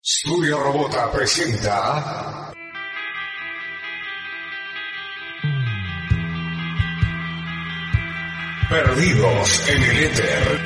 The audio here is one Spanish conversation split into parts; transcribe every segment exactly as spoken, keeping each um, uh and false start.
Studio Robota presenta Perdidos en el Éter.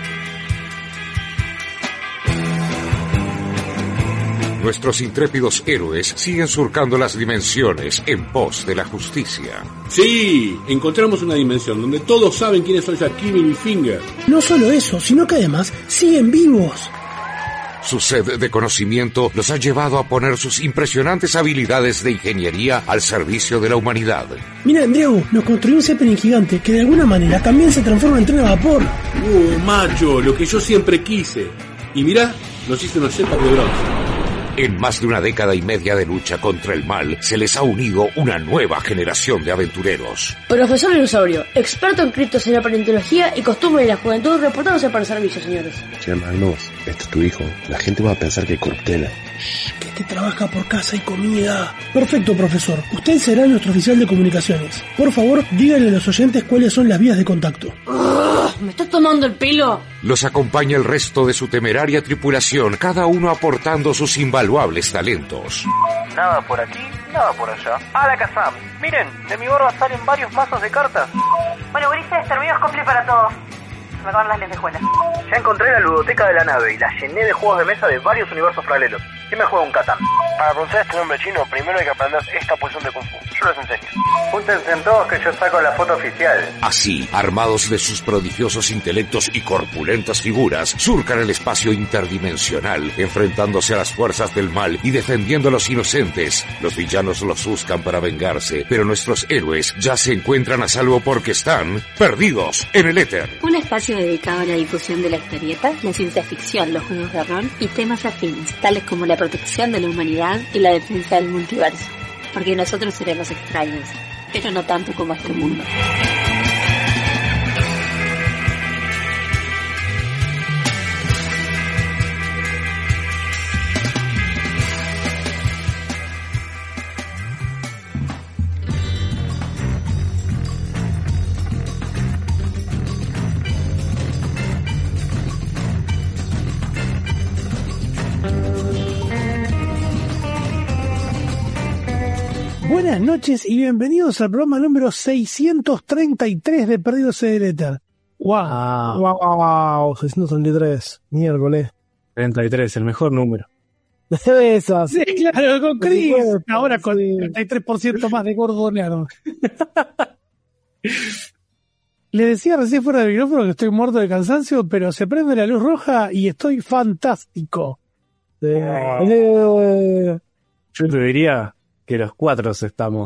Nuestros intrépidos héroes siguen surcando las dimensiones en pos de la justicia. Sí, encontramos una dimensión donde todos saben quiénes son Shaquille y Finger. No solo eso, sino que además siguen vivos. Su sed de conocimiento los ha llevado a poner sus impresionantes habilidades de ingeniería al servicio de la humanidad. Mira, Andreu, nos construyó un Zeppelin gigante que de alguna manera también se transforma en tren a vapor. Uh, macho, lo que yo siempre quise. Y mirá, nos hizo unos jetpack de bronce. En más de una década y media de lucha contra el mal, se les ha unido una nueva generación de aventureros. Profesor Dinosaurio, experto en criptos, paleontología y costumbres de la juventud, reportándose para el servicio, señores. Che, Magnus, este es tu hijo. La gente va a pensar que es corruptela. Shh, que este trabaja por casa y comida. Perfecto, profesor. Usted será nuestro oficial de comunicaciones. Por favor, díganle a los oyentes cuáles son las vías de contacto. ¿Me estás tomando el pelo? Los acompaña el resto de su temeraria tripulación, cada uno aportando sus invaluables talentos. Nada por aquí, nada por allá. ¡Hala, Kazam! Miren, de mi barba salen varios mazos de cartas. Bueno, Ulises, terminó cumple para todos. Se me acaban las lentejuelas. Ya encontré la ludoteca de la nave y la llené de juegos de mesa de varios universos paralelos. ¿Quién me juega un Catán? Para pronunciar este nombre chino, primero hay que aprender esta posición de Kung Fu. Yo les enseño. Júntense en todos que yo saco la foto oficial. Así, armados de sus prodigiosos intelectos y corpulentas figuras, surcan el espacio interdimensional, enfrentándose a las fuerzas del mal y defendiendo a los inocentes. Los villanos los buscan para vengarse, pero nuestros héroes ya se encuentran a salvo porque están perdidos en el éter. Un espacio dedicado a la difusión de la historieta, la ciencia ficción, los juegos de rol y temas afines, tales como la protección de la humanidad y la defensa del multiverso. Porque nosotros seremos extraños, pero no tanto como este mundo. Buenas noches y bienvenidos al programa número seiscientos treinta y tres de Perdidos en el Éter. ¡Wow! Ah. ¡Wow, wow, wow! seiscientos treinta y tres. Miércoles. treinta y tres, el mejor número. Eso. Sí, claro, con Chris. Ahora con treinta y tres por ciento más de gordoneado. Le decía recién fuera del micrófono que estoy muerto de cansancio, pero se prende la luz roja y estoy fantástico. Oh. Yo te diría que los cuatro estamos.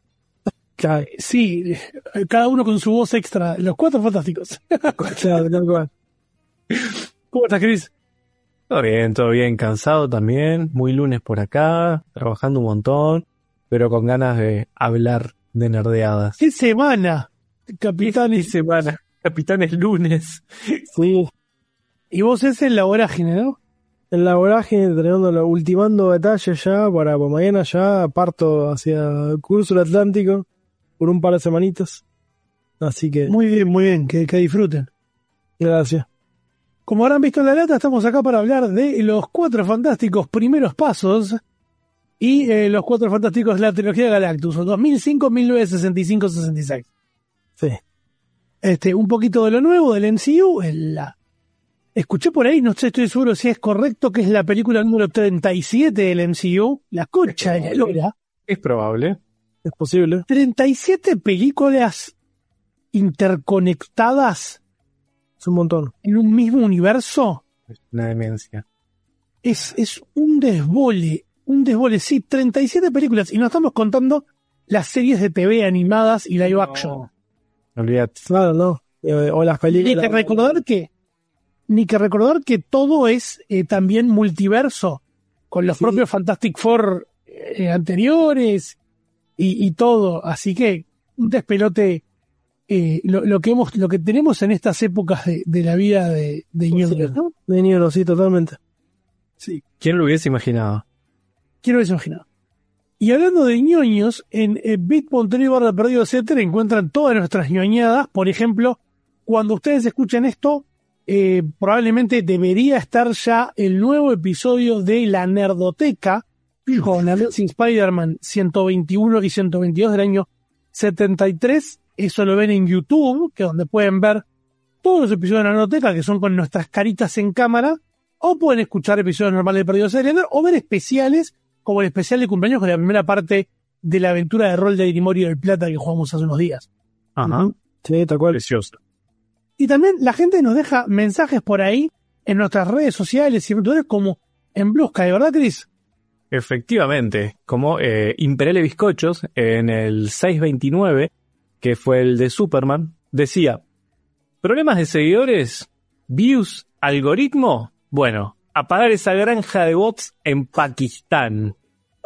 Sí, cada uno con su voz extra. Los cuatro fantásticos. Claro, tal cual. ¿Cómo estás, Chris? Todo bien, todo bien. Cansado también. Muy lunes por acá. Trabajando un montón. Pero con ganas de hablar de nerdeadas. ¿Qué semana? Capitanes. ¿Qué semana? Capitanes lunes. Sí. Y vos es en la vorágine, ¿no? En la vorágine, terminando, ultimando detalles ya, para por mañana ya parto hacia el curso del Atlántico por un par de semanitas. Así que... Muy bien, muy bien, que, que disfruten. Gracias. Como habrán visto en la lata, estamos acá para hablar de los Cuatro Fantásticos Primeros Pasos y eh, los Cuatro Fantásticos de la trilogía de Galactus, dos mil cinco, mil novecientos sesenta y cinco, sesenta y seis. Sí. Este, un poquito de lo nuevo del M C U, en la... Escuché por ahí, no sé, estoy seguro si es correcto, que es la película número treinta y siete del M C U, la concha de la lora. Es probable. Es posible. treinta y siete películas interconectadas. Es un montón. En un mismo universo. Es una demencia. Es, es un desbole, un desbole, sí, treinta y siete películas. Y no estamos contando las series de T V animadas y live action. No, olvídate. Claro, no. Eh, o las películas. Hay que recordar que Ni que recordar que todo es eh, también multiverso, con los sí. propios Fantastic Four eh, anteriores y, y todo. Así que un despelote, eh, lo, lo que hemos, lo que tenemos en estas épocas de, de la vida de, de ñoños, ¿no? De ñoños, sí, totalmente. Sí. ¿Quién lo hubiese imaginado? ¿Quién lo hubiese imaginado? Y hablando de ñoños, en eh, bit punto l y barra perdido etcétera encuentran todas nuestras ñoñadas. Por ejemplo, cuando ustedes escuchen esto, eh, probablemente debería estar ya el nuevo episodio de La Nerdoteca con Amazing Spider-Man ciento veintiuno y ciento veintidós del año setenta y tres. Eso lo ven en YouTube, que es donde pueden ver todos los episodios de La Nerdoteca, que son con nuestras caritas en cámara, o pueden escuchar episodios normales de Perdidos en el Éter, o ver especiales, como el especial de cumpleaños con la primera parte de la aventura de rol de Grimorio del Plata que jugamos hace unos días. Ajá. Sí, tal cual. Precioso. Y también la gente nos deja mensajes por ahí en nuestras redes sociales y en Twitter, como en Blue Sky, ¿verdad, Chris? Efectivamente, como eh, Imperiale Bizcochos en el seiscientos veintinueve, que fue el de Superman, decía: ¿problemas de seguidores? ¿Views? ¿Algoritmo? Bueno, apagar esa granja de bots en Pakistán.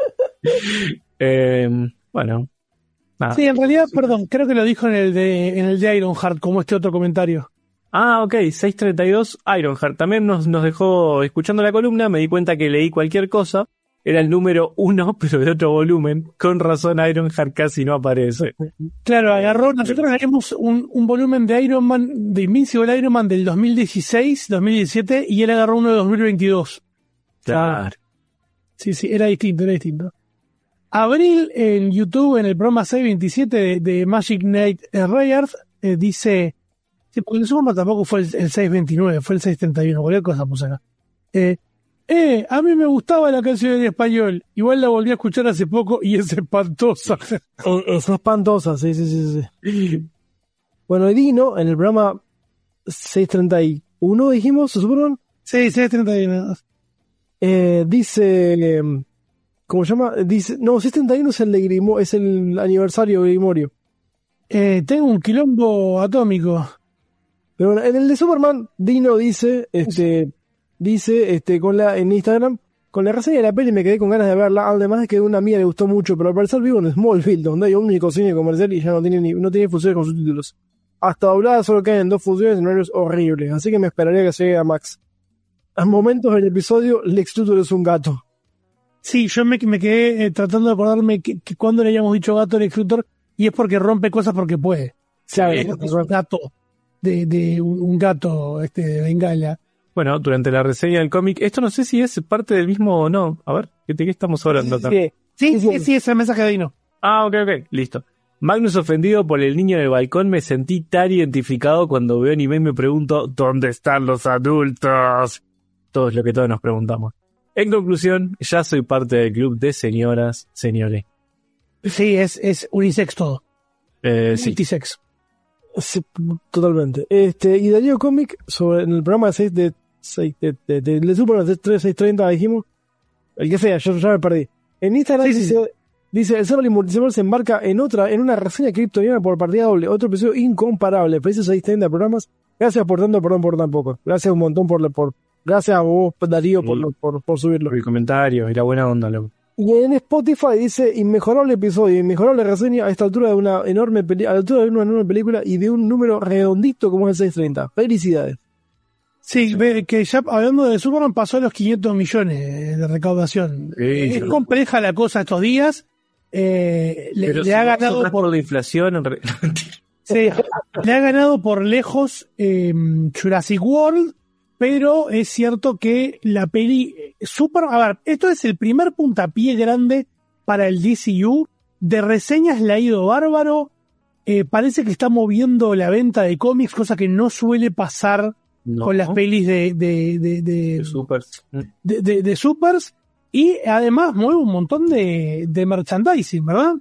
eh, bueno, nada. Sí, en realidad, perdón, creo que lo dijo en el de en el de Ironheart, como este otro comentario. Ah, ok, seiscientos treinta y dos Ironheart. También nos, nos dejó, escuchando la columna, me di cuenta que leí cualquier cosa. Era el número uno, pero de otro volumen. Con razón Ironheart casi no aparece. Claro, agarró, nosotros agarramos un, un volumen de Iron Man, de Invincible Iron Man del dos mil dieciséis, dos mil diecisiete, y él agarró uno de dos mil veintidós. Claro. Sí, sí, era distinto, era distinto. Abril, en YouTube, en el programa seiscientos veintisiete de, de Magic Knight Rayard, eh, dice... Sí, porque el Superman tampoco fue el, el seiscientos veintinueve, fue el seiscientos treinta y uno, cualquier cosa puse acá. Eh, eh, a mí me gustaba la canción en español, igual la volví a escuchar hace poco y es espantosa. Es espantosa, sí, sí, sí, sí. Bueno, Dino, en el programa seiscientos treinta y uno, dijimos, Superman. Sí, seiscientos treinta y uno. Eh, dice, eh, ¿cómo se llama? Dice, no, seiscientos treinta y uno es el de Grimo, es el aniversario de Grimorio. Eh, tengo un quilombo atómico. Pero bueno, en el de Superman, Dino dice, este, dice, este, con la, en Instagram, con la reseña de la peli me quedé con ganas de verla, además de que a una amiga le gustó mucho, pero al parecer vivo en Smallville, donde hay un único cine comercial y ya no tiene ni, no tiene funciones con subtítulos. Hasta doblada solo caen dos funciones en horarios horribles, así que me esperaría que llegue a Max. A momentos del episodio, Lex Luthor es un gato. Sí, yo me, me quedé eh, tratando de acordarme que, que cuando le habíamos dicho gato a Lex Luthor, y es porque rompe cosas porque puede. ¿Sabes? Sí, es un gato. De, de un, un gato este de Bengala. Bueno, durante la reseña del cómic, esto no sé si es parte del mismo o no. A ver, ¿de qué estamos hablando? Sí, sí, sí, sí, es el mensaje de Dino. Ah, ok, ok, listo. Magnus ofendido por el niño en el balcón, me sentí tan identificado cuando veo anime y me pregunto, ¿dónde están los adultos? Todo es lo que todos nos preguntamos. En conclusión, ya soy parte del club de señoras, señores. Sí, es, es unisex todo. Eh, sí. Multisex. Sí, totalmente. Este, y Darío Comic, sobre, en el programa de seis de, seis, de, de, de, de Super seiscientos treinta dijimos, el que sea, yo ya me perdí. En Instagram sí, dice, sí. dice, el Zeppelin Multiverse se embarca en otra, en una reseña kryptoniana por partida doble, otro episodio incomparable, felices seiscientos treinta programas, gracias por tanto, perdón por tan poco, gracias un montón por, por gracias a vos, Darío, por, por, por, por subirlo. Por el comentario y la buena onda, loco. Y en Spotify dice inmejorable episodio, inmejorable reseña a esta altura de una enorme peli- a la altura de una enorme película y de un número redondito como es el seiscientos treinta. Felicidades. Sí, ve que ya hablando de Superman pasó los quinientos millones de recaudación. Sí, es sí. compleja la cosa estos días. Eh, le, le si ha ganado por, por la inflación. En re... sí, le ha ganado por lejos eh, Jurassic World. Pero es cierto que la peli super, a ver, esto es el primer puntapié grande para el D C U. De reseñas le ha ido bárbaro. Eh, parece que está moviendo la venta de cómics, cosa que no suele pasar no. con las pelis de de de, de, de supers. De, de, de supers. Y además mueve un montón de, de merchandising, ¿verdad?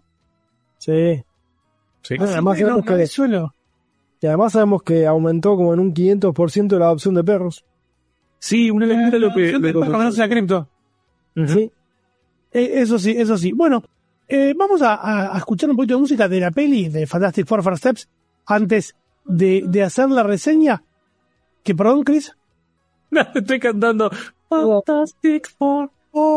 Sí. Sí. Bueno, además, no, que, suelo. y además sabemos que aumentó como en un quinientos por ciento la adopción de perros. Sí, una elemento de lo que... De la cripto. Uh-huh. Sí. Eh, eso sí, eso sí. Bueno, eh, vamos a, a, a escuchar un poquito de música de la peli de Fantastic Four First Steps antes de, de hacer la reseña. ¿Qué, perdón, Chris? No, estoy cantando Fantastic Four.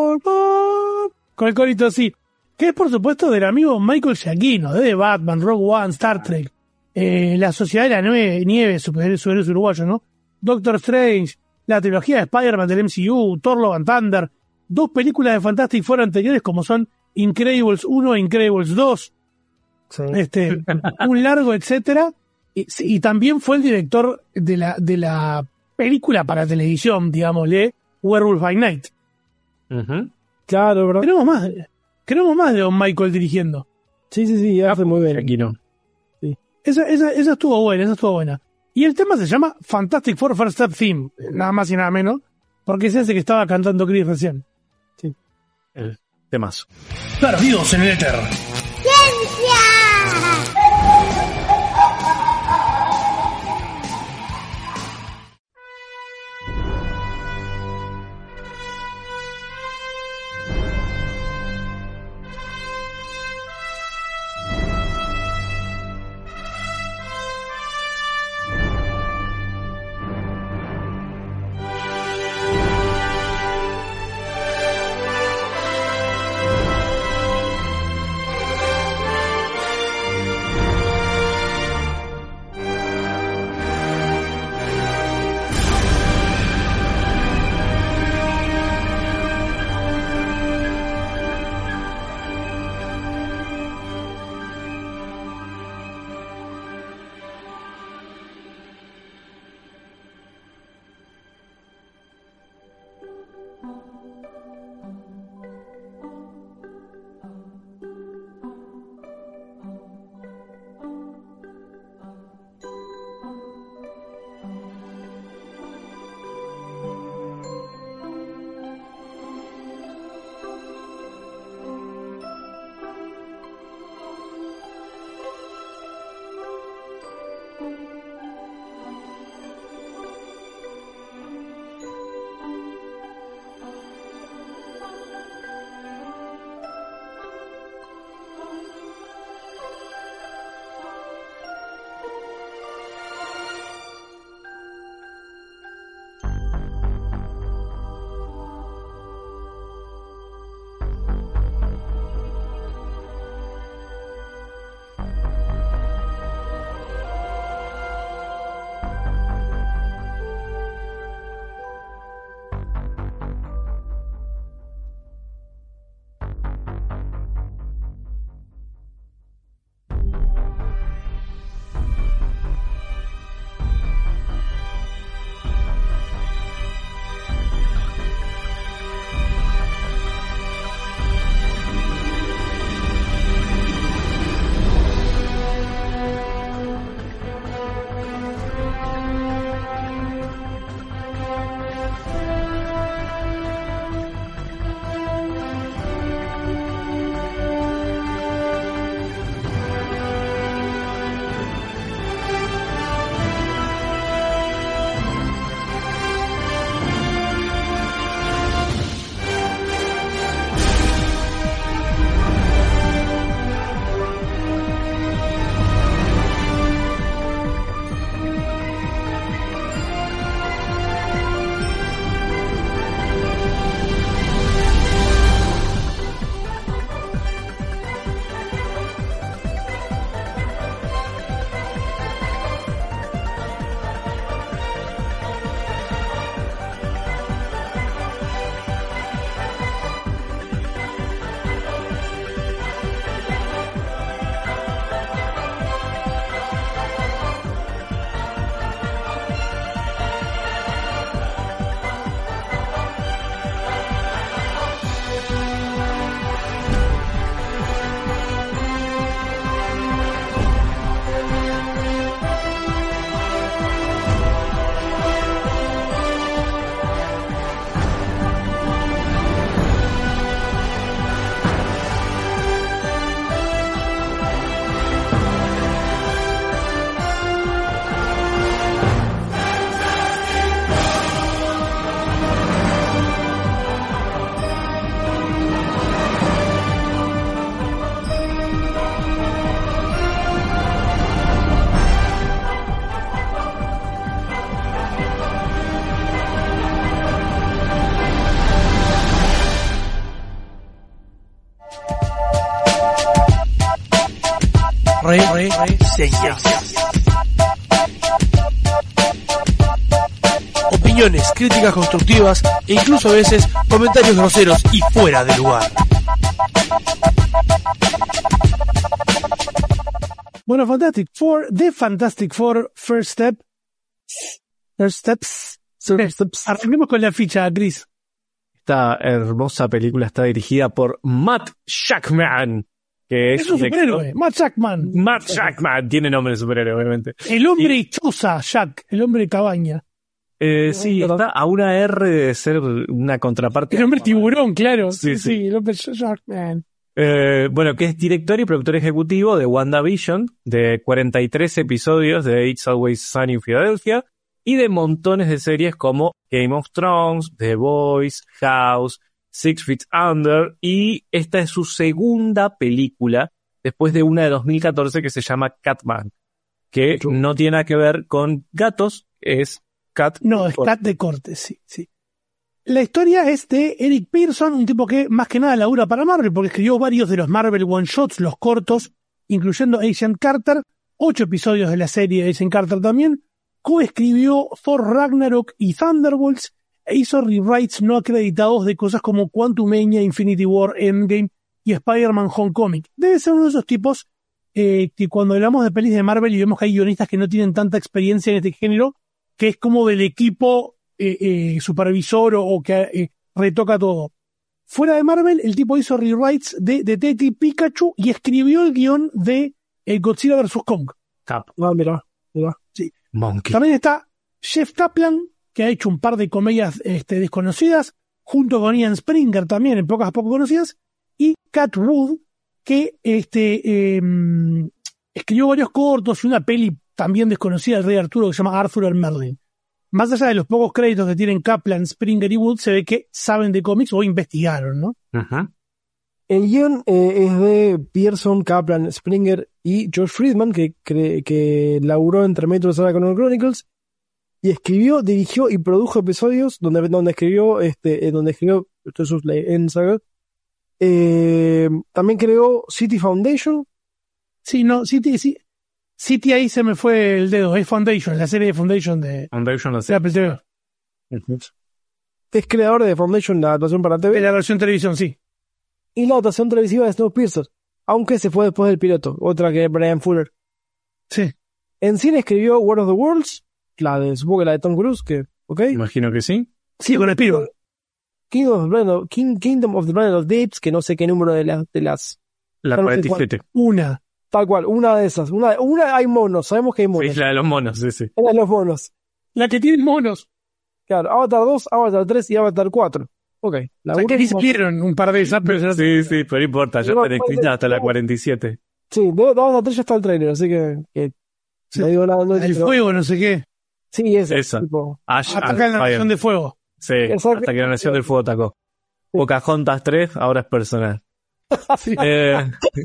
Con el corito así. Que es, por supuesto, del amigo Michael Giacchino, de Batman, Rogue One, Star Trek, eh, La Sociedad de la Nieve, Nieve superhéroes uruguayos, ¿no? Doctor Strange, la trilogía de Spider-Man del M C U, Thor Love and Thunder, dos películas de Fantastic Four anteriores como son Incredibles uno e Incredibles dos, sí. este, un largo, etcétera, y, y también fue el director de la, de la película para televisión, digámosle, Werewolf by Night. Uh-huh. Claro, ¿verdad? Queremos más, queremos más de Don Michael dirigiendo. Sí, sí, sí, hace muy bien. Aquí no. Sí. Esa, esa, esa estuvo buena, esa estuvo buena. Y el tema se llama Fantastic Four First Step Theme, nada más y nada menos, porque es ese que estaba cantando Chris recién. Sí. El temazo. Perdidos en el éter. Reseñas. Opiniones, críticas constructivas e incluso a veces comentarios groseros y fuera de lugar. Bueno, Fantastic Four, The Fantastic Four First Step, First Steps, Arranquemos con la ficha, Chris. Esta hermosa película está dirigida por Matt Shakman, que es, es un superhéroe. Matt Shakman. Matt Shakman tiene nombre de superhéroe, obviamente. El hombre y, choza, Jack, el hombre cabaña. Eh, sí, está a una R de ser una contraparte. El hombre tiburón, claro. Sí, sí, sí. sí el hombre Shakman. Eh, bueno, que es director y productor ejecutivo de WandaVision, de cuarenta y tres episodios de It's Always Sunny in Philadelphia, y de montones de series como Game of Thrones, The Boys, House, Six Feet Under, y esta es su segunda película, después de una de dos mil catorce que se llama Catman, que no tiene nada que ver con gatos, es Cat. No, es Cat de corte, sí, sí. La historia es de Eric Pearson, un tipo que más que nada labura para Marvel, porque escribió varios de los Marvel One-Shots, los cortos, incluyendo Agent Carter, ocho episodios de la serie Agent Carter también, coescribió Thor Ragnarok y Thunderbolts, e hizo rewrites no acreditados de cosas como Quantumania, Infinity War, Endgame y Spider-Man Homecoming. Debe ser uno de esos tipos eh, que cuando hablamos de pelis de Marvel y vemos que hay guionistas que no tienen tanta experiencia en este género, que es como del equipo eh, eh, supervisor o, o que eh, retoca todo. Fuera de Marvel, el tipo hizo rewrites de Detective Pikachu y escribió el guión de eh, Godzilla versus. Kong. Cap. Ah, mira, mira. Sí. Monkey. También está Jeff Kaplan, que ha hecho un par de comedias este, desconocidas, junto con Ian Springer también, en pocas poco conocidas, y Cat Wood, que este, eh, escribió varios cortos y una peli también desconocida del Rey Arturo que se llama Arthur and Merlin. Más allá de los pocos créditos que tienen Kaplan, Springer y Wood, se ve que saben de cómics o investigaron, ¿no? Uh-huh. El guión eh, es de Pearson, Kaplan, Springer y Josh Friedman, que, que, que laburó entre Metro y Sarah Connor Chronicles, y escribió, dirigió y produjo episodios donde, donde escribió, este, eh, donde escribió sus en saga. Eh, también creó City Foundation. Sí, no, City, sí. City ahí se me fue el dedo, es Foundation, la serie de Foundation de, Foundation de Apple T V. Uh-huh. Es creador de Foundation, la adaptación para T V. De la versión televisión, sí. Y la adaptación televisiva de Snowpiercer, aunque se fue después del piloto, otra que Brian Fuller. Sí. En cine escribió War of the Worlds, la de, supongo que la de Tom Cruise, que, ¿ok? Imagino que sí. Sí, con Spielberg. Kingdom of, the Planet of, King, Kingdom of the Planet of the Apes, que no sé qué número de, la, de las... La cuarenta y siete. Una. Tal cual, una de esas. Una, una hay monos, sabemos que hay monos. Sí, la de los monos, sí, sí. La de los monos. La que tiene monos. Claro, Avatar dos, Avatar tres y Avatar cuatro. Ok. La o sea, que dispidieron un par de esas, pero ya... Sí, sí, pero no importa, ya no, están escritas hasta la cuarenta y siete. Sí, de, de Avatar tres ya está el trailer, así que... que sí. No digo nada. No, el pero... fuego, no sé qué. Sí, esa. Esa. Tipo... Ash Ataca en la Nación de Fuego. Sí, exacto. Hasta que la Nación del Fuego atacó. Sí. Pocahontas tres, ahora es personal. Sí. Eh...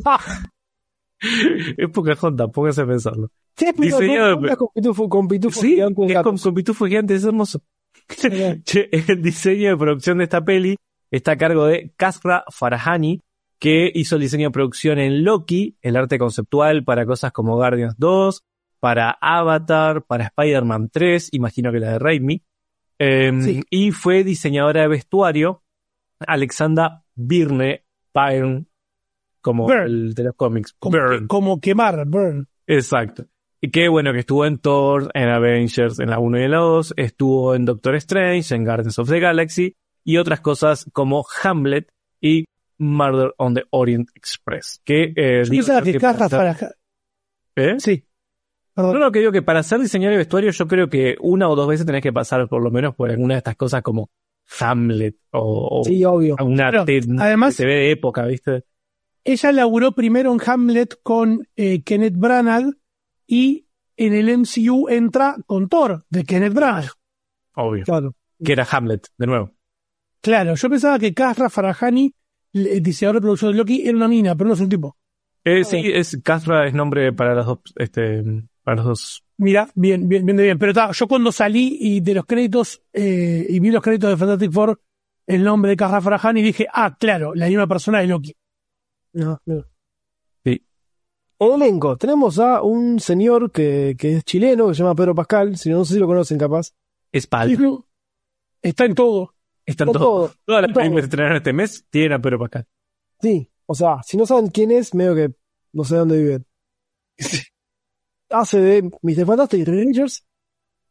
es Pocahontas, póngase a pensarlo. Sí, pero diseñado no, no, con pitufo, con pitufo sí, gigante. Es con, con pitufo gigante, es hermoso. Che, el diseño de producción de esta peli está a cargo de Kasra Farahani, que hizo el diseño de producción en Loki, el arte conceptual para cosas como Guardians dos, para Avatar, para Spider-Man tres, imagino que la de Raimi, eh, sí. Y fue diseñadora de vestuario Alexandra Byrne, Byrne, como burn. El de los cómics. Como, que, como quemar, burn. Exacto. Y que bueno, que estuvo en Thor, en Avengers, en la uno y en la dos, estuvo en Doctor Strange, en Guardians of the Galaxy, y otras cosas como Hamlet y Murder on the Orient Express. Que, eh, yo digo, que, que para hacer... para... ¿Eh? Sí. Perdón. No, no, que digo que para ser diseñador de vestuario yo creo que una o dos veces tenés que pasar por lo menos por alguna de estas cosas como Hamlet o, o sí, obvio. una Pero, te, además, T V de época, ¿viste? Ella laburó primero en Hamlet con eh, Kenneth Branagh y en el M C U entra con Thor de Kenneth Branagh. Obvio. Claro. Que era Hamlet, de nuevo. Claro, yo pensaba que Kasra Farahani, el diseñador de producción de Loki, era una mina, pero no es un tipo. Eh, sí, es Kasra es nombre para las dos, este, para los dos. Mira, bien, bien, bien, bien. Pero ta, yo cuando salí y de los créditos eh, y vi los créditos de Fantastic Four, el nombre de Kasra Farahani, dije, ah, claro, la misma persona de Loki. No, no. Sí. En el elenco tenemos a un señor que, que es chileno, que se llama Pedro Pascal, si no, no sé si lo conocen capaz. Es Pal. Está en todo. Está en todo. todo. Todas las películas que se estrenaron este mes tienen a Pedro Pascal. Sí, o sea, si no saben quién es, medio que no sé dónde viven. Hace de mister Fantastic Rangers,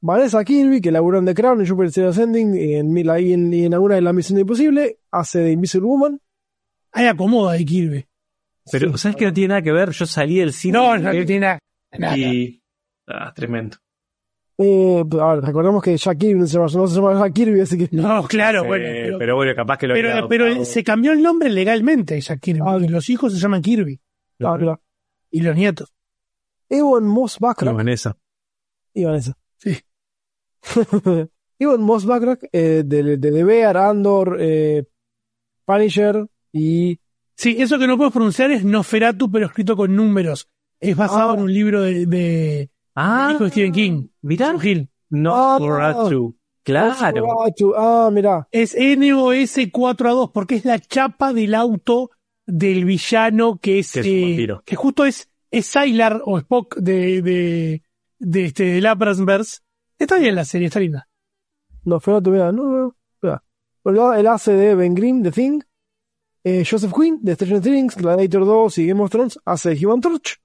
Vanessa Kirby, que laburó en The Crown, en Jupiter Series Ascending, y en, y en, y en alguna de las Misiones Imposibles, hace de Invisible Woman. Ahí acomoda de Kirby. Pero, sí. ¿Sabes que no tiene nada que ver? Yo salí del cine. No, no, no tiene nada. nada. Y... Ah, tremendo. Eh, a ver, recordemos que Jack Kirby no se llama, no se llama Jack Kirby, así que... No, claro, sí, bueno. Pero, pero bueno, capaz que lo Pero, pero se cambió el nombre legalmente, Jack Kirby. Ah, los hijos se llaman Kirby. Ah, claro. Y los nietos. Ewan Moss Backrack. Y Vanessa. Y Vanessa. Sí. Ewan Moss Backrack, eh, de, de The Bear, Andor, eh, Punisher y... Sí, eso que no puedo pronunciar es Nosferatu, pero escrito con números. Es basado ah. en un libro de, de, ah, de hijo de Stephen King. ¿Mirá? Hill. Nosferatu. Ah, claro. Nosferatu. Ah, mirá. Es N O S cuatro A dos, porque es la chapa del auto del villano que es... Que, es eh, que justo es, es Sylar o Spock de, de, de, este, de Lapranverse. Está bien la serie, está linda. Nosferatu, mirá. No, no, mirá. Bueno, él hace de Ben Grimm, The Thing. Eh, Joseph Quinn, de Stranger Things, Gladiator dos y Game of Thrones, hace de Human Torch.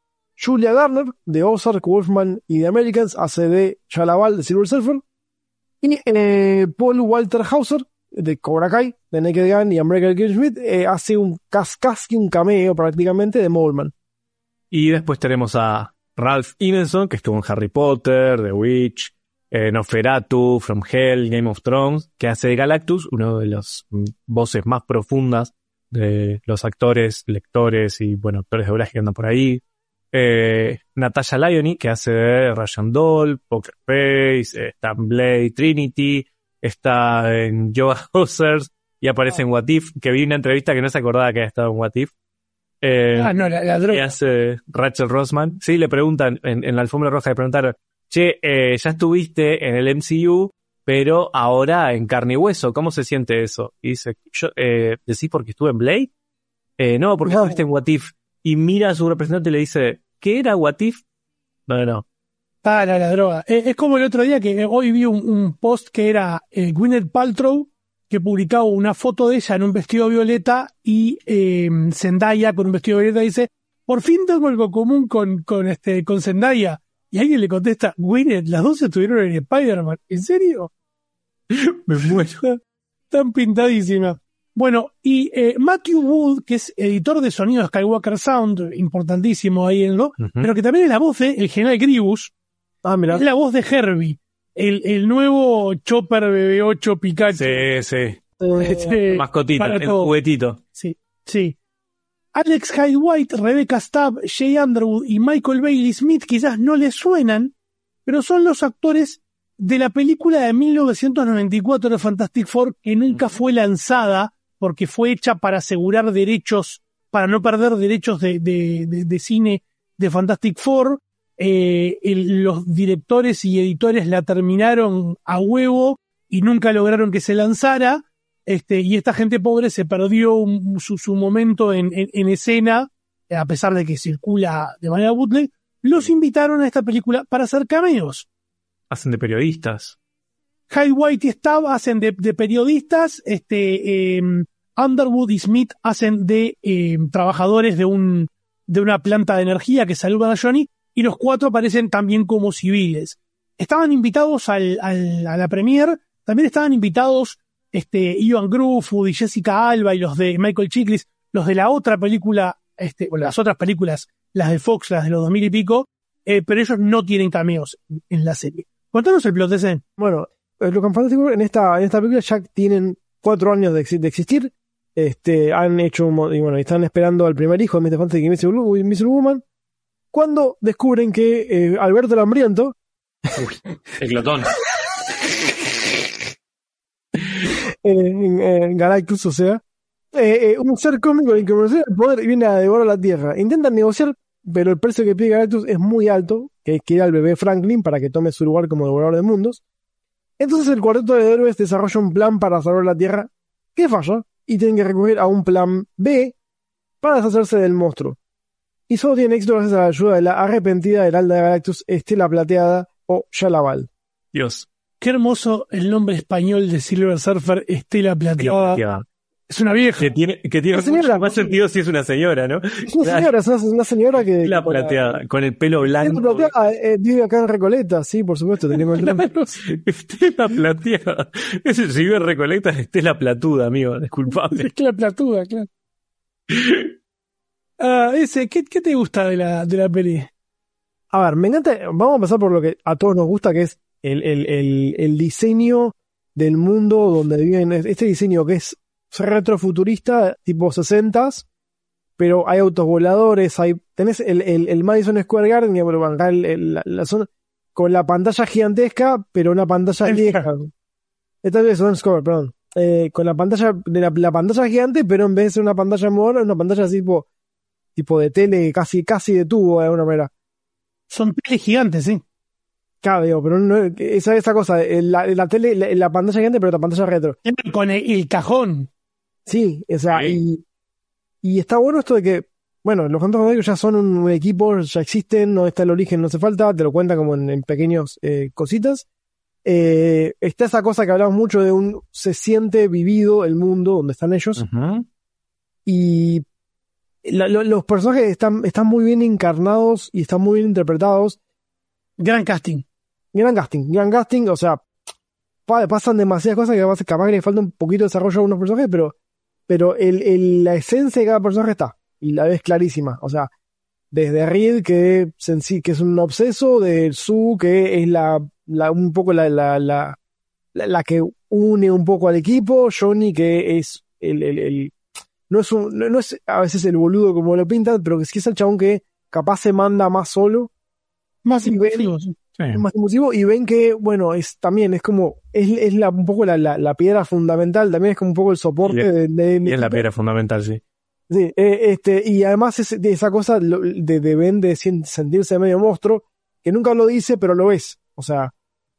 Julia Garner, de Ozark, Wolfman y The Americans, hace de Shalaval, de Silver Surfer. Y eh, Paul Walter Hauser, de Cobra Kai, de Naked Gun y American Kill Smith, eh, hace un casi un cameo prácticamente de Moleman. Y después tenemos a Ralph Ineson, que estuvo en Harry Potter, The Witch, eh, Nosferatu, From Hell, Game of Thrones, que hace de Galactus, uno de las mm, voces más profundas de los actores, lectores y, bueno, actores de doblaje que andan por ahí. Eh, Natasha Lyoney, que hace de Ryan Doll, Poker Face, eh, está en Blade Trinity, está en Yoga Hosers y aparece en What If, que vi una entrevista que no se acordaba que había estado en What If. Eh, ah, no, la, la droga. Que hace Rachel Rosman. Sí, le preguntan, en, en la alfombra roja le preguntaron, che, eh, ya estuviste en el M C U, pero ahora en carne y hueso, ¿cómo se siente eso? Y dice, yo, eh, ¿decís porque estuve en Blade? Eh, no, porque no. estuviste en What If. Y mira a su representante y le dice, ¿qué era What If? No, no, no. Ah, la, la droga. Es, es como el otro día que hoy vi un, un post que era eh, Gwyneth Paltrow, que publicaba una foto de ella en un vestido violeta y eh, Zendaya con un vestido violeta dice, por fin tengo algo común con, con, este, con Zendaya. Y alguien le contesta, Gwyneth, las dos estuvieron en Spider-Man. ¿En serio? Me muero. Tan pintadísima. Bueno, y eh, Matthew Wood, que es editor de sonido de Skywalker Sound, importantísimo ahí en lo, uh-huh. pero que también es la voz de el general Grievous. Ah, mira. Es la voz de Herbie, el, el nuevo Chopper B B ocho Pikachu. Sí, sí. Este, mascotito, el todo. Juguetito. Sí, sí. Alex Hyde White, Rebecca Stabb, Jay Underwood y Michael Bailey Smith quizás no les suenan, pero son los actores de la película de mil novecientos noventa y cuatro de Fantastic Four, que nunca fue lanzada porque fue hecha para asegurar derechos, para no perder derechos de, de, de, de cine de Fantastic Four. Eh, el, los directores y editores la terminaron a huevo y nunca lograron que se lanzara. Este, y esta gente pobre se perdió un, su, su momento en, en, en escena, a pesar de que circula de manera bootleg. Los invitaron a esta película para hacer cameos. Hacen de periodistas. Hyde White y Stabb hacen de, de periodistas, este, eh, Underwood y Smith hacen de eh, trabajadores de un de una planta de energía que saludan a Johnny, y los cuatro aparecen también como civiles. Estaban invitados al, al, a la premiere, también estaban invitados este, Ivan Gruffudd y Jessica Alba y los de Michael Chiklis, los de la otra película, este, bueno, las otras películas, las de Fox, las de los dos mil y pico, eh, pero ellos no tienen cameos en la serie. Contanos el plot de ese. Bueno, lo que fantástico en esta, en esta película ya tienen cuatro años de, de existir, este, han hecho un, y bueno, están esperando al primer hijo de mister Fantastic y mister Woman, cuando descubren que eh, Alberto el Hambriento, uy, el glotón, en, en Galactus, o sea, eh, eh, un ser cósmico que conoce el poder y viene a devorar la Tierra. Intentan negociar, pero el precio que pide Galactus es muy alto, que es que al bebé Franklin para que tome su lugar como devorador de mundos. Entonces el cuarteto de héroes desarrolla un plan para salvar la Tierra que falla y tienen que recurrir a un plan B para deshacerse del monstruo. Y solo tienen éxito gracias a la ayuda de la arrepentida Heralda de Galactus, Estela Plateada o Shalaval. Dios. Qué hermoso el nombre español de Silver Surfer, Estela Plateada. Plateada. Es una vieja. Que tiene, que tiene mucho señora, más sentido si es una señora, ¿no? Es una señora, es una, una señora que... La plateada, la, con el pelo blanco. Plateada, eh, vive acá en Recoleta, sí, por supuesto, tenemos el claro, Estela plateada. Ese si vive en Recoleta es Estela platuda, amigo, disculpame. Estela platuda, claro. Uh, ese, ¿qué, ¿qué te gusta de la, de la peli? A ver, me encanta, vamos a empezar por lo que a todos nos gusta, que es el, el, el, el diseño del mundo donde viven, este diseño que es retrofuturista, tipo sesentas, pero hay autos voladores, hay, tenés el, el, el Madison Square Garden, digamos, acá el, el, la, la zona, con la pantalla gigantesca, pero una pantalla vieja. Esta vez es Square, perdón. Eh, con la pantalla, de la, la pantalla gigante, pero en vez de ser una pantalla moderna, una pantalla así tipo, tipo de tele, casi, casi de tubo, de alguna manera. Son teles gigantes, sí. Claro, digo, pero no, esa, esa cosa, la, la tele, la, la pantalla gigante, pero la pantalla retro. Con el, el cajón. Sí, o sea, y, y está bueno esto de que, bueno, los Fantásticos ya son un, un equipo, ya existen, no está el origen, no hace falta, te lo cuentan como en, en pequeños eh, cositas. Eh, está esa cosa que hablamos mucho de un, se siente vivido el mundo donde están ellos. Uh-huh. Y la, lo, los personajes están, están muy bien encarnados y están muy bien interpretados. Gran casting. Gran casting, gran casting, o sea, pa, pasan demasiadas cosas que capaz que le falta un poquito de desarrollo a algunos personajes, pero, pero el, el, la esencia de cada personaje está, y la ves clarísima, o sea, desde Reed, que, que es un obseso, de Sue, que es la, la un poco la, la, la, la, la que une un poco al equipo, Johnny, que es el, el, el no es un, no, no es a veces el boludo como lo pintan, pero que sí es el chabón que capaz se manda más solo, más impulsivo, sí. Sí. Más impulsivo, y ven que, bueno, es también, es como, es, es la, un poco la, la, la piedra fundamental, también es como un poco el soporte y es, de, de, de y es la piedra fundamental, sí. Sí, eh, este, y además es de esa cosa de, de Ben de sentirse medio monstruo, que nunca lo dice, pero lo es, o sea,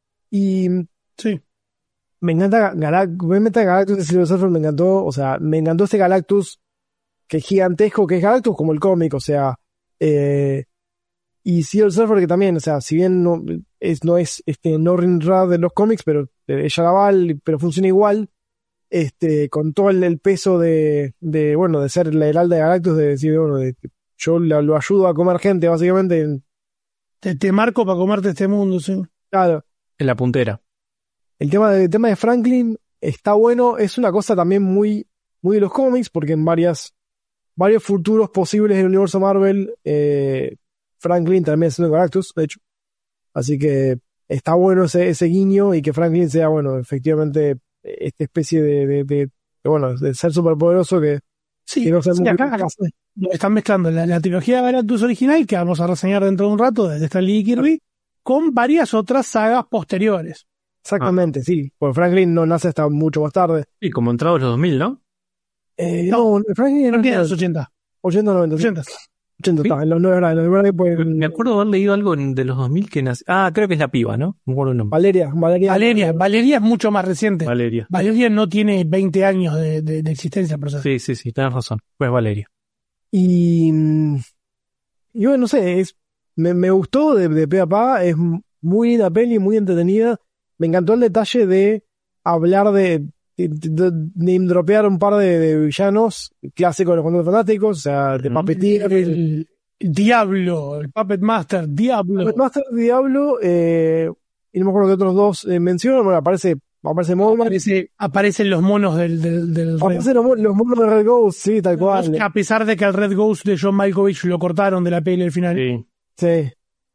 y sí. Me encanta Galactus, me encanta Galactus de Silver Surfer, me encantó, o sea, me encantó este Galactus que es gigantesco, que es Galactus como el cómic, o sea, eh, y Silver Surfer que también, o sea, si bien no es, no es este Norrin Radd de los cómics, pero ella la vale, pero funciona igual, este, con todo el, el peso de, de, bueno, de ser la heralda de Galactus, de decir, bueno, de, yo lo, lo ayudo a comer gente, básicamente. Te, te marco para comerte este mundo, sí. Claro. En la puntera. El tema de, el tema de Franklin está bueno, es una cosa también muy, muy de los cómics, porque en varias, varios futuros posibles del universo Marvel, eh, Franklin también es un Galactus, de hecho. Así que está bueno ese, ese guiño y que Franklin sea, bueno, efectivamente, esta especie de, de, de, de bueno, de ser superpoderoso que... Sí, que no sí muy acá, acá están mezclando la, la trilogía de Galactus original, que vamos a reseñar dentro de un rato, desde Stan Lee y Kirby, con varias otras sagas posteriores. Exactamente, ah. sí. Porque Franklin no nace hasta mucho más tarde. Sí, como entrados los dos mil, ¿no? Eh, no, no, Franklin no tiene los ochenta. ochenta, noventa. ochenta. ochenta está, en los nueve pues, me acuerdo haber leído algo de los dos mil que nació. Ah, creo que es la piba, ¿no? Me acuerdo el nombre. Valeria, Valeria. Valeria, Valeria es mucho más reciente. Valeria. Valeria no tiene veinte años de, de, de existencia, por eso. Sí, sí, sí, tenés razón. Pues Valeria. Y. Y bueno, no sé, es, me, me gustó de, de pe a pa, es muy linda peli, muy entretenida. Me encantó el detalle de hablar de, de, de, de dropear un par de, de villanos clásicos de los Cuentos Fantásticos, o sea, de Puppeteer. El, el Diablo, el Puppet Master, Diablo. Puppet Master, Diablo, eh, y no me acuerdo que otros dos eh, mencionan, bueno, aparece, aparece Mothman. Aparece, aparecen los monos del, del, del Aparecen los, los monos de Red Ghost, sí, tal cual. A pesar de que el Red Ghost de John Malkovich lo cortaron de la peli al final. Sí. Sí.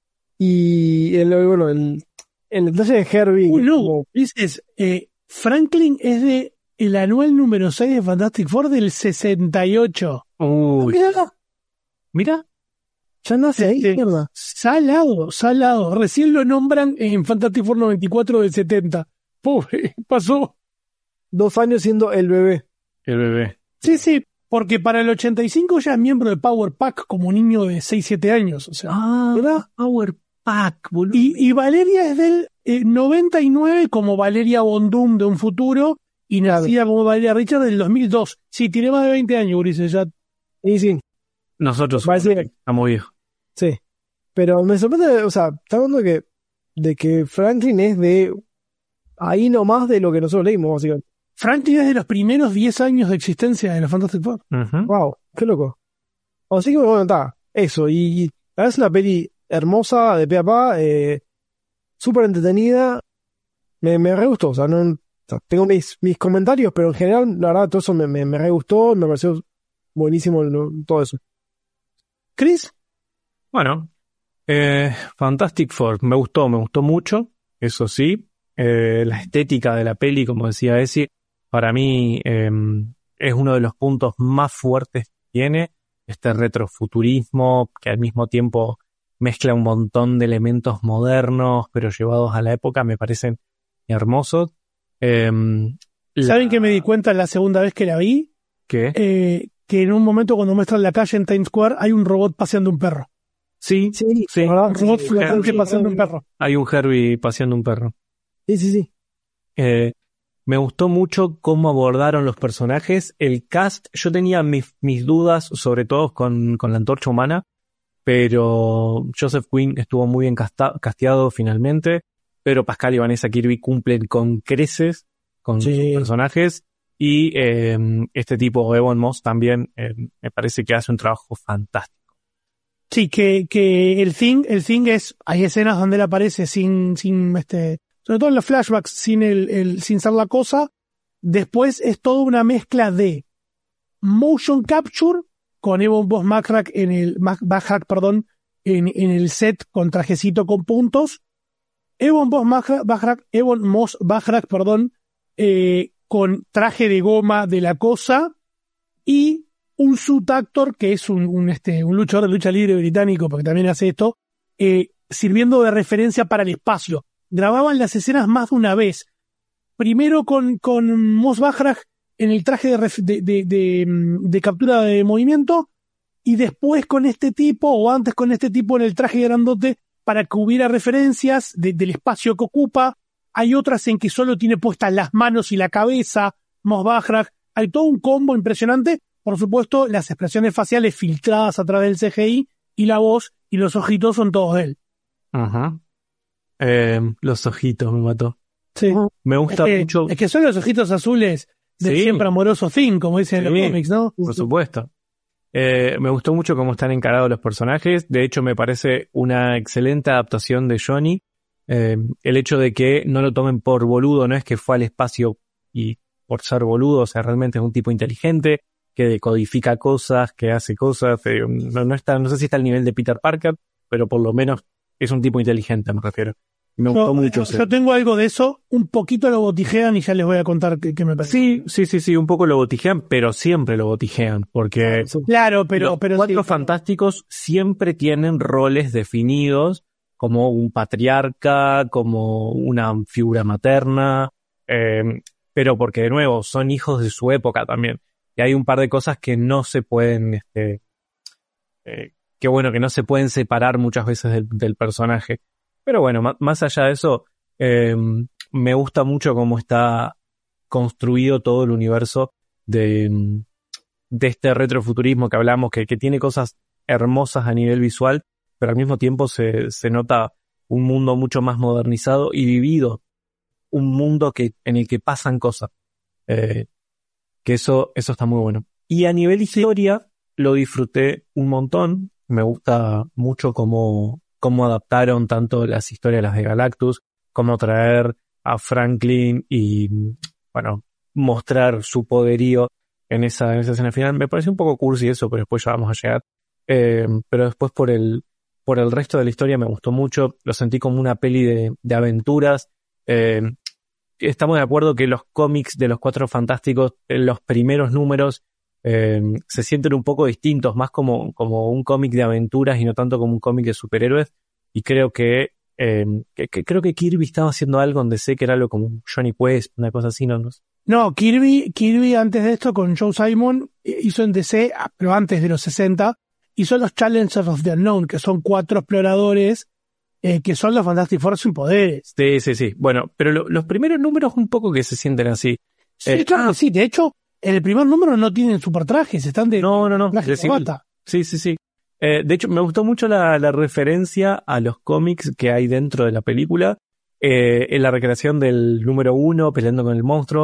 Y el, bueno, el el detalle de Herbie. Uh, no, como... dices, eh, Franklin es de el anual número seis de Fantastic Four del sesenta y ocho. Uy. Mira. Mira. Ya nace ahí, este, mierda. Salado, salado. Recién lo nombran en Fantastic Four noventa y cuatro del setenta. Pobre, pasó. Dos años siendo el bebé. El bebé. Sí, sí, porque para el ochenta y cinco ya es miembro de Power Pack como niño de seis siete años. O sea, ah, ¿verdad? Power Pack, boludo. Y, y Valeria es del eh, noventa y nueve como Valeria Bondum de un futuro y nacida como Valeria Richard del dos mil dos. Sí, tiene más de veinte años, Ulises, ya. Y sí. Nosotros Parece... estamos viejos. Sí. Pero me sorprende, o sea, está hablando de que, de que Franklin es de ahí nomás de lo que nosotros leímos, básicamente. Franklin es de los primeros diez años de existencia de los Fantastic Four. Uh-huh. Wow, qué loco. Así que bueno, está, eso, y, y es una peli hermosa, de pe a pa, eh, súper entretenida, me, me re gustó, o sea, no, o sea, tengo mis, mis comentarios, pero en general, la verdad, todo eso me, me, me re gustó, me pareció buenísimo lo, todo eso. ¿Chris? Bueno, eh, Fantastic Four, me gustó, me gustó mucho, eso sí, eh, la estética de la peli, como decía Esi, para mí eh, es uno de los puntos más fuertes que tiene, este retrofuturismo que al mismo tiempo mezcla un montón de elementos modernos, pero llevados a la época, me parecen hermosos. Eh, ¿Saben la... que me di cuenta la segunda vez que la vi? ¿Qué? Eh, que en un momento cuando muestran la calle en Times Square hay un robot paseando un perro. Sí, sí, sí. Un robot flotante paseando un perro. Hay un Herbie paseando un perro. Sí, sí, sí. Eh, me gustó mucho cómo abordaron los personajes, el cast. Yo tenía mis, mis dudas, sobre todo con, con la Antorcha Humana, pero Joseph Quinn estuvo muy bien casta, casteado finalmente. Pero Pascal y Vanessa Kirby cumplen con creces con sí. sus personajes. Y eh, este tipo, Ebon Moss, también eh, me parece que hace un trabajo fantástico. Sí, que, que el thing, el thing es, hay escenas donde él aparece sin, sin este, sobre todo en los flashbacks, sin el, el, sin ser la cosa. Después es toda una mezcla de motion capture con Ebon Moss Bachrach en el, Bachrach, perdón, en, en el set con trajecito con puntos. Ebon Moss Bachrach, Ebon Moss Bachrach, perdón, eh, con traje de goma de la cosa y un suit actor que es un, un, este, un luchador de lucha libre británico, porque también hace esto, eh, sirviendo de referencia para el espacio. Grababan las escenas más de una vez. Primero con, con Moss Bachrach en el traje de, de, de, de, de captura de movimiento y después con este tipo, o antes con este tipo en el traje grandote, para que hubiera referencias de, del espacio que ocupa. Hay otras en que solo tiene puestas las manos y la cabeza, Moss Bachrach. Hay todo un combo impresionante. Por supuesto, las expresiones faciales filtradas a través del C G I y la voz y los ojitos son todos de él. Ajá. Eh, los ojitos me mató. Sí. Me gusta es que, mucho. Es que son los ojitos azules del sí. siempre amoroso Thing, como dicen sí, en los cómics, ¿no? Por supuesto. Eh, me gustó mucho cómo están encarados los personajes. De hecho, me parece una excelente adaptación de Johnny. Eh, el hecho de que no lo tomen por boludo, no es que fue al espacio y por ser boludo, o sea, realmente es un tipo inteligente, que decodifica cosas, que hace cosas. Eh, no, no, está, no sé si está al nivel de Peter Parker, pero por lo menos es un tipo inteligente, me refiero. Me gustó yo, mucho. Yo tengo algo de eso, un poquito lo botijean y ya les voy a contar qué, qué me parece. Sí, sí, sí, sí, un poco lo botijean, pero siempre lo botijean, porque claro, pero, los pero Cuatro sí. Fantásticos siempre tienen roles definidos, como un patriarca, como una figura materna, eh, pero porque de nuevo son hijos de su época también. Y hay un par de cosas que no se pueden, este, eh, que bueno, que no se pueden separar muchas veces del, del personaje. Pero bueno, más, más allá de eso, eh, me gusta mucho cómo está construido todo el universo de, de este retrofuturismo que hablamos, que, que tiene cosas hermosas a nivel visual, pero al mismo tiempo se, se nota un mundo mucho más modernizado y vivido, un mundo que, en el que pasan cosas. Eh, que eso, eso está muy bueno. Y a nivel historia, lo disfruté un montón. Me gusta mucho cómo, cómo adaptaron tanto las historias las de Galactus, cómo traer a Franklin y, bueno, mostrar su poderío en esa, en esa escena final. Me parece un poco cursi eso, pero después ya vamos a llegar. Eh, pero después por el, por el resto de la historia me gustó mucho. Lo sentí como una peli de, de aventuras. Eh, estamos de acuerdo que los cómics de los Cuatro Fantásticos, en los primeros números, eh, se sienten un poco distintos, más como, como un cómic de aventuras y no tanto como un cómic de superhéroes. Y creo que, eh, que, que creo que Kirby estaba haciendo algo donde sé que era algo como un Johnny Quest, una cosa así, ¿no? No, no Kirby, Kirby antes de esto con Joe Simon hizo en D C, pero antes de los sesenta, hizo los Challengers of the Unknown, que son cuatro exploradores eh, que son los Fantastic Four sin poderes. Sí, sí, sí. Bueno, pero lo, los primeros números un poco que se sienten así. Sí, eh, claro ah, que sí. De hecho, en el primer número no tienen super trajes, están de no, no, no, traje de corbata. Sí, sí, sí. Eh, de hecho, me gustó mucho la, la referencia a los cómics que hay dentro de la película. Eh, en la recreación del número uno, peleando con el monstruo.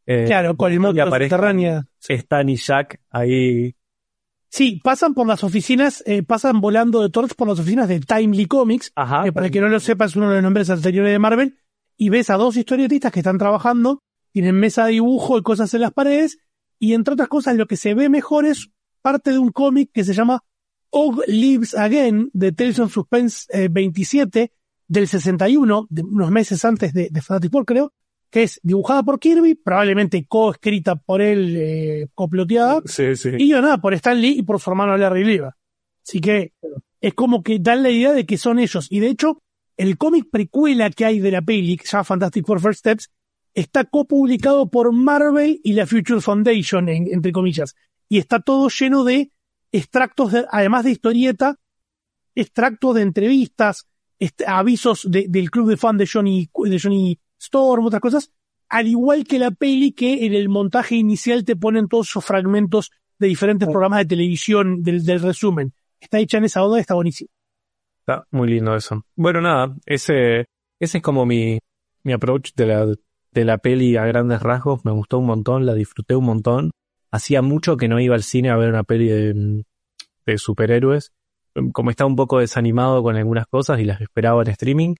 Eh, claro, con el monstruo subterráneo. Stan y Jack ahí. Sí, pasan por las oficinas, eh, pasan volando de Torch por las oficinas de Timely Comics, Ajá, que para el que no lo sepa es uno de los nombres anteriores de Marvel, y ves a dos historietistas que están trabajando, tienen mesa de dibujo y cosas en las paredes, y entre otras cosas lo que se ve mejor es parte de un cómic que se llama Og Lives Again, de Tales of Suspense eh, veintisiete, del sesenta y uno, de unos meses antes de, de Fantastic Four, creo, que es dibujada por Kirby, probablemente co-escrita por él, eh, coploteada, sí, sí. y nada, por Stan Lee y por su hermano Larry Lieber. Así que es como que dan la idea de que son ellos. Y de hecho, el cómic precuela que hay de la peli, que se llama Fantastic Four First Steps, está copublicado por Marvel y la Future Foundation, en, entre comillas. Y está todo lleno de extractos, de, además de historieta, extractos de entrevistas, est- avisos de, del club de fan de Johnny, de Johnny Storm, otras cosas, al igual que la peli, que en el montaje inicial te ponen todos esos fragmentos de diferentes programas de televisión del, del resumen. Está hecha en esa onda, está buenísimo. Está muy lindo eso. Bueno, nada, ese ese es como mi, mi approach de la, de la peli a grandes rasgos. Me gustó un montón, la disfruté un montón. Hacía mucho que no iba al cine a ver una peli de, de superhéroes. Como estaba un poco desanimado con algunas cosas y las esperaba en streaming.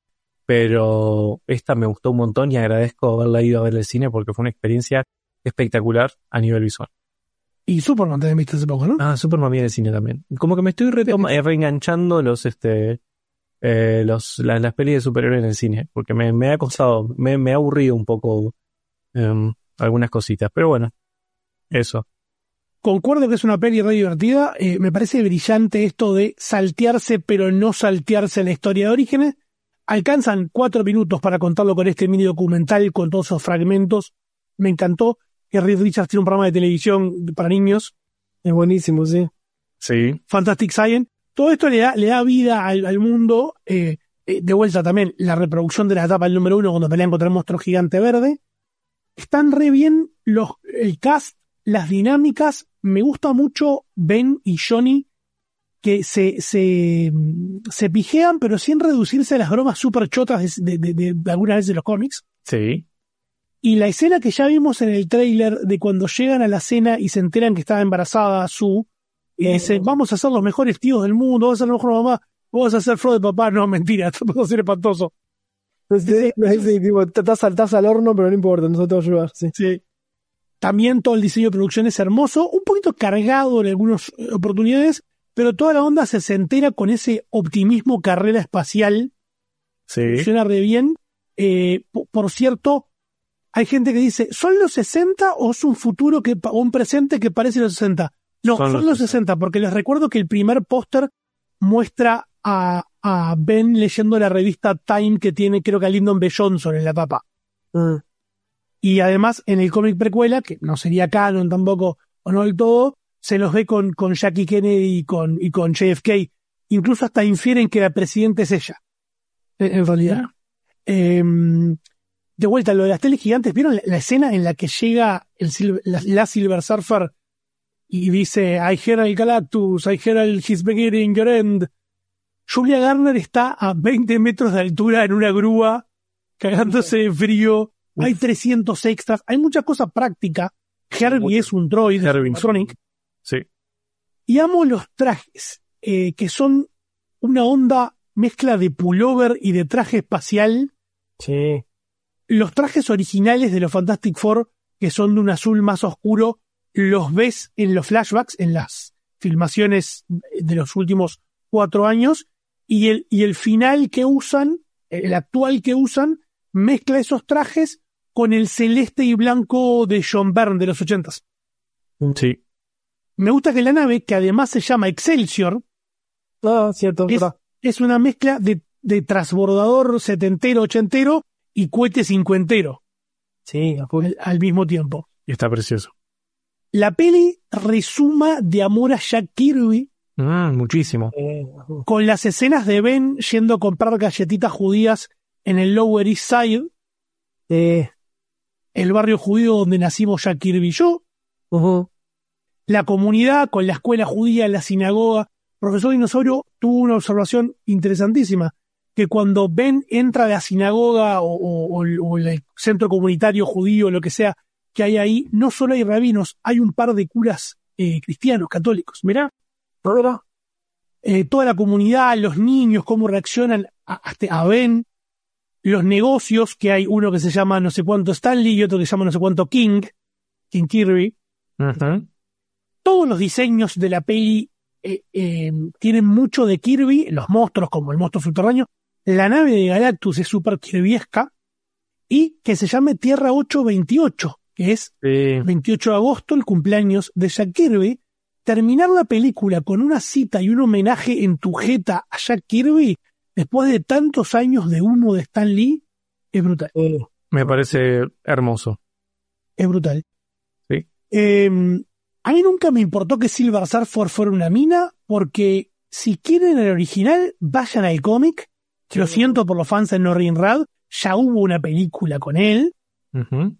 Pero esta me gustó un montón y agradezco haberla ido a ver al cine porque fue una experiencia espectacular a nivel visual. Y Superman también viste hace poco, ¿no? Ah, Superman vi en el cine también. Como que me estoy retoma- eh, reenganchando los, este, eh, los, la, las pelis de superhéroes en el cine, porque me, me ha costado, me, me ha aburrido un poco um, algunas cositas, pero bueno, eso. Concuerdo que es una peli re divertida, eh, me parece brillante esto de saltearse pero no saltearse la historia de Orígenes. Alcanzan cuatro minutos para contarlo con este mini documental, con todos esos fragmentos. Me encantó que Reed Richards tiene un programa de televisión para niños. Es buenísimo, sí. Sí. Fantastic Science. Todo esto le da, le da vida al, al mundo. Eh, eh, de vuelta también, la reproducción de la etapa del número uno cuando pelean contra el monstruo gigante verde. Están re bien los, el cast, las dinámicas. Me gusta mucho Ben y Johnny, que se, se, se pijean, pero sin reducirse a las bromas súper chotas de, de, de, de algunas veces de los cómics. Sí. Y la escena que ya vimos en el tráiler de cuando llegan a la cena y se enteran que estaba embarazada Sue, y dicen, vamos a ser los mejores tíos del mundo, vamos a ser la mejor mamá, vamos a ser Frodo de papá. No, mentira, esto puede ser espantoso. Sí, sí, tipo, estás saltás al horno, pero no importa, nosotros te vamos a ayudar. Sí. Sí. También todo el diseño de producción es hermoso, un poquito cargado en algunas oportunidades, pero toda la onda se centra con ese optimismo carrera espacial. Sí. Funciona re bien. Eh, por, por cierto, hay gente que dice, ¿son los sesenta o es un futuro que o un presente que parece los sesenta? No, son, son los sesenta, porque les recuerdo que el primer póster muestra a, a Ben leyendo la revista Time que tiene, creo que a Lyndon B. Johnson en la tapa. Mm. Y además, en el cómic precuela, que no sería canon tampoco, o no del todo, se los ve con, con Jackie Kennedy y con, y con J F K. Incluso hasta infieren que la presidenta es ella. En, en realidad. Eh, de vuelta, lo de las teles gigantes, ¿vieron la, la escena en la que llega el, la, la Silver Surfer y dice, I hear el Galactus, I hear el His beginning, your end? Julia Garner está a veinte metros de altura en una grúa, cagándose de frío. Uf. Hay trescientos extras, hay mucha cosa práctica. Herbie es un droid, Sonic. Sí. Y amo los trajes, eh, que son una onda mezcla de pullover y de traje espacial. Sí. Los trajes originales de los Fantastic Four, que son de un azul más oscuro, los ves en los flashbacks, en las filmaciones de los últimos cuatro años, y el, y el final que usan, el actual que usan, mezcla esos trajes con el celeste y blanco de John Byrne de los ochentas. Sí. Me gusta que la nave, que además se llama Excelsior, ah, cierto, es, es una mezcla de, de transbordador setentero, ochentero y cohete cincuentero. Sí, al, al mismo tiempo. Y está precioso. La peli resuma de amor a Jack Kirby. Mm, muchísimo. Eh, con las escenas de Ben yendo a comprar galletitas judías en el Lower East Side. Eh, el barrio judío donde nacimos Jack Kirby y yo. Uh-huh. La comunidad con la escuela judía, la sinagoga. Profesor Dinosaurio tuvo una observación interesantísima, que cuando Ben entra a la sinagoga o, o, o el centro comunitario judío, lo que sea, que hay ahí, no solo hay rabinos, hay un par de curas eh, cristianos, católicos. Mirá, ¿verdad? Eh, toda la comunidad, los niños, cómo reaccionan a, a, a Ben, los negocios, que hay uno que se llama no sé cuánto Stanley y otro que se llama no sé cuánto King, King Kirby. Uh-huh. Todos los diseños de la peli eh, eh, tienen mucho de Kirby, los monstruos como el monstruo subterráneo. La nave de Galactus es súper kirbyesca y que se llame Tierra ochocientos veintiocho, que es sí. veintiocho de agosto, el cumpleaños de Jack Kirby. Terminar la película con una cita y un homenaje en tu jeta a Jack Kirby después de tantos años de humo de Stan Lee es brutal. Oh, me parece hermoso. Es brutal. Sí. Eh, a mí nunca me importó que Silver Surfer fuera una mina, porque si quieren el original, vayan al cómic. Sí. Lo siento por los fans de Norrin Rad, ya hubo una película con él. Uh-huh.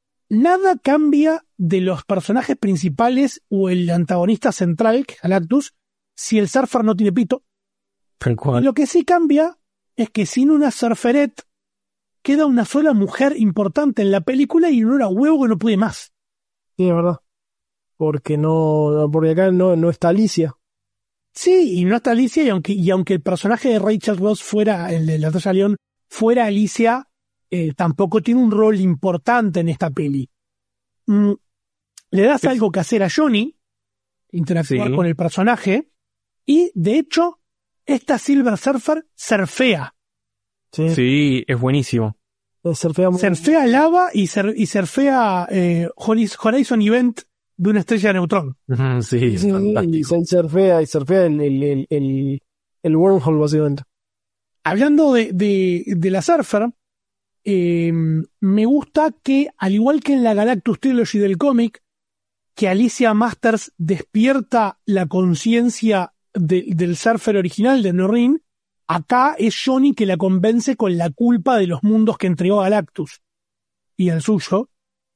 Nada cambia de los personajes principales o el antagonista central, que es Galactus, si el Surfer no tiene pito. Tal cual. Lo que sí cambia es que sin una Surferette queda una sola mujer importante en la película y no era huevo que no puede más. Sí, es verdad. Porque no, porque acá no, no está Alicia. Sí, y no está Alicia, y aunque, y aunque el personaje de Rachel Ross fuera, el de la Natasha Lyonne, fuera Alicia, eh, tampoco tiene un rol importante en esta peli. Mm, le das es... algo que hacer a Johnny, interactuar sí. con el personaje, y de hecho, esta Silver Surfer surfea. Sí, sí, es buenísimo. Surfea, muy... surfea lava y, sur, y surfea eh, Horizon Event de una estrella de neutrón. Sí, sí, y surfea, y surfea el, el, el, el, el wormhole, básicamente. Hablando de, de, de la Surfer, eh, me gusta que, al igual que en la Galactus Trilogy del cómic, que Alicia Masters despierta la conciencia de, del Surfer original de Norrin, acá es Johnny que la convence con la culpa de los mundos que entregó Galactus y el suyo.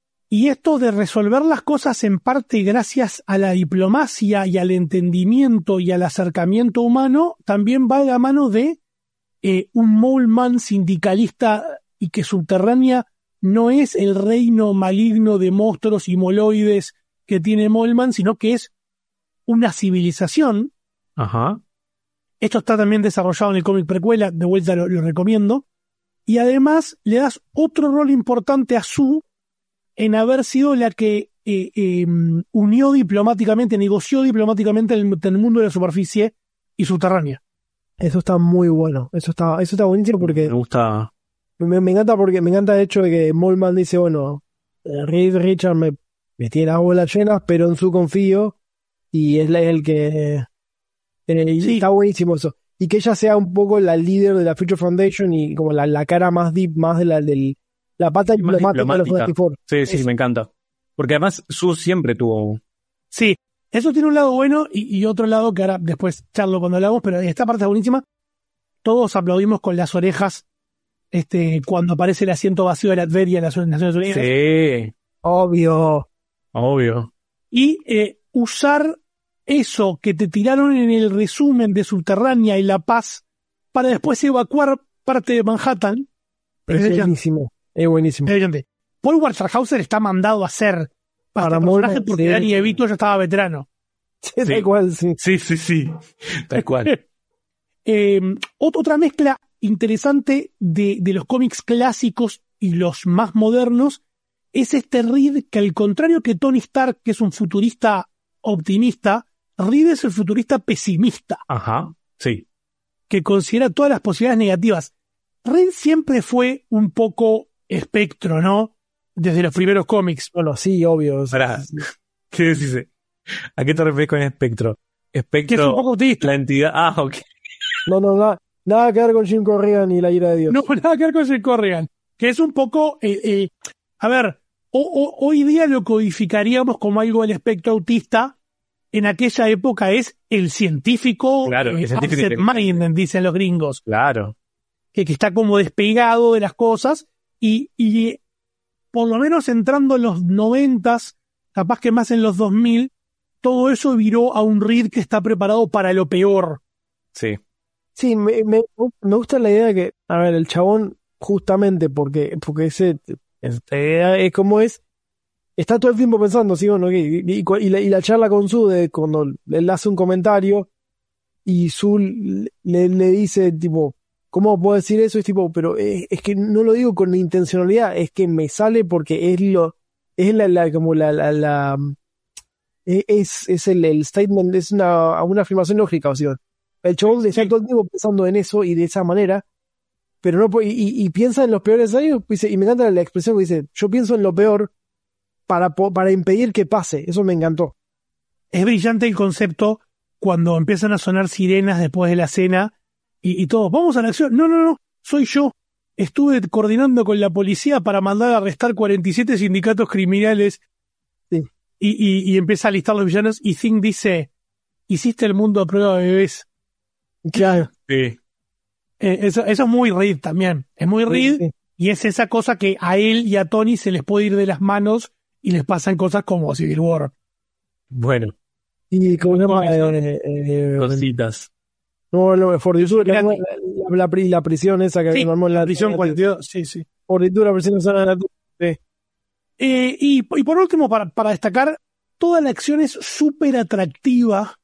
Y esto de resolver las cosas en parte gracias a la diplomacia y al entendimiento y al acercamiento humano, también va de la mano de eh, un Moleman sindicalista y que Subterránea no es el reino maligno de monstruos y moloides que tiene Moleman, sino que es una civilización. Ajá. Esto está también desarrollado en el cómic precuela, de vuelta lo, lo recomiendo. Y además le das otro rol importante a Sue en haber sido la que eh, eh, unió diplomáticamente, negoció diplomáticamente el, el mundo de la superficie y Subterránea. Eso está muy bueno. Eso está, eso está buenísimo porque... Me gusta... Me, me encanta porque me encanta el hecho de que Moleman dice, bueno, Reed Richard me, me tiene las bolas llenas, pero en su confío y es el que... Eh, sí. Está buenísimo eso. Y que ella sea un poco la líder de la Future Foundation y como la, la cara más deep, más de la del la pata diplomática de los Fantastic Four. Sí, sí, eso. Me encanta. Porque además Sue siempre tuvo... Sí, eso tiene un lado bueno y, y otro lado que ahora después charlo cuando hablamos, pero esta parte es buenísima. Todos aplaudimos con las orejas este cuando aparece el asiento vacío de la Latveria en las Naciones Unidas. Sí. Obvio. Obvio. Y eh, usar eso que te tiraron en el resumen de Subterránea y La Paz para después evacuar parte de Manhattan. Es buenísimo. Es buenísimo. Paul Waterhauser está mandado a hacer para este personaje porque sí. Danny DeVito ya estaba veterano. Sí, sí. Tal cual, sí. Sí, sí, sí. Tal cual. eh, otra mezcla interesante de, de los cómics clásicos y los más modernos es este Reed que, al contrario que Tony Stark, que es un futurista optimista, Reed es el futurista pesimista. Ajá, sí. Que considera todas las posibilidades negativas. Reed siempre fue un poco espectro, ¿no? Desde los primeros cómics. Bueno, sí, obvio. Pará, ¿qué decís? ¿A qué te refieres con espectro? Espectro, que es un poco autista. La entidad... Ah, ok. No, no, nada, nada que ver con Jim Corrigan y la ira de Dios. No, nada que ver con Jim Corrigan. Que es un poco... Eh, eh, a ver, o, o, hoy día lo codificaríamos como algo del espectro autista. En aquella época es el científico, claro, el eh, científico absent mind, dicen los gringos. Claro. Que, que está como despegado de las cosas y, y por lo menos entrando en los noventas, capaz que más en los dos mil, todo eso viró a un Reed que está preparado para lo peor. Sí. Sí, me, me, me gusta la idea de que, a ver, el chabón, justamente porque, porque ese, esa idea es como es, está todo el tiempo pensando, sí, bueno, okay, y, y, y, la, y la charla con Su de cuando él hace un comentario y Su le, le dice, tipo, ¿cómo puedo decir eso? Es tipo, pero es, es que no lo digo con intencionalidad, es que me sale porque es lo, es la, la como la, la, la es, es el, el statement, es una, una afirmación lógica, o sea, el chabón está todo el tiempo pensando en eso y de esa manera, pero no puede, y, y piensa en los peores años, y me encanta la expresión que dice, yo pienso en lo peor para, para impedir que pase, eso me encantó. Es brillante el concepto cuando empiezan a sonar sirenas después de la cena y, y todos, vamos a la acción, no, no, no, soy yo, estuve coordinando con la policía para mandar a arrestar cuarenta y siete sindicatos criminales. Sí. Y, y, y empieza a listar los villanos y Thing dice, hiciste el mundo a prueba de bebés. Claro. Sí. Eh, eso, eso es muy Reed también. Es muy Reed, sí, sí. Y es esa cosa que a él y a Tony se les puede ir de las manos y les pasan cosas como Civil War. Bueno. Y como se llama, eh, eh, cositas. No, no, Fortitude, la, la, la, la prisión esa que sí, armamos en la, la prisión cuarenta y dos, sí, sí. Fortitude, la prisión esa de la, sí. Eh, y, y por último, para, para destacar, toda la acción es súper atractiva.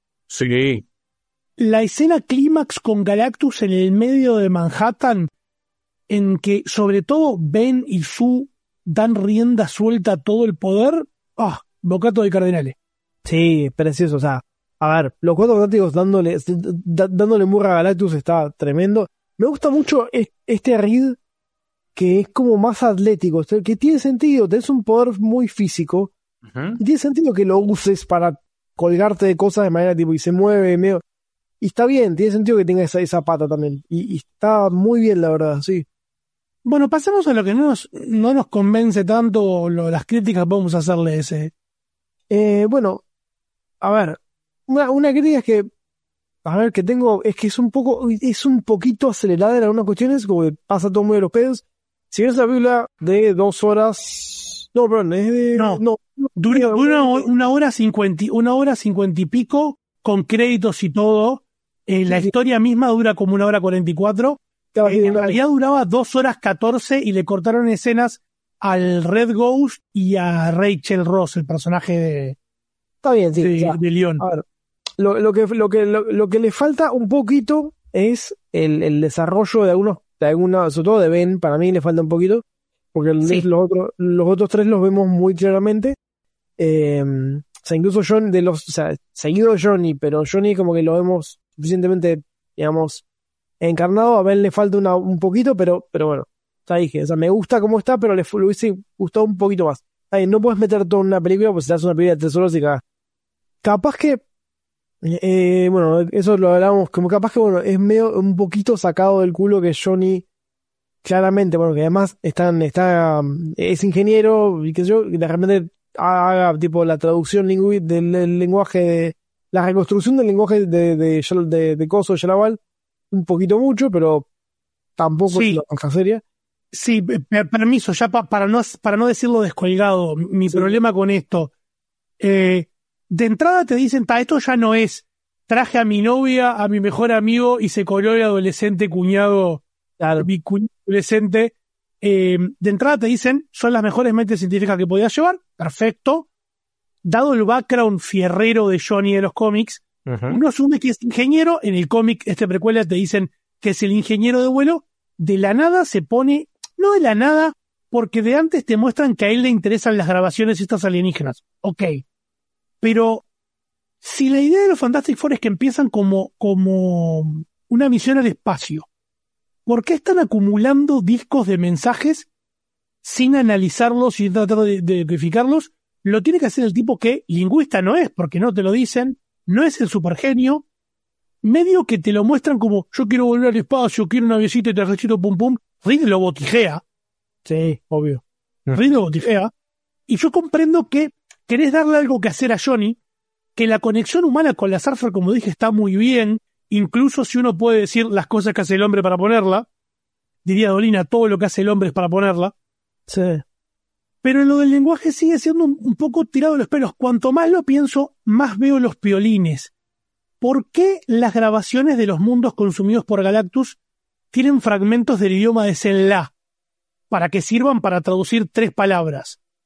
Sí. La escena clímax con Galactus en el medio de Manhattan, en que sobre todo Ben y Sue dan rienda suelta a todo el poder. ¡Ah! Bocato de Cardenales. Sí, precioso. O sea, a ver, los Cuatro Fantásticos dándole, dándole murra a Galactus está tremendo. Me gusta mucho este Reed que es como más atlético, que tiene sentido, tenés un poder muy físico, uh-huh. y tiene sentido que lo uses para colgarte de cosas de manera tipo, y se mueve medio, y está bien, tiene sentido que tenga esa, esa pata también, y, y está muy bien la verdad, sí. Bueno, pasemos a lo que no nos, no nos convence tanto, lo, las críticas vamos a hacerle ese. Eh, bueno, a ver, una, una crítica es que, a ver, que tengo, es que es un poco, es un poquito acelerada en algunas cuestiones, como que pasa todo muy de los pedos. Si ves la película de dos horas, no, perdón, es de, no, no, dura una, una hora cincuenta, una hora cincuenta y pico, con créditos y todo, eh, la sí, historia sí. misma dura como una hora cuarenta y cuatro, eh, sí, en realidad duraba dos horas catorce y le cortaron escenas al Red Ghost y a Rachel Ross, el personaje de, está bien, sí, de, ya. de León. A ver, lo, lo que, lo que, lo, lo que le falta un poquito es el, el desarrollo de algunos de alguna, sobre todo de Ben, para mí le falta un poquito, porque sí. los, otros, los otros tres los vemos muy claramente. Eh, o sea, incluso John, de los, o sea, seguido Johnny, pero Johnny como que lo vemos suficientemente, digamos, encarnado. A Ben le falta una, un poquito, pero, pero bueno, ya dije, o sea, me gusta cómo está, pero le, le hubiese gustado un poquito más. Ay, no puedes meter todo en una película, pues si te das una película de tres horas y cagás. Capaz que, Eh, bueno, eso lo hablamos, como capaz que, bueno, es medio un poquito sacado del culo que Johnny, claramente, bueno, que además están, está, es ingeniero y que yo, y de repente haga tipo la traducción lingüí- del, del lenguaje, de, la reconstrucción del lenguaje de, de, de, de, de Coso, de Yalabal, un poquito mucho, pero tampoco sí. es una cosa seria. Sí, per- permiso, ya pa, para, no, para no decirlo descolgado, mi sí. problema con esto, eh, de entrada te dicen, ta, esto ya no es, traje a mi novia, a mi mejor amigo y se coló el adolescente cuñado, claro. mi cuñado adolescente. Eh, de entrada te dicen, son las mejores mentes científicas que podías llevar, perfecto. Dado el background fierrero de Johnny de los cómics, uh-huh. uno asume que es ingeniero, en el cómic, este precuela te dicen que es el ingeniero de vuelo, de la nada se pone, no de la nada, porque de antes te muestran que a él le interesan las grabaciones estas alienígenas, ok. Pero si la idea de los Fantastic Four es que empiezan como, como una misión al espacio, ¿por qué están acumulando discos de mensajes sin analizarlos y tratar de, de decodificarlos? Lo tiene que hacer el tipo que lingüista no es, porque no te lo dicen, no es el supergenio, medio que te lo muestran como yo quiero volver al espacio, quiero una visita y te recito pum pum. Reed lo botijea. Sí, obvio. Reed lo botijea. Y yo comprendo que querés darle algo que hacer a Johnny, que la conexión humana con la Surfer, como dije, está muy bien, incluso si uno puede decir las cosas que hace el hombre para ponerla, diría Dolina, todo lo que hace el hombre es para ponerla. Sí. Pero lo del lenguaje sigue siendo un, un poco tirado de los pelos. Cuanto más lo pienso, más veo los piolines. ¿Por qué las grabaciones de los mundos consumidos por Galactus tienen fragmentos del idioma de Zenla para que sirvan para traducir tres palabras?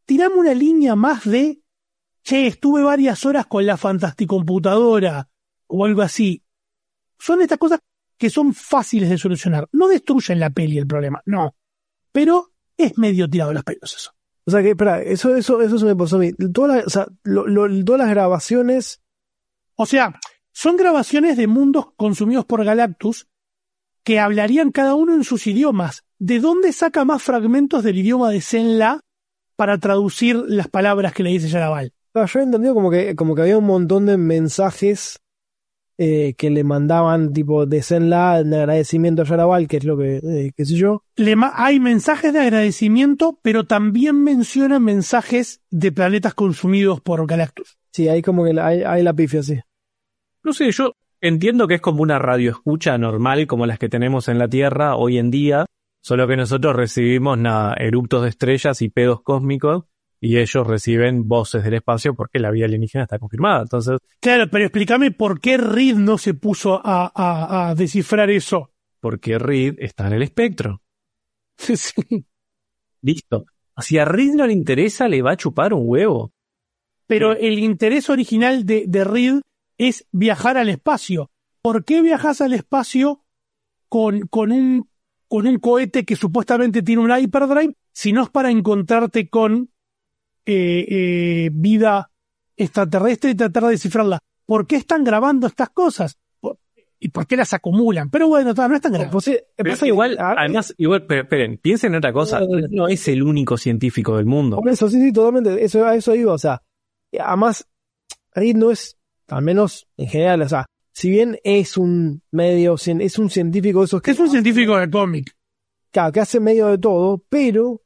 tirame una línea más de, che, estuve varias horas con la fantasticomputadora o algo así. Son estas cosas que son fáciles de solucionar. No destruyen la peli el problema, no. Pero es medio tirado de los pelos eso. O sea que, espera, eso, eso, eso se me pasó a mí. Todas las, o sea, lo, lo, todas las grabaciones... O sea, son grabaciones de mundos consumidos por Galactus que hablarían cada uno en sus idiomas. ¿De dónde saca más fragmentos del idioma de Zenla para traducir las palabras que le dice Yaraval? Ah, yo he entendido como que, como que había un montón de mensajes eh, que le mandaban, tipo, de Zenla en agradecimiento a Yaraval, que es lo que, eh, qué sé yo. Le ma- hay mensajes de agradecimiento, pero también mencionan mensajes de planetas consumidos por Galactus. Sí, hay como que la, hay, hay la pifia, sí. No sé, yo entiendo que es como una radioescucha normal, como las que tenemos en la Tierra hoy en día, solo que nosotros recibimos nada, eruptos de estrellas y pedos cósmicos, y ellos reciben voces del espacio porque la vida alienígena está confirmada. Entonces, claro, pero explícame por qué Reed no se puso a, a, a descifrar eso. Porque Reed está en el espectro. Sí. Listo. Si a Reed no le interesa, le va a chupar un huevo. Pero el interés original de, de Reed es viajar al espacio. ¿Por qué viajas al espacio con, con, un, con un cohete que supuestamente tiene un hyperdrive si no es para encontrarte con eh, eh, vida extraterrestre y tratar de descifrarla? ¿Por qué están grabando estas cosas? ¿Por, ¿Y por qué las acumulan? Pero bueno, no es tan grave. Pues, eh, Pero pasa igual, que, ah, además, igual, pero, esperen, piensen en otra cosa. No es el único científico del mundo. Por eso, sí, sí, totalmente. Eso, a eso iba, o sea, además, Reed no es, al menos en general, o sea, si bien es un medio, es un científico de esos que... Es un científico de cómic. Claro, que hace medio de todo, pero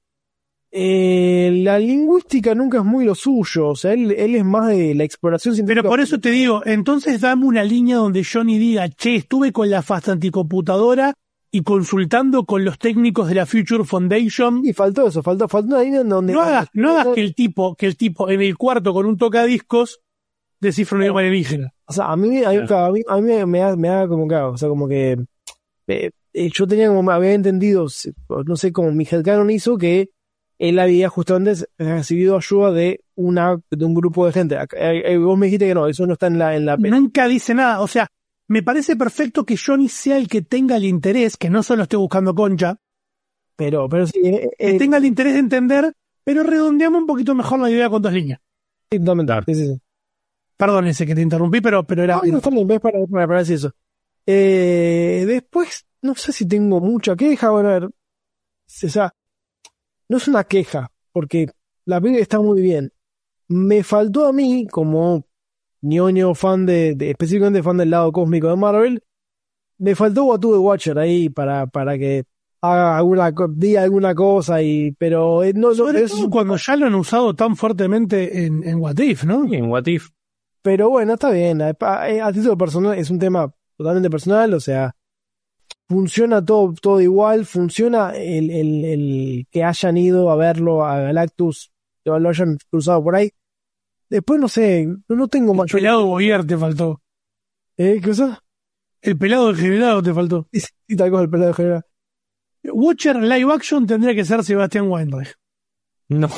eh, la lingüística nunca es muy lo suyo, o sea, él, él es más de la exploración científica. Pero por eso te digo, entonces dame una línea donde Johnny diga, che, estuve con la fantasticomputadora y consultando con los técnicos de la Future Foundation. Y faltó eso, faltó, faltó una línea en donde... No hagas, no hagas que el tipo, que el tipo en el cuarto con un tocadiscos descifra un idioma alienígena. O sea, a mí, a mí, a mí, a mí me, me, da, me da como que, o sea, como que eh, yo tenía como, había entendido, no sé, como mi headcanon hizo que él había justamente recibido ayuda de una de un grupo de gente. Eh, eh, vos me dijiste que no, eso no está en la... En la Nunca dice nada, o sea, me parece perfecto que Johnny sea el que tenga el interés, que no solo esté buscando concha, pero, pero sí, eh, que eh, tenga el interés de entender, pero redondeamos un poquito mejor la idea con dos líneas. Sí, totalmente. Sí, sí, sí. Perdón ese que te interrumpí, pero, pero era... No, no está bien, ves para, para, para decir eso. Eh, después, no sé si tengo mucha queja, bueno, a ver, o sea, no es una queja, porque la película está muy bien. Me faltó a mí, como ñoño fan de, de, específicamente fan del lado cósmico de Marvel, me faltó Watu de Watcher ahí para, para que haga alguna, diga alguna cosa, y pero eh, no, no es cuando ya lo han usado tan fuertemente en, en What If, ¿no? Sí, en What If. Pero bueno, está bien. A, a, a título personal es un tema totalmente personal, o sea, funciona todo, todo igual, funciona el, el, el que hayan ido a verlo a Galactus, que lo hayan cruzado por ahí. Después no sé, no, no tengo el mayor... El pelado Boyer te faltó. ¿Eh? ¿Qué cosa? El pelado degenerado te faltó. Sí, sí, tal cosa, el pelado degenerado. Watcher live action tendría que ser Sebastián Weinreich. No.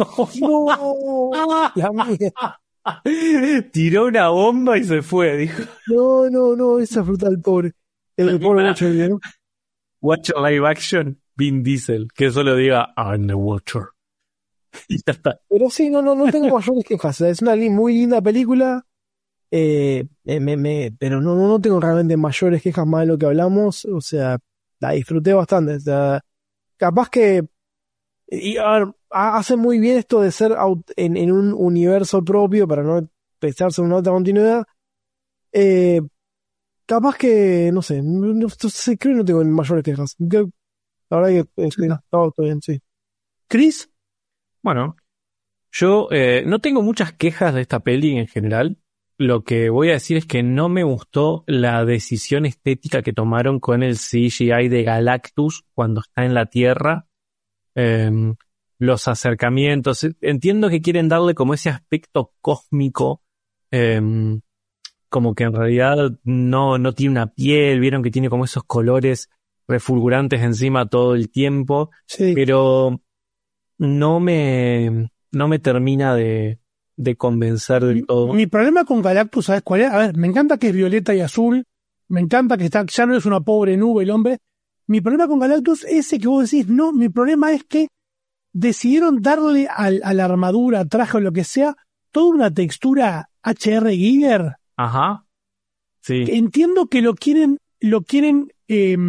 No. La mía. Tiró una bomba y se fue, dijo. No, no, no, esa fruta del pobre. El, el pobre Watcher, ¿no? Watcher live action, Vin Diesel, que solo diga I'm the Watcher. Y ya está. Pero sí, no, no, no tengo mayores quejas. Es una li- muy linda película. Eh, me, me, pero no, no tengo realmente mayores quejas más de lo que hablamos. O sea, la disfruté bastante. O sea, capaz que y, a ver, hace muy bien esto de ser aut- en, en un universo propio para no prestarse una otra continuidad. Eh, capaz que, no sé, no, no sé, creo que no tengo mayores quejas. Creo, la verdad que eh, está todo bien, sí. ¿Chris? Bueno, yo eh, no tengo muchas quejas de esta peli en general. Lo que voy a decir es que no me gustó la decisión estética que tomaron con el C G I de Galactus cuando está en la Tierra. Eh, los acercamientos. Entiendo que quieren darle como ese aspecto cósmico, eh, como que en realidad no, no tiene una piel. Vieron que tiene como esos colores refulgurantes encima todo el tiempo. Sí. Pero no me... no me termina de, de convencer del todo. Mi problema con Galactus, ¿sabes cuál es? A ver, me encanta que es violeta y azul, me encanta que está, ya no es una pobre nube el hombre. Mi problema con Galactus es ese que vos decís, no, mi problema es que decidieron darle al, a la armadura, traje o lo que sea, toda una textura H R Giger. Ajá. Sí. Entiendo que lo quieren, lo quieren eh,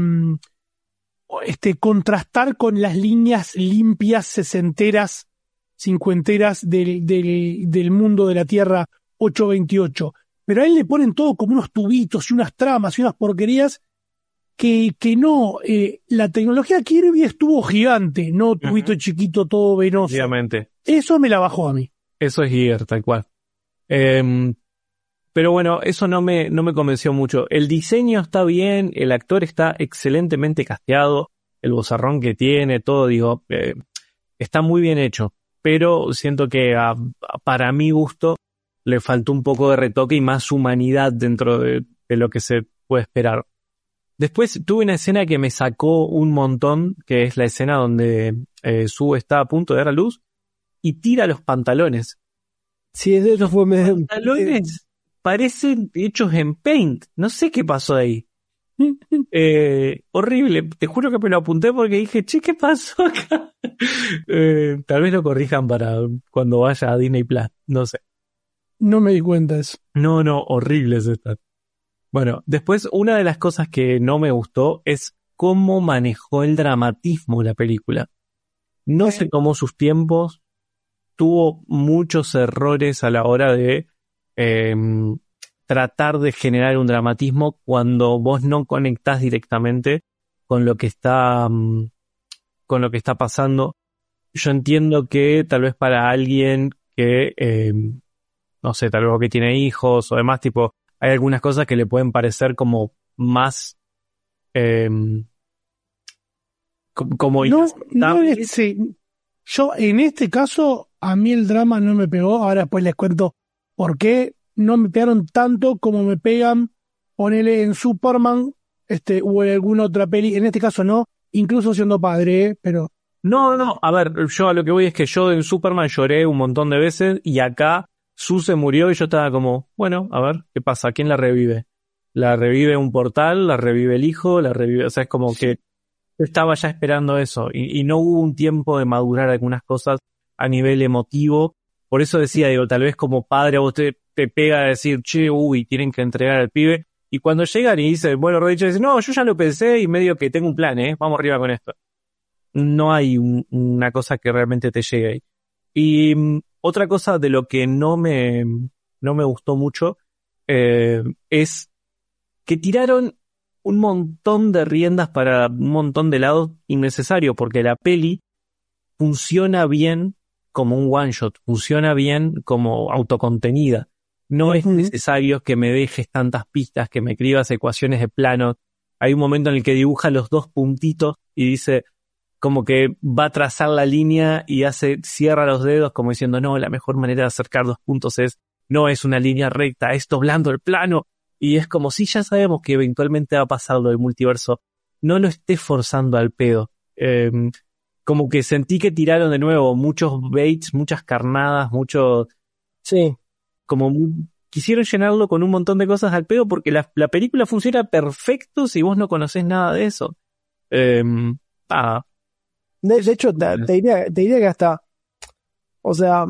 este, contrastar con las líneas limpias, sesenteras, cincuenteras del, del, del mundo de la Tierra ochocientos veintiocho. Pero a él le ponen todo como unos tubitos y unas tramas y unas porquerías que, que no. Eh, la tecnología Kirby estuvo gigante, no tubito uh-huh. chiquito, todo venoso. Obviamente. Eso me la bajó a mí. Eso es Giger, tal cual. Eh, pero bueno, eso no me, no me convenció mucho. El diseño está bien, el actor está excelentemente casteado, el vozarrón que tiene, todo, digo, eh, está muy bien hecho. Pero siento que a, a, para mi gusto le faltó un poco de retoque y más humanidad dentro de, de lo que se puede esperar. Después tuve una escena que me sacó un montón, que es la escena donde eh, Sue está a punto de dar a luz y tira los pantalones. Sí, eso fue... Los pantalones parecen hechos en Paint. No sé qué pasó ahí. eh, horrible. Te juro que me lo apunté porque dije, che, ¿qué pasó acá? eh, tal vez lo corrijan para cuando vaya a Disney Plus. No sé. No me di cuenta de eso. No, no, horribles están. Bueno, después una de las cosas que no me gustó es cómo manejó el dramatismo la película. No se tomó sus tiempos, tuvo muchos errores a la hora de eh, tratar de generar un dramatismo cuando vos no conectás directamente con lo que está um, con lo que está pasando. Yo entiendo que tal vez para alguien que eh, no sé, tal vez que tiene hijos o demás, tipo, hay algunas cosas que le pueden parecer como más eh, como no, no es, sí. Yo en este caso a mí el drama no me pegó. Ahora después les cuento por qué no me pegaron tanto como me pegan, ponele en Superman este o en alguna otra peli. En este caso no, incluso siendo padre, ¿eh? Pero no, no, a ver, yo a lo que voy es que yo en Superman lloré un montón de veces y acá Sue se murió y yo estaba como, bueno, a ver, ¿qué pasa? ¿Quién la revive? ¿La revive un portal? ¿La revive el hijo? ¿La revive? O sea, es como que estaba ya esperando eso y, y no hubo un tiempo de madurar algunas cosas a nivel emotivo. Por eso decía, digo, tal vez como padre a vos te, te pega a decir, che, uy, tienen que entregar al pibe. Y cuando llegan y dicen, bueno, Rodicho dice, no, yo ya lo pensé y medio que tengo un plan, ¿eh? Vamos arriba con esto. No hay un, una cosa que realmente te llegue ahí. Y um, otra cosa de lo que no me, no me gustó mucho eh, es que tiraron un montón de riendas para un montón de lados innecesario, porque la peli funciona bien como un one shot, funciona bien como autocontenida. No es necesario que me dejes tantas pistas, que me escribas ecuaciones de planos. Hay un momento en el que dibuja los dos puntitos y dice como que va a trazar la línea y hace, cierra los dedos como diciendo, no, la mejor manera de acercar dos puntos es, no es una línea recta, es doblando el plano. Y es como si ya sabemos que eventualmente va a pasar lo del multiverso. No lo estés forzando al pedo. Eh, como que sentí que tiraron de nuevo muchos baits, muchas carnadas, muchos... Sí. Como quisieron llenarlo con un montón de cosas al pedo porque la, la película funciona perfecto si vos no conocés nada de eso. Eh, ah. de, de hecho, te, te, diría, te diría que hasta... O sea...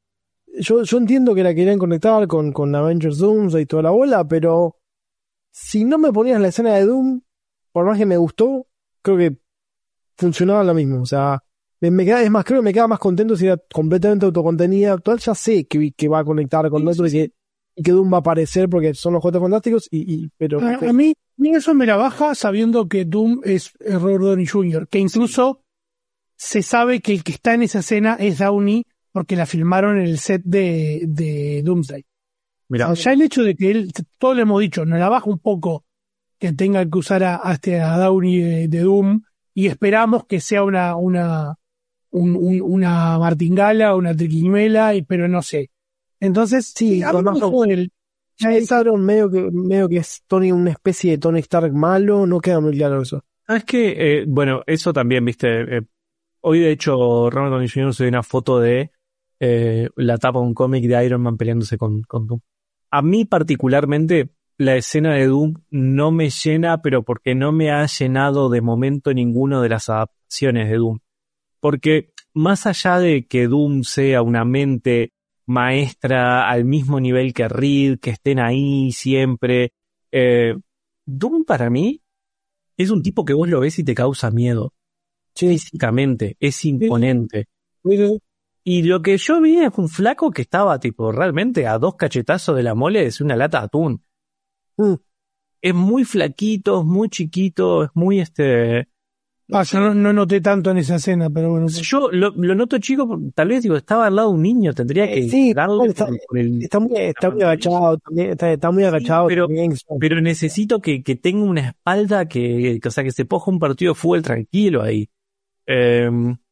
Yo, yo entiendo que la querían conectar con, con Avengers Doom y toda la bola, pero si no me ponías la escena de Doom, por más que me gustó, creo que funcionaba lo mismo. O sea, me, me queda, es más, creo que me queda más contento si era completamente autocontenida. Total, ya sé que, que va a conectar con otro y que, y que Doom va a aparecer porque son los Juegos Fantásticos, y, y pero a, a mí, a mí eso me la baja sabiendo que Doom es Robert Downey junior, que incluso se sabe que el que está en esa escena es Downey, porque la filmaron en el set de, de Doomsday. Mirá. O sea, ya el hecho de que él, todo le hemos dicho, nos la baja un poco que tenga que usar a, a, este, a Downey de, de Doom, y esperamos que sea una una un, un, una martingala, una triquimela, y, pero no sé. Entonces, sí, además el, ya es Aaron medio que, medio que es Tony, una especie de Tony Stark malo, no queda muy claro eso. ¿Sabes qué? Eh, bueno, eso también, viste, eh, hoy de hecho Robert Downey junior se dio una foto de eh, la tapa de un cómic de Iron Man peleándose con, con Doom. A mí particularmente la escena de Doom no me llena, pero porque no me ha llenado de momento ninguno de las adaptaciones de Doom. Porque más allá de que Doom sea una mente maestra al mismo nivel que Reed, que estén ahí siempre, eh, Doom para mí es un tipo que vos lo ves y te causa miedo. Sí. Físicamente, es imponente. Sí. Sí. Y lo que yo vi es un flaco que estaba tipo realmente a dos cachetazos de la mole de una lata de atún. Mm. Es muy flaquito, es muy chiquito, es muy este... Ah, yo no, no noté tanto en esa escena, pero bueno. Yo lo, lo noto chico, tal vez digo, estaba al lado de un niño, tendría que eh, sí, darle está, por, por el... está muy, está muy agachado, está, está muy agachado. Sí, pero, también. pero necesito que, que tenga una espalda que, que, o sea, que se poja un partido de fútbol tranquilo ahí. Eh,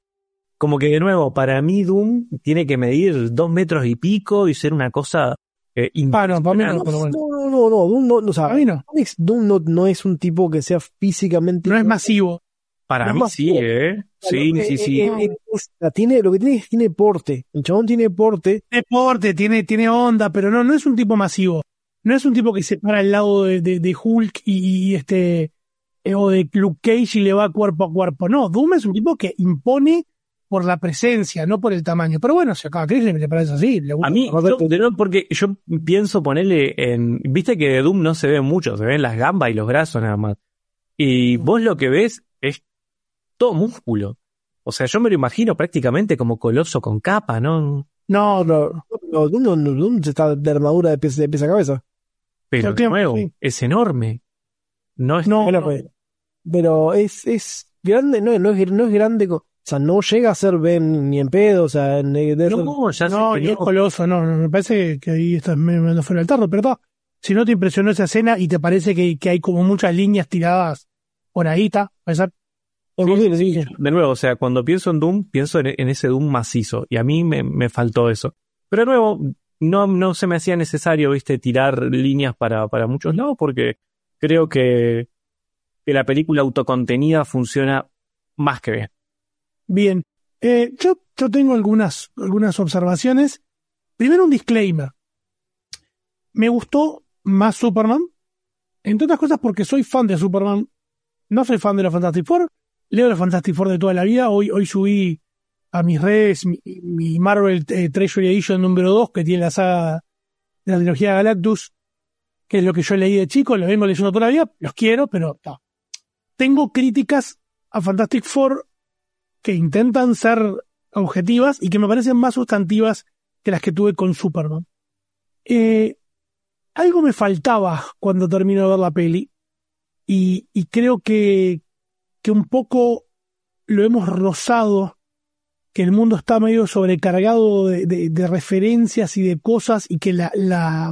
como que de nuevo, para mí Doom tiene que medir dos metros y pico y ser una cosa eh, ah, no, para mí no, pero bueno. no, no, no, no, Doom no, no, o sea, para mí no. Doom no, no es un tipo que sea físicamente... No es masivo. Para mí sí, ¿eh? Sí, sí, sí. Eh, eh, eh, tiene, lo que tiene es que tiene porte. El chabón tiene porte. Tiene porte, tiene, tiene onda, pero no, no es un tipo masivo. No es un tipo que se para al lado de, de, de Hulk y, y este eh, o de Luke Cage y le va cuerpo a cuerpo. No, Doom es un tipo que impone por la presencia, no por el tamaño. Pero bueno, si acá a Chris le parece así. Le gusta. A mí, yo, de nuevo, porque yo pienso ponerle en... Viste que de Doom no se ve mucho, se ven las gambas y los brazos nada más. Y vos lo que ves es todo músculo. O sea, yo me lo imagino prácticamente como Coloso con capa, ¿no? No, no, no, no, no, no está de armadura de pies, de pies a cabeza. Pero de nuevo, sí. Es enorme. No es... No, pero, pero es, es grande, no, no, es, no es grande, o sea, no llega a ser Ben ni en pedo, o sea... De no, ya no, ni es Coloso, no, no, me parece que ahí estás medio fuera del tarro, pero todo. Si no te impresionó esa escena y te parece que, que hay como muchas líneas tiradas por ahí, está, pensar... Sí, sí, sí. De nuevo, o sea, cuando pienso en Doom, pienso en, en ese Doom macizo, y a mí me, me faltó eso. Pero de nuevo, no, no se me hacía necesario, viste, tirar líneas para, para muchos lados, porque creo que, que la película autocontenida funciona más que bien. Bien, eh, yo, yo tengo algunas, algunas observaciones. Primero un disclaimer. Me gustó más Superman, entre otras cosas porque soy fan de Superman, no soy fan de la Fantastic Four. Leo la Fantastic Four de toda la vida. Hoy, hoy subí a mis redes mi, mi Marvel eh, Treasury Edition número dos, que tiene la saga de la trilogía Galactus, que es lo que yo leí de chico, lo vengo leyendo toda la vida, los quiero, pero no. Tengo críticas a Fantastic Four que intentan ser objetivas y que me parecen más sustantivas que las que tuve con Superman. Eh, algo me faltaba cuando termino de ver la peli y, y creo que que un poco lo hemos rozado, que el mundo está medio sobrecargado de, de, de referencias y de cosas y que la, la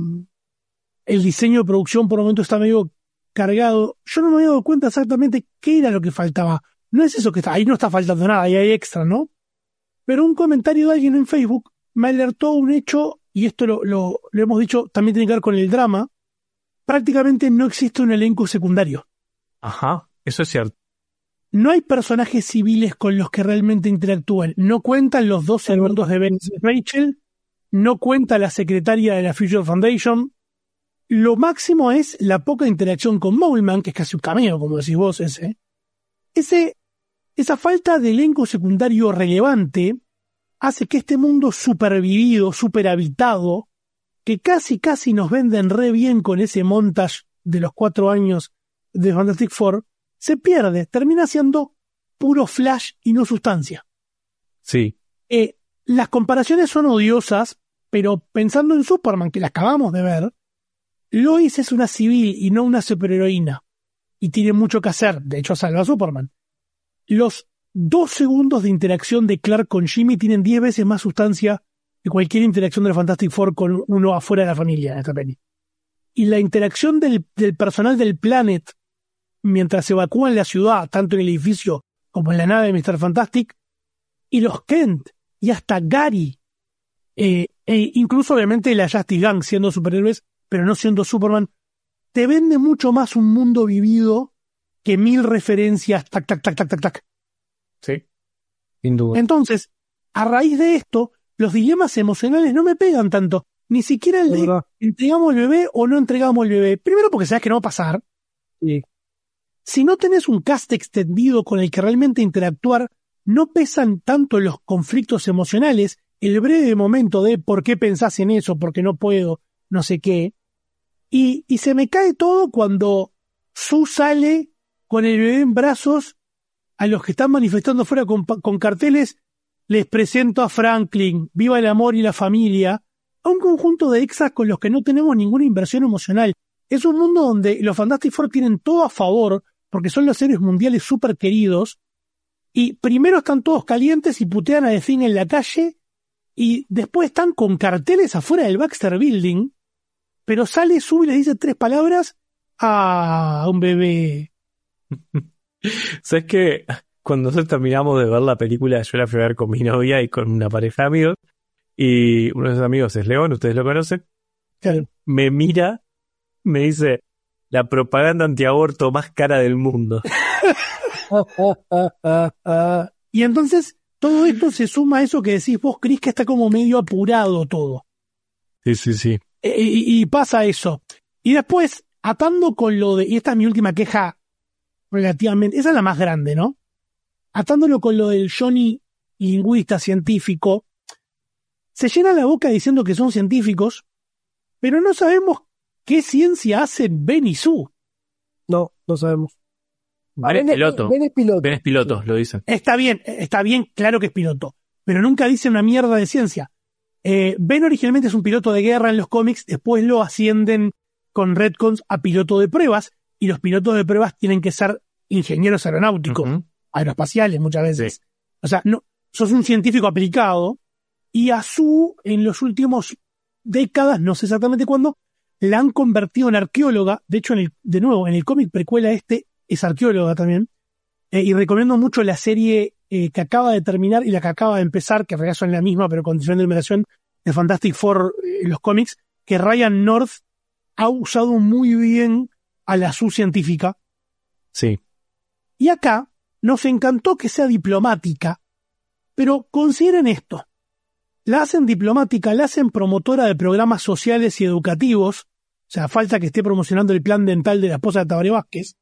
el diseño de producción por el momento está medio cargado. Yo no me había dado cuenta exactamente qué era lo que faltaba. No es eso que está, ahí no está faltando nada, ahí hay extra, ¿no? Pero un comentario de alguien en Facebook me alertó un hecho, y esto lo, lo, lo hemos dicho, también tiene que ver con el drama. Prácticamente no existe un elenco secundario. Ajá, eso es cierto. No hay personajes civiles con los que realmente interactúan. No cuentan los dos segundos de Ben y Rachel. No cuenta la secretaria de la Future Foundation. Lo máximo es la poca interacción con Mole Man, que es casi un cameo, como decís vos, ese. Ese, esa falta de elenco secundario relevante hace que este mundo supervivido, superhabitado, que casi casi nos venden re bien con ese montage de los cuatro años de Fantastic Four, se pierde, termina siendo puro flash y no sustancia. Sí. Eh, las comparaciones son odiosas, pero pensando en Superman, que la acabamos de ver, Lois es una civil y no una superheroína, y tiene mucho que hacer, de hecho salva a Superman. Los dos segundos de interacción de Clark con Jimmy tienen diez veces más sustancia que cualquier interacción de la Fantastic Four con uno afuera de la familia en esta peli. Y la interacción del, del personal del Planet mientras evacúan la ciudad, tanto en el edificio como en la nave de mister Fantastic, y los Kent, y hasta Gary, eh, e incluso obviamente la Justice Gang siendo superhéroes, pero no siendo Superman, te vende mucho más un mundo vivido que mil referencias, tac, tac, tac, tac, tac, tac. Sí, sin duda. Entonces, a raíz de esto, los dilemas emocionales no me pegan tanto. Ni siquiera el de entregamos el bebé o no entregamos el bebé. Primero porque sabes que no va a pasar. Sí. Si no tenés un cast extendido con el que realmente interactuar, no pesan tanto los conflictos emocionales, el breve momento de por qué pensás en eso, porque no puedo, no sé qué. Y, y se me cae todo cuando Sue sale con el bebé en brazos a los que están manifestando fuera con, con carteles. Les presento a Franklin, viva el amor y la familia, a un conjunto de extras con los que no tenemos ninguna inversión emocional. Es un mundo donde los Fantastic Four tienen todo a favor, porque son los héroes mundiales súper queridos, y primero están todos calientes y putean a The Thing en la calle, y después están con carteles afuera del Baxter Building, pero sale, sube y le dice tres palabras a un bebé. ¿Sabes qué? Cuando nosotros terminamos de ver la película, yo la fui a ver con mi novia y con una pareja de amigos, y uno de esos amigos es León, ustedes lo conocen, claro. Me mira, me dice, la propaganda antiaborto más cara del mundo. Y entonces, todo esto se suma a eso que decís vos, Chris, que está como medio apurado todo. Sí, sí, sí. E- y, y pasa eso. Y después, atando con lo de, y esta es mi última queja relativamente, esa es la más grande, ¿no? Atándolo con lo del Johnny lingüista científico, se llena la boca diciendo que son científicos, pero no sabemos qué ciencia hacen Ben y Sue. No, no sabemos. Ben es piloto. Ben es piloto. Ben es piloto, lo dicen. Está bien, está bien, claro que es piloto, pero nunca dice una mierda de ciencia. Eh, Ben originalmente es un piloto de guerra en los cómics, después lo ascienden con retcons a piloto de pruebas, y los pilotos de pruebas tienen que ser ingenieros aeronáuticos, uh-huh. aeroespaciales muchas veces. Sí. O sea, no, sos un científico aplicado, y a Sue en los últimos décadas, no sé exactamente cuándo, la han convertido en arqueóloga. De hecho, en el, de nuevo, en el cómic precuela este es arqueóloga también. Eh, y recomiendo mucho la serie eh, que acaba de terminar y la que acaba de empezar, que en realidad son la misma, pero con diferente numeración, de Fantastic Four en eh, los cómics, que Ryan North ha usado muy bien a la Sue científica. Sí. Y acá nos encantó que sea diplomática, pero consideren esto. La hacen diplomática, la hacen promotora de programas sociales y educativos. O sea, falta que esté promocionando el plan dental de la esposa de Tabaré Vázquez.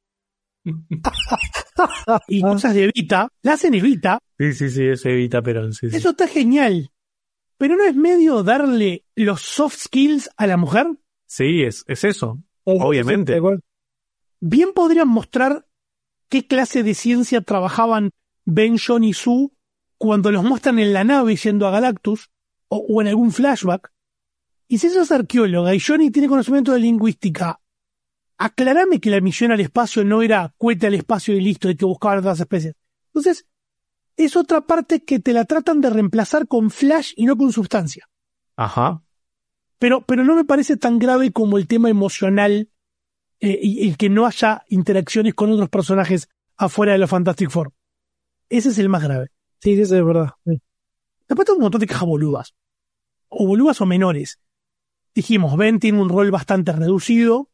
Y cosas de Evita. La hacen Evita. Sí, sí, sí, es Evita Perón. Sí, sí. Eso está genial. Pero ¿no es medio darle los soft skills a la mujer? Sí, es, es eso. Es, obviamente. Es, bien podrían mostrar qué clase de ciencia trabajaban Ben, John y Sue cuando los muestran en la nave yendo a Galactus. O, o en algún flashback. Y si sos arqueóloga y Johnny tiene conocimiento de lingüística, aclarame que la misión al espacio no era cohete al espacio y listo, y que buscaban otras especies. Entonces, es otra parte que te la tratan de reemplazar con flash y no con sustancia. Ajá. Pero, pero no me parece tan grave como el tema emocional eh, y el que no haya interacciones con otros personajes afuera de los Fantastic Four. Ese es el más grave. Sí, sí, es verdad. Sí. Después tengo un montón de cajas boludas. O boludas o menores. Dijimos, Ben tiene un rol bastante reducido.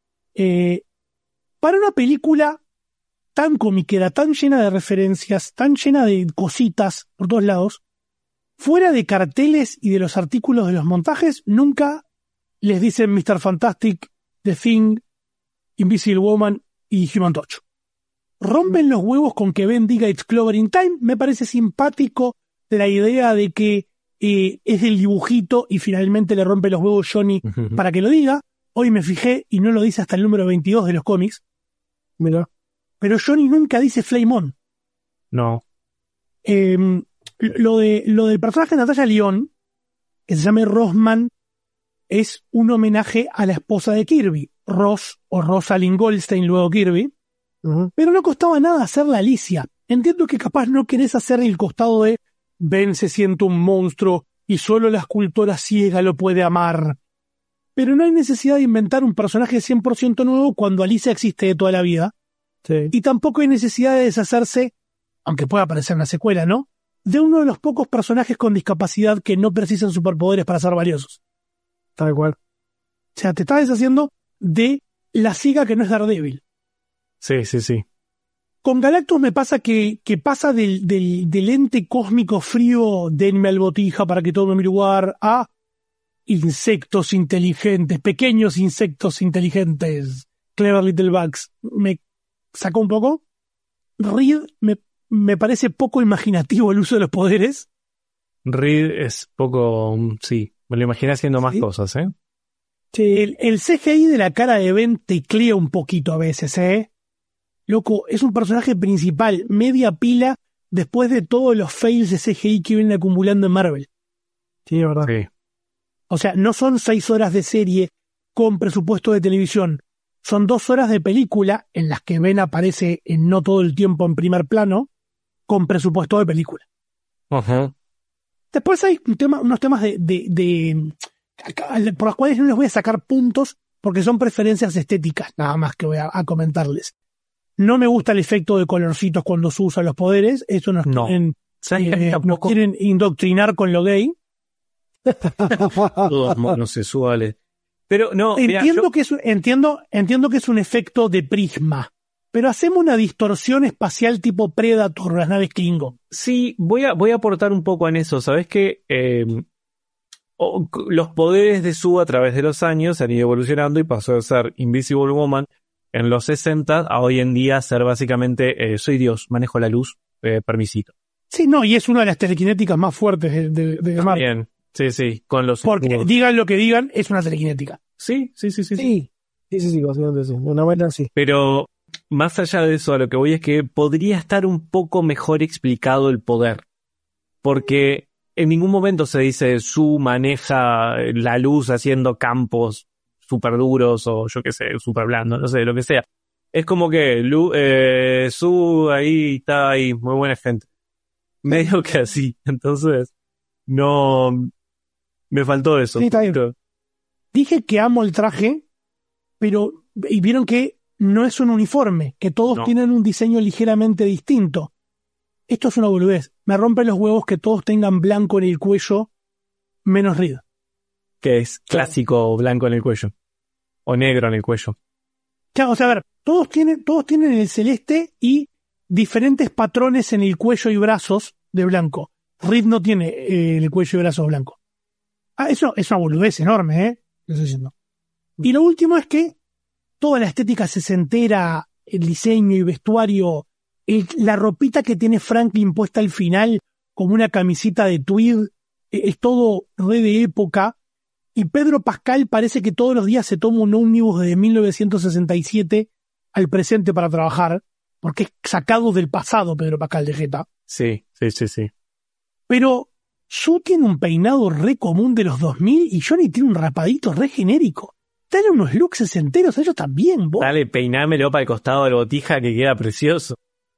Eh, para una película tan comiquera, tan llena de referencias, tan llena de cositas por todos lados, fuera de carteles y de los artículos de los montajes, nunca les dicen mister Fantastic, The Thing, Invisible Woman y Human Touch. Rompen los huevos con que Ben diga It's Clover in Time. Me parece simpático la idea de que eh, es el dibujito y finalmente le rompe los huevos Johnny uh-huh. para que lo diga. Hoy me fijé y no lo dice hasta el número veintidós de los cómics. Mira. Pero Johnny nunca dice Flame On. No. Eh, lo de lo del personaje de Natalia Lyonne, que se llama Rossman, es un homenaje a la esposa de Kirby, Ross o Rosalind Goldstein, luego Kirby. Uh-huh. Pero no costaba nada hacerla Alicia. Entiendo que capaz no querés hacer el costado de Ben se siente un monstruo y solo la escultora ciega lo puede amar. Pero no hay necesidad de inventar un personaje cien por ciento nuevo cuando Alicia existe de toda la vida. Sí. Y tampoco hay necesidad de deshacerse, aunque pueda aparecer en la secuela, ¿no?, de uno de los pocos personajes con discapacidad que no precisan superpoderes para ser valiosos. Tal cual. O sea, te estás deshaciendo de la ciega que no es Daredevil. Sí, sí, sí. Con Galactus me pasa que, que pasa del, del, del ente cósmico frío, denme al botija para que tome mi lugar, a insectos inteligentes, pequeños insectos inteligentes, clever little bugs. Me sacó un poco. Reed me, me parece poco imaginativo el uso de los poderes. Reed es poco, sí, me lo imaginé haciendo más ¿Sí? cosas, ¿eh? Sí, el, el C G I de la cara de Ben teclea un poquito a veces, ¿eh? Loco, es un personaje principal, media pila, después de todos los fails de C G I que vienen acumulando en Marvel. Sí, es verdad. Sí. O sea, no son seis horas de serie con presupuesto de televisión. Son dos horas de película en las que Ben aparece en no todo el tiempo en primer plano, con presupuesto de película. Uh-huh. Después hay un tema, unos temas de, de, de por los cuales no les voy a sacar puntos porque son preferencias estéticas, nada más que voy a, a comentarles. No me gusta el efecto de colorcitos cuando se usan los poderes. Eso nos, no. quieren, eh, nos quieren indoctrinar con lo gay. Todos monosexuales. Pero no, entiendo, mira, yo... que es, entiendo, entiendo que es un efecto de prisma, pero hacemos una distorsión espacial tipo Predator, las naves Klingon. Sí, voy a, voy a aportar un poco en eso. ¿Sabes qué? Eh, oh, los poderes de Sue a través de los años han ido evolucionando y pasó de ser Invisible Woman en los sesenta a hoy en día ser básicamente eh, soy Dios, manejo la luz, eh, permisito. Sí, no, y es una de las telequinéticas más fuertes de, de, de Marvel. Bien. Sí, sí, con los... Porque escudos. Digan lo que digan, es una telequinética. Sí, sí, sí, sí. Sí, sí, sí, sí, básicamente sí. Una manera sí. Pero más allá de eso, a lo que voy es que podría estar un poco mejor explicado el poder. Porque en ningún momento se dice Sue maneja la luz haciendo campos súper duros o yo qué sé, súper blando, no sé, lo que sea. Es como que eh, Sue ahí está ahí, muy buena gente. Medio que así, entonces no... Me faltó eso. Sí, está bien. Dije que amo el traje, pero y vieron que no es un uniforme, que todos no. tienen un diseño ligeramente distinto. Esto es una boludez. Me rompen los huevos que todos tengan blanco en el cuello, menos Reed. Que es clásico blanco en el cuello. O negro en el cuello. Claro, o sea, a ver, todos tienen, todos tienen el celeste y diferentes patrones en el cuello y brazos de blanco. Reed no tiene eh, el cuello y brazos blanco. Ah, eso es una boludez enorme, ¿eh? Lo estoy diciendo. Y lo último es que toda la estética sesentera, el diseño y vestuario, el, la ropita que tiene Franklin puesta al final, como una camisita de tweed, es todo re de época. Y Pedro Pascal parece que todos los días se toma un ómnibus desde mil novecientos sesenta y siete al presente para trabajar, porque es sacado del pasado Pedro Pascal de Jetta. Sí, sí, sí, sí. Pero Sue tiene un peinado re común de los dos mil y Johnny tiene un rapadito re genérico. Dale unos looks sesenteros a ellos también, vos. Dale, peinámelo para el costado del botija que queda precioso.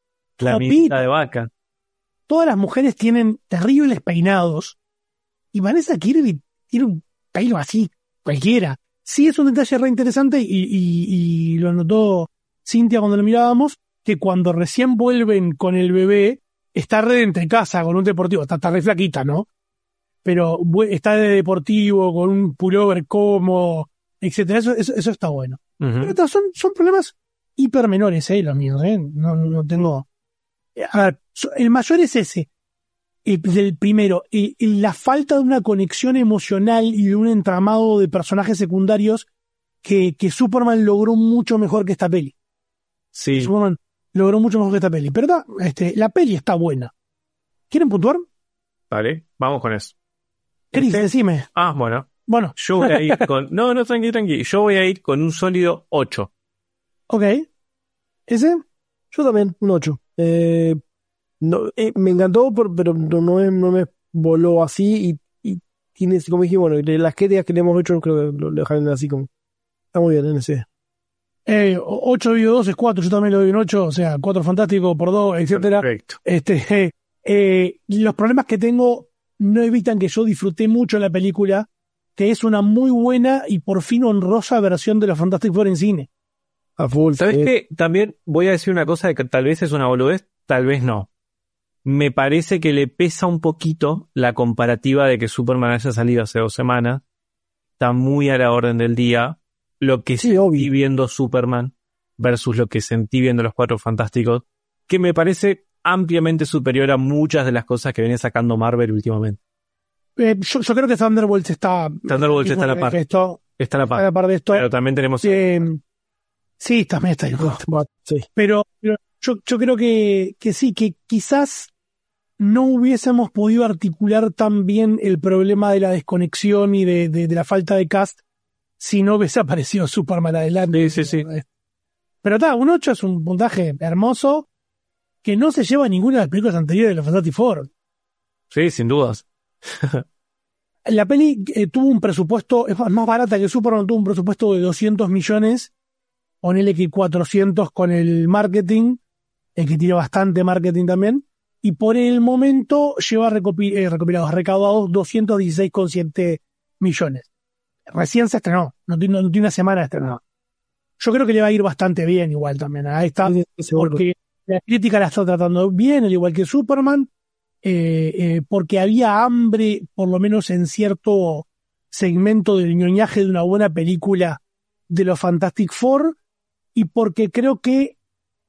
La mitad de vaca. Todas las mujeres tienen terribles peinados y Vanessa Kirby tiene un peino así, cualquiera. Sí, es un detalle re interesante y, y, y lo notó Cintia cuando lo mirábamos, que cuando recién vuelven con el bebé está re de entre casa con un deportivo, está, está re flaquita, ¿no? Pero está de deportivo, con un pullover cómodo, etcétera. Eso, eso, eso está bueno. Uh-huh. Pero son, son problemas hiper menores, eh, los míos, eh. No, no tengo... A ver, el mayor es ese. El, el primero, el, el, la falta de una conexión emocional y de un entramado de personajes secundarios que, que Superman logró mucho mejor que esta peli. Sí. Superman logró mucho mejor que esta peli. Pero este, la peli está buena. ¿Quieren puntuar? Vale, vamos con eso. Chris, este... decime. Ah, bueno. Bueno. Yo voy a ir con... No, no, tranqui, tranqui. Yo voy a ir con un sólido ocho. Ok. ¿Ese? Yo también, un ocho. Eh, no, eh, me encantó, pero, pero no, no, no me voló así y, y tiene, como dije, bueno, las críticas que le hemos hecho creo que lo, lo dejan así como... Está muy bien en ese. Eh, ocho dividido dos es cuatro, yo también le doy un ocho, o sea, cuatro fantástico por dos, etcétera. Perfecto. Este, eh, eh, los problemas que tengo no evitan que yo disfruté mucho la película, que es una muy buena y por fin honrosa versión de los Fantastic Four en cine. A full. ¿Sabes qué? También voy a decir una cosa de que tal vez es una boludez, tal vez no. Me parece que le pesa un poquito la comparativa de que Superman haya salido hace dos semanas. Está muy a la orden del día. Lo que sí, sentí obvio. viendo Superman versus lo que sentí viendo Los Cuatro Fantásticos que me parece ampliamente superior a muchas de las cosas que viene sacando Marvel últimamente. Eh, yo, yo creo que Thunderbolts está... Thunderbolts está a la par. Esto, está a la par. A la par de esto. Pero también tenemos... Eh, sí, también está ahí. Sí. Pero, pero yo, yo creo que, que sí, que quizás no hubiésemos podido articular tan bien el problema de la desconexión y de, de, de la falta de cast si no hubiese aparecido Superman adelante. Sí, sí, sí. Pero está, un ocho es un puntaje hermoso que no se lleva a ninguna de las películas anteriores de los Fantastic Four. Sí, sin dudas. La peli eh, tuvo un presupuesto, es más barata que Superman, tuvo un presupuesto de doscientos millones, ponele que cuatrocientos con el marketing, el que tiene bastante marketing también, y por el momento lleva recopi- eh, recopilados, recaudados doscientos dieciséis coma siete millones. Recién se estrenó, no tiene, no tiene una semana de estrenado. Yo creo que le va a ir bastante bien igual también. Ahí está, porque la crítica la está tratando bien, al igual que Superman, eh, eh, porque había hambre, por lo menos en cierto segmento del ñoñaje de una buena película de los Fantastic Four, y porque creo que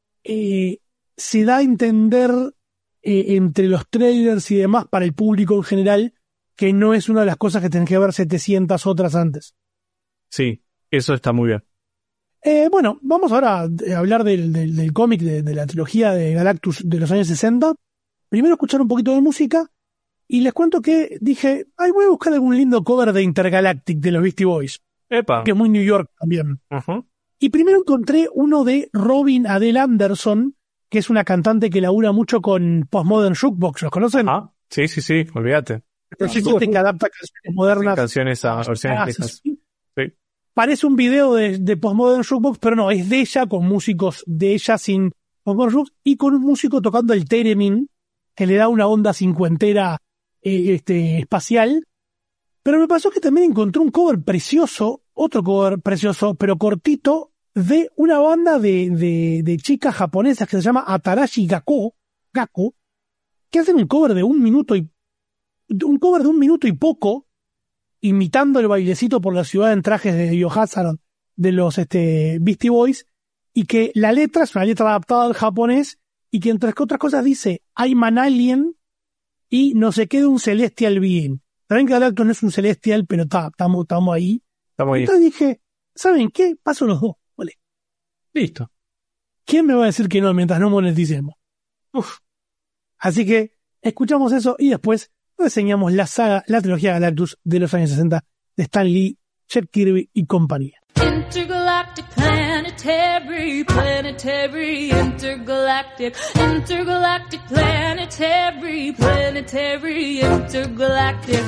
eh, se da a entender eh, entre los trailers y demás para el público en general que no es una de las cosas que tenés que ver setecientas otras antes. Sí, eso está muy bien. Eh, bueno, vamos ahora a hablar del, del, del cómic, de, de la trilogía de Galactus de los años sesenta. Primero escuchar un poquito de música y les cuento que dije, ay, voy a buscar algún lindo cover de Intergalactic de los Beastie Boys. Epa. Que es muy New York también. Uh-huh. Y primero encontré uno de Robin Adele Anderson, que es una cantante que labura mucho con Postmodern Jukebox. ¿Los conocen? Ah, sí, sí, sí, olvídate. Proyecto que adapta canciones modernas. Canciones a versiones Ah, viejas. sí. Sí. Parece un video de, de Postmodern Jukebox, pero no, es de ella con músicos de ella sin Postmodern Jukebox y con un músico tocando el theremin que le da una onda cincuentera eh, este, espacial. Pero me pasó que también encontré un cover precioso, otro cover precioso, pero cortito, de una banda de, de, de chicas japonesas que se llama Atarashi Gakko, Gakko, que hacen un cover de un minuto y un cover de un minuto y poco, imitando el bailecito por la ciudad en trajes de Biohazard de los este, Beastie Boys, y que la letra es una letra adaptada al japonés, y que entre otras cosas dice, I'm an alien, y no se queda un celestial being. Saben que Galactus no es un celestial, pero estamos ahí. Estamos ahí. Entonces dije, ¿saben qué? Paso los dos. Vale. Listo. ¿Quién me va a decir que no mientras no moneticemos? Uf. Así que escuchamos eso y después reseñamos la saga, la trilogía Galactus de los años sesenta de Stan Lee, Jack Kirby y compañía. Intergalactic, planetary, planetary, intergalactic, intergalactic, planetary, planetary, intergalactic.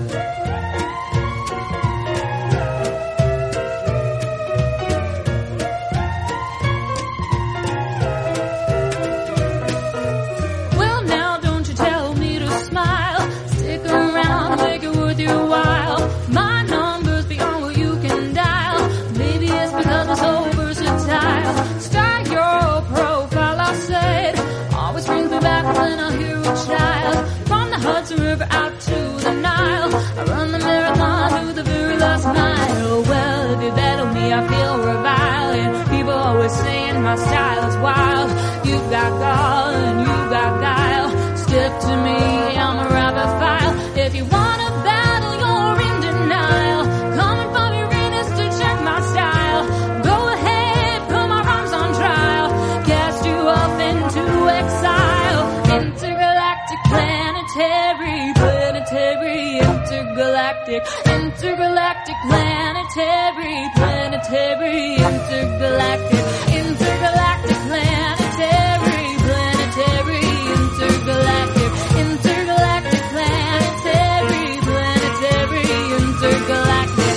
Well, now don't you tell me to smile. Stick around, make it worth your while. My number's beyond what you can dial. Maybe it's because we're so versatile. Start your profile, I said. Always brings me back when I hear a child. From the Hudson River out to the Nile, I run the marathon to the very last mile. Well, if you bet on me, I feel reviled. People always saying my style is wild. You've got gall and you've got guile. Stick to me, I'm a rapid file. If you wanna battle, you're in denial. Coming from Uranus to check my style. Go ahead, put my rhymes on trial. Cast you off into exile. Intergalactic, planetary, planetary, intergalactic, intergalactic, planetary, planetary, intergalactic, intergalactic, planetary, planetary, intergalactic, intergalactic, planetary, planetary, intergalactic.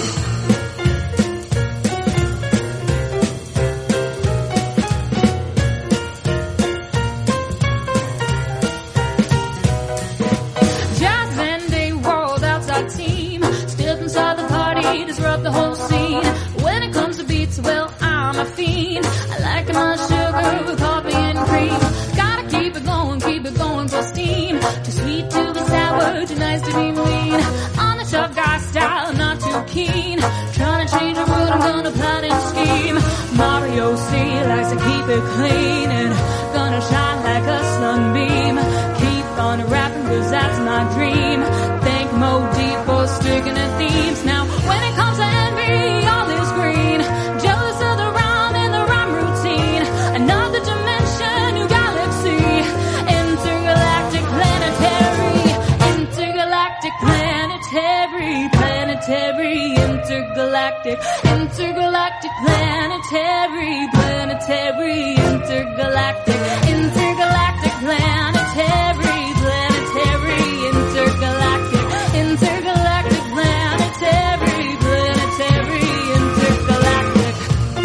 Jazz and a world outside team, step inside the party, disrupt the whole scene. When it comes to beats, well, I'm a fiend. I like my sugar with coffee and cream. Gotta keep it going, keep it going for steam. Too sweet to be sour, too nice to be mean. On the tough guy style, not too keen. Trying to change the world, I'm gonna plot and scheme. Mario C likes to keep it clean and gonna shine like intergalactic, intergalactic, planetary, planetary, intergalactic, intergalactic, planetary, planetary, intergalactic, intergalactic, planetary, planetary, intergalactic.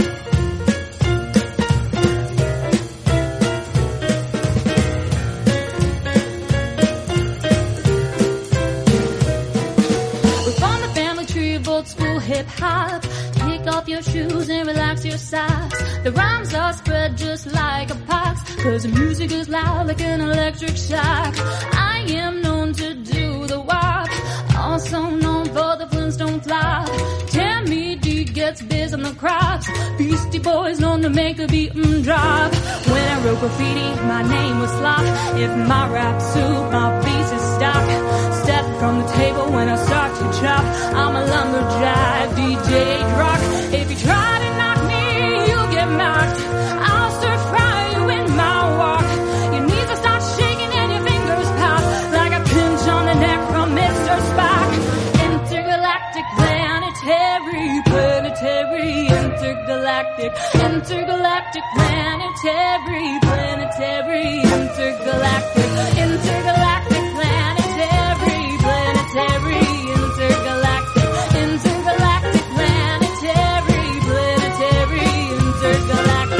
We found the family tree of old school hip hop. Kick off your shoes and relax your socks. The rhymes are spread just like a pox, cause the music is loud like an electric shock. I am known to do the walk, also known for the Flintstone flop. Tammy D gets biz on the crops. Beastie Boys known to make the beat mm, drop. When I wrote graffiti, my name was Slop. If my rap suit, my piece is stock. Step from the table when I start to chop. I'm a lumberjack, D J rock. If you try to knock me, you'll get knocked. I'll stir fry you in my walk. Your knees will start shaking and your fingers pop like a pinch on the neck from Mister Spock. Intergalactic, planetary, planetary, intergalactic, intergalactic, planetary, planetary, intergalactic, intergalactic, planetary, planetary, intergalactic, intergalactic, planetary, planetary, intergalactic.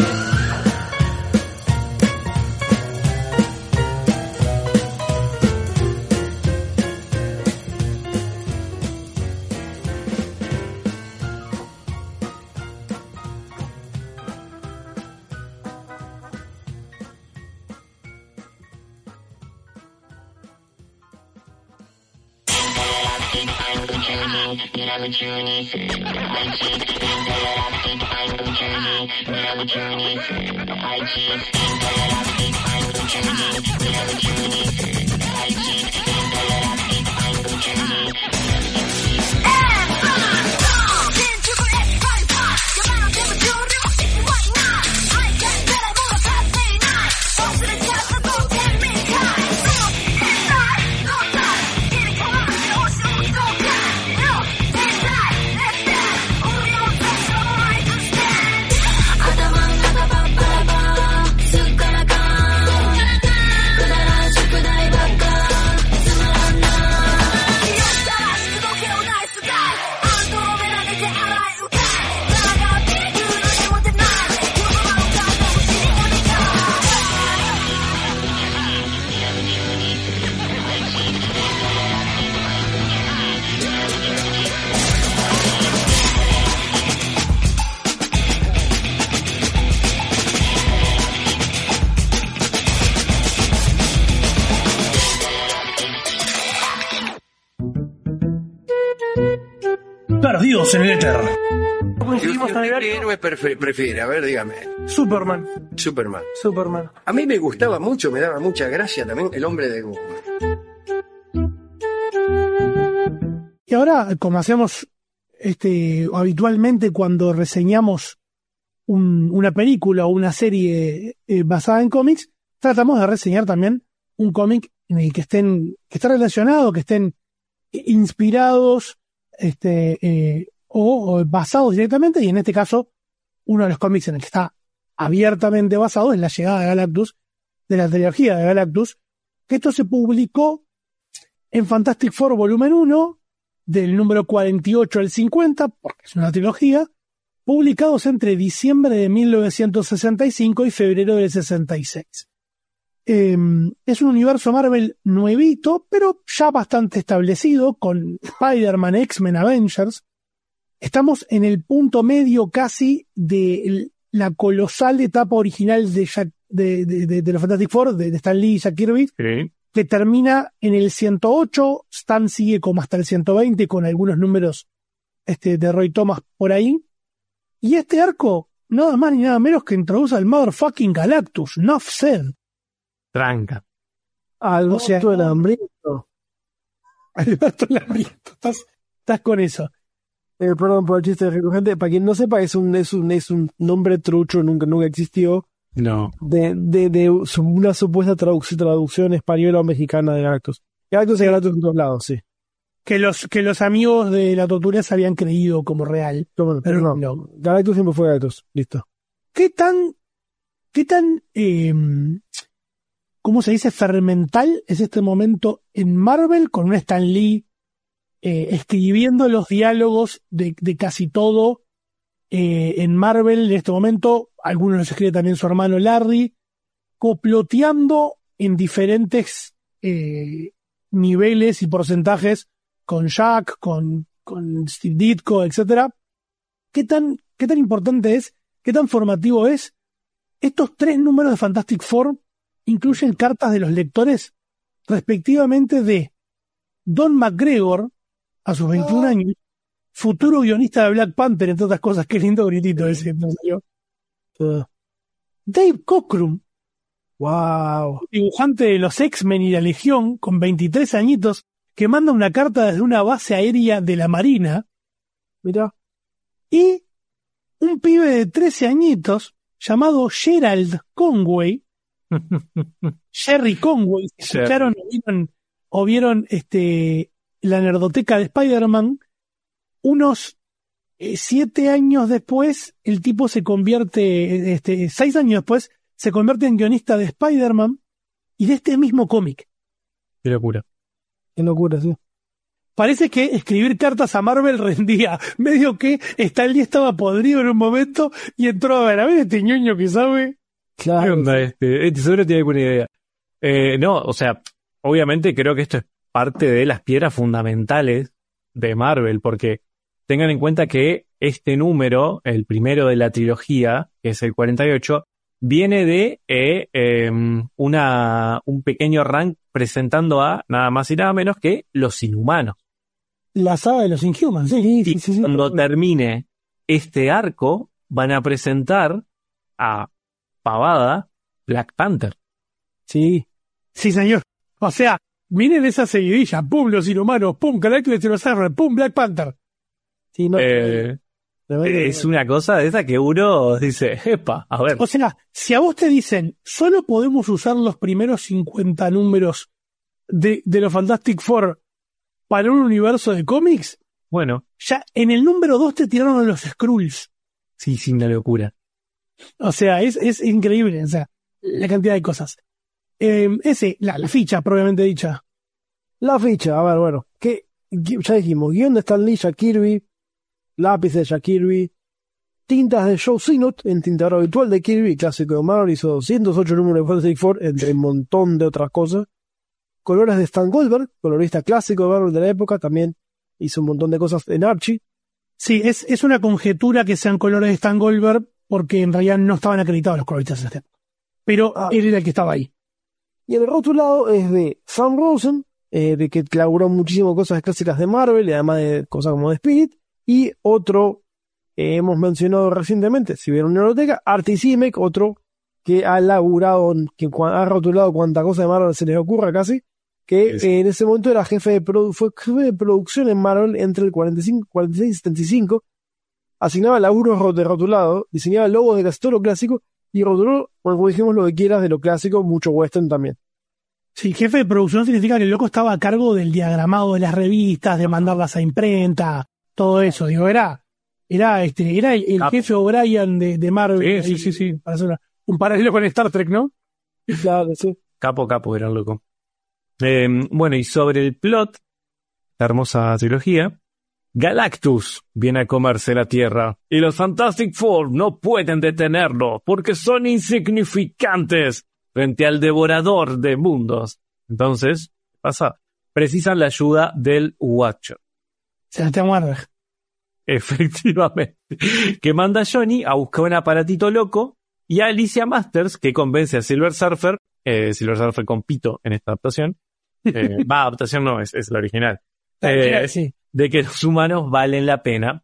Perdidos en el éter. ¿Coincidimos con el horario? ¿Qué héroe prefiere, prefiere? A ver, dígame. Superman. Superman. Superman. A mí me gustaba mucho, me daba mucha gracia también el hombre de goma. Y ahora, como hacemos este, habitualmente cuando reseñamos un, una película o una serie eh, basada en cómics, tratamos de reseñar también un cómic en el que estén, que esté relacionado, que estén inspirados, este, eh, o, o basados directamente, y en este caso, uno de los cómics en el que está abiertamente basado es la llegada de Galactus, de la trilogía de Galactus, que esto se publicó en Fantastic Four volumen uno, del número cuarenta y ocho al cincuenta, porque es una trilogía, publicados entre diciembre de mil novecientos sesenta y cinco y febrero del sesenta y seis. Eh, es un universo Marvel nuevito, pero ya bastante establecido, con Spider-Man, X-Men, Avengers. Estamos en el punto medio casi de la colosal etapa original de, Jack, de, de, de, de los Fantastic Four, de, de Stan Lee y Jack Kirby, Sí. que termina en el ciento ocho. Stan sigue como hasta el ciento veinte, con algunos números este, de Roy Thomas por ahí. Y este arco, nada más ni nada menos que introduce al motherfucking Galactus, Nuff said. Tranca. Alberto el hambriento. Alberto el hambriento. Estás, estás con eso. Eh, perdón por el chiste recurrente. Para quien no sepa, es un, es un, es un nombre trucho, nunca, nunca existió. No. De, de, de una supuesta traducción, traducción española o mexicana de Galactus. Galactus y Galactus en todos lados, sí. que los que los amigos de la tortura se habían creído como real. Pero, Pero no, no. Galactus siempre fue Galactus. Listo. ¿Qué tan, qué tan, eh, cómo se dice, fermental es este momento en Marvel con un Stan Lee eh, escribiendo los diálogos de, de casi todo eh, en Marvel en este momento? Algunos los escribe también su hermano Larry, coploteando en diferentes eh, niveles y porcentajes con Jack, con, con Steve Ditko, etcétera. ¿Qué tan, qué tan importante es, qué tan formativo es? Estos tres números de Fantastic Four incluyen cartas de los lectores respectivamente de Don McGregor, a sus veintiún oh. años, futuro guionista de Black Panther, entre otras cosas. Qué lindo gritito ese. ¿No salió? Uh. Dave Cockrum, wow, dibujante de los X-Men y la Legión, con veintitrés añitos, que manda una carta desde una base aérea de la Marina. Mirá. Y un pibe de trece añitos, llamado Gerald Conway, Jerry Conway, si escucharon o vieron, o vieron este, la nerdoteca de Spider-Man, unos eh, siete años después, el tipo se convierte, este, seis años después, se convierte en guionista de Spider-Man y de este mismo cómic. Qué locura. Qué locura, sí. Parece que escribir cartas a Marvel rendía. Medio que Stan Lee estaba podrido en un momento y entró a ver, a ver este ñoño que sabe. Claro. ¿Qué onda este? Este seguro tiene alguna idea. Eh, no, o sea, obviamente creo que esto es parte de las piedras fundamentales de Marvel, porque tengan en cuenta que este número, el primero de la trilogía, que es el cuarenta y ocho, viene de eh, eh, una un pequeño rank presentando a nada más y nada menos que los Inhumanos. La saga de los Inhumans, sí, sí, y sí, sí. Cuando termine este arco, van a presentar a pavada Black Panther. Sí, sí, señor. O sea, miren esa seguidilla, pum, los Inhumanos, pum, Galactus de los Arrows, pum, Black Panther. Sí, no. Eh, es una cosa de esa que uno dice, epa, a ver. O sea, si a vos te dicen, solo podemos usar los primeros cincuenta números de, de los Fantastic Four para un universo de cómics, bueno, ya en el número dos te tiraron a los Skrulls. Sí, sí, una locura. O sea, es, es increíble, o sea, la cantidad de cosas. Eh, ese, la, la ficha, propiamente dicha. La ficha, a ver, bueno, que ya dijimos, guión de Stan Lee, Jack Kirby, lápiz de Jack Kirby, tintas de Joe Sinnott, en tintador habitual de Kirby, clásico de Marvel, hizo doscientos ocho números de Fantastic Four, entre un montón de otras cosas. Colores de Stan Goldberg, colorista clásico de Marvel de la época, también hizo un montón de cosas en Archie. Sí, es, es una conjetura que sean colores de Stan Goldberg, porque en realidad no estaban acreditados los coloristas en este. Pero ah. él era el que estaba ahí. Y el rotulado es de Sam Rosen, eh, de que laburó muchísimas cosas clásicas de Marvel, y además de cosas como de Spirit. Y otro, eh, hemos mencionado recientemente, si vieron una biblioteca, Artie Simek, otro que ha laburado, que ha rotulado cuanta cosa de Marvel se les ocurra casi, que sí. eh, en ese momento era jefe de, produ- fue jefe de producción en Marvel entre el cuarenta y cinco, cuarenta y seis y setenta y cinco, asignaba laburos de rotulado, diseñaba logos de casi todo lo clásico, y rotuló, bueno, como dijimos, lo que quieras de lo clásico, mucho western también. Sí, jefe de producción significa que el loco estaba a cargo del diagramado de las revistas, de mandarlas a imprenta, todo eso, digo, era, era este, era el, el jefe O'Brien de, de Marvel. Sí, sí, sí, sí. Para hacer una, un paralelo con Star Trek, ¿no? Claro, sí. Capo, capo, era loco. Eh, bueno, y sobre el plot, la hermosa trilogía, Galactus viene a comerse la Tierra, y los Fantastic Four no pueden detenerlo, porque son insignificantes frente al devorador de mundos. Entonces, ¿qué pasa? Precisan la ayuda del Watcher. Sebastián Warner. Efectivamente. Que manda a Johnny a buscar un aparatito loco, y a Alicia Masters, que convence a Silver Surfer, eh, Silver Surfer con pito en esta adaptación, eh, va, adaptación no, es, es la original, eh, sí. de que los humanos valen la pena.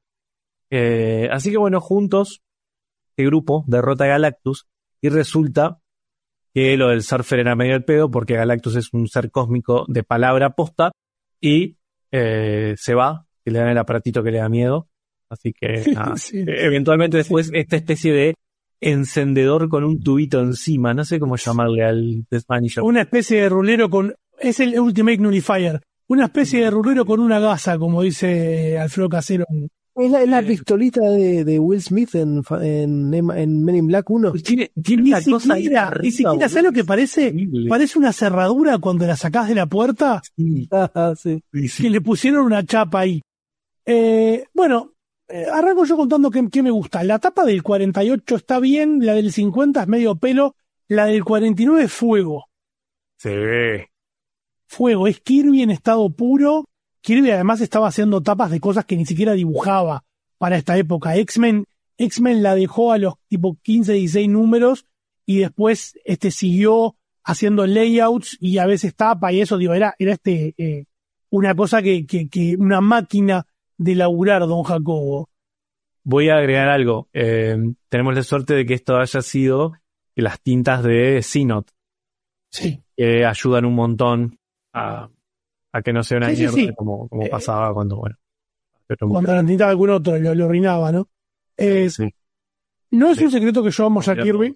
Eh, así que bueno, juntos, este grupo derrota a Galactus, y resulta que lo del Surfer era medio el pedo, porque Galactus es un ser cósmico de palabra posta, y eh, se va, y le dan el aparatito que le da miedo. Así que nada, sí. eventualmente después esta especie de encendedor con un tubito encima, no sé cómo llamarle al desmanillo. Una especie de rulero con... Es el Ultimate Nullifier. Una especie de rulero con una gasa, como dice Alfredo Casero. Es la, es la pistolita de, de Will Smith en, fa- en, en Men in Black uno. Tiene, tiene Ni una cosa ahí siquiera, arriba, ni siquiera, boludo. ¿sabes lo que parece? Increíble. Parece una cerradura cuando la sacás de la puerta, Ah, sí. que le pusieron una chapa ahí. Eh, bueno, eh, arranco yo contando qué, qué me gusta. La tapa del cuarenta y ocho está bien, la del cincuenta es medio pelo, la del cuarenta y nueve es fuego. Se ve. Fuego, es Kirby en estado puro. Kirby además estaba haciendo tapas de cosas que ni siquiera dibujaba para esta época. X-Men, X-Men la dejó a los tipo quince, dieciséis números y después este siguió haciendo layouts y a veces tapa y eso, digo, era, era este eh, una cosa que, que, que una máquina de laburar, don Jacobo. Voy a agregar algo. Eh, tenemos la suerte de que esto haya sido las tintas de Sinot, Sí. que ayudan un montón a, a que no sea una Sí, sí, mierda sí. como, como Eh, pasaba cuando, bueno. Pero, Cuando la tintaba algún otro, lo, lo arruinaba, ¿no? Eh, sí. No es Sí. un secreto que yo amo a Kirby.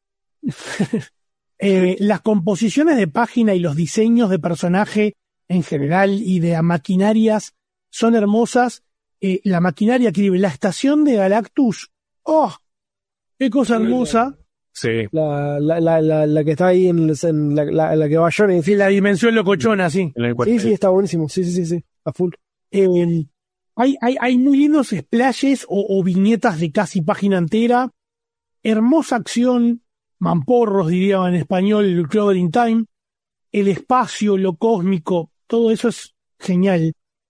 Eh, las composiciones de página y los diseños de personaje en general y de maquinarias son hermosas. Eh, la maquinaria Kirby, la estación de Galactus, ¡oh! ¡Qué cosa hermosa! Sí. La, la, la, la, la que está ahí en, en la, la, la que va Johnny. Sí, la dimensión locochona, sí. En el Sí, cuartel. sí, está buenísimo. Sí, sí, sí, sí. A full. Eh, hay, hay, hay muy lindos splashes o, o viñetas de casi página entera. Hermosa acción, mamporros diría en español, Clover in Time. El espacio, lo cósmico, todo eso es genial.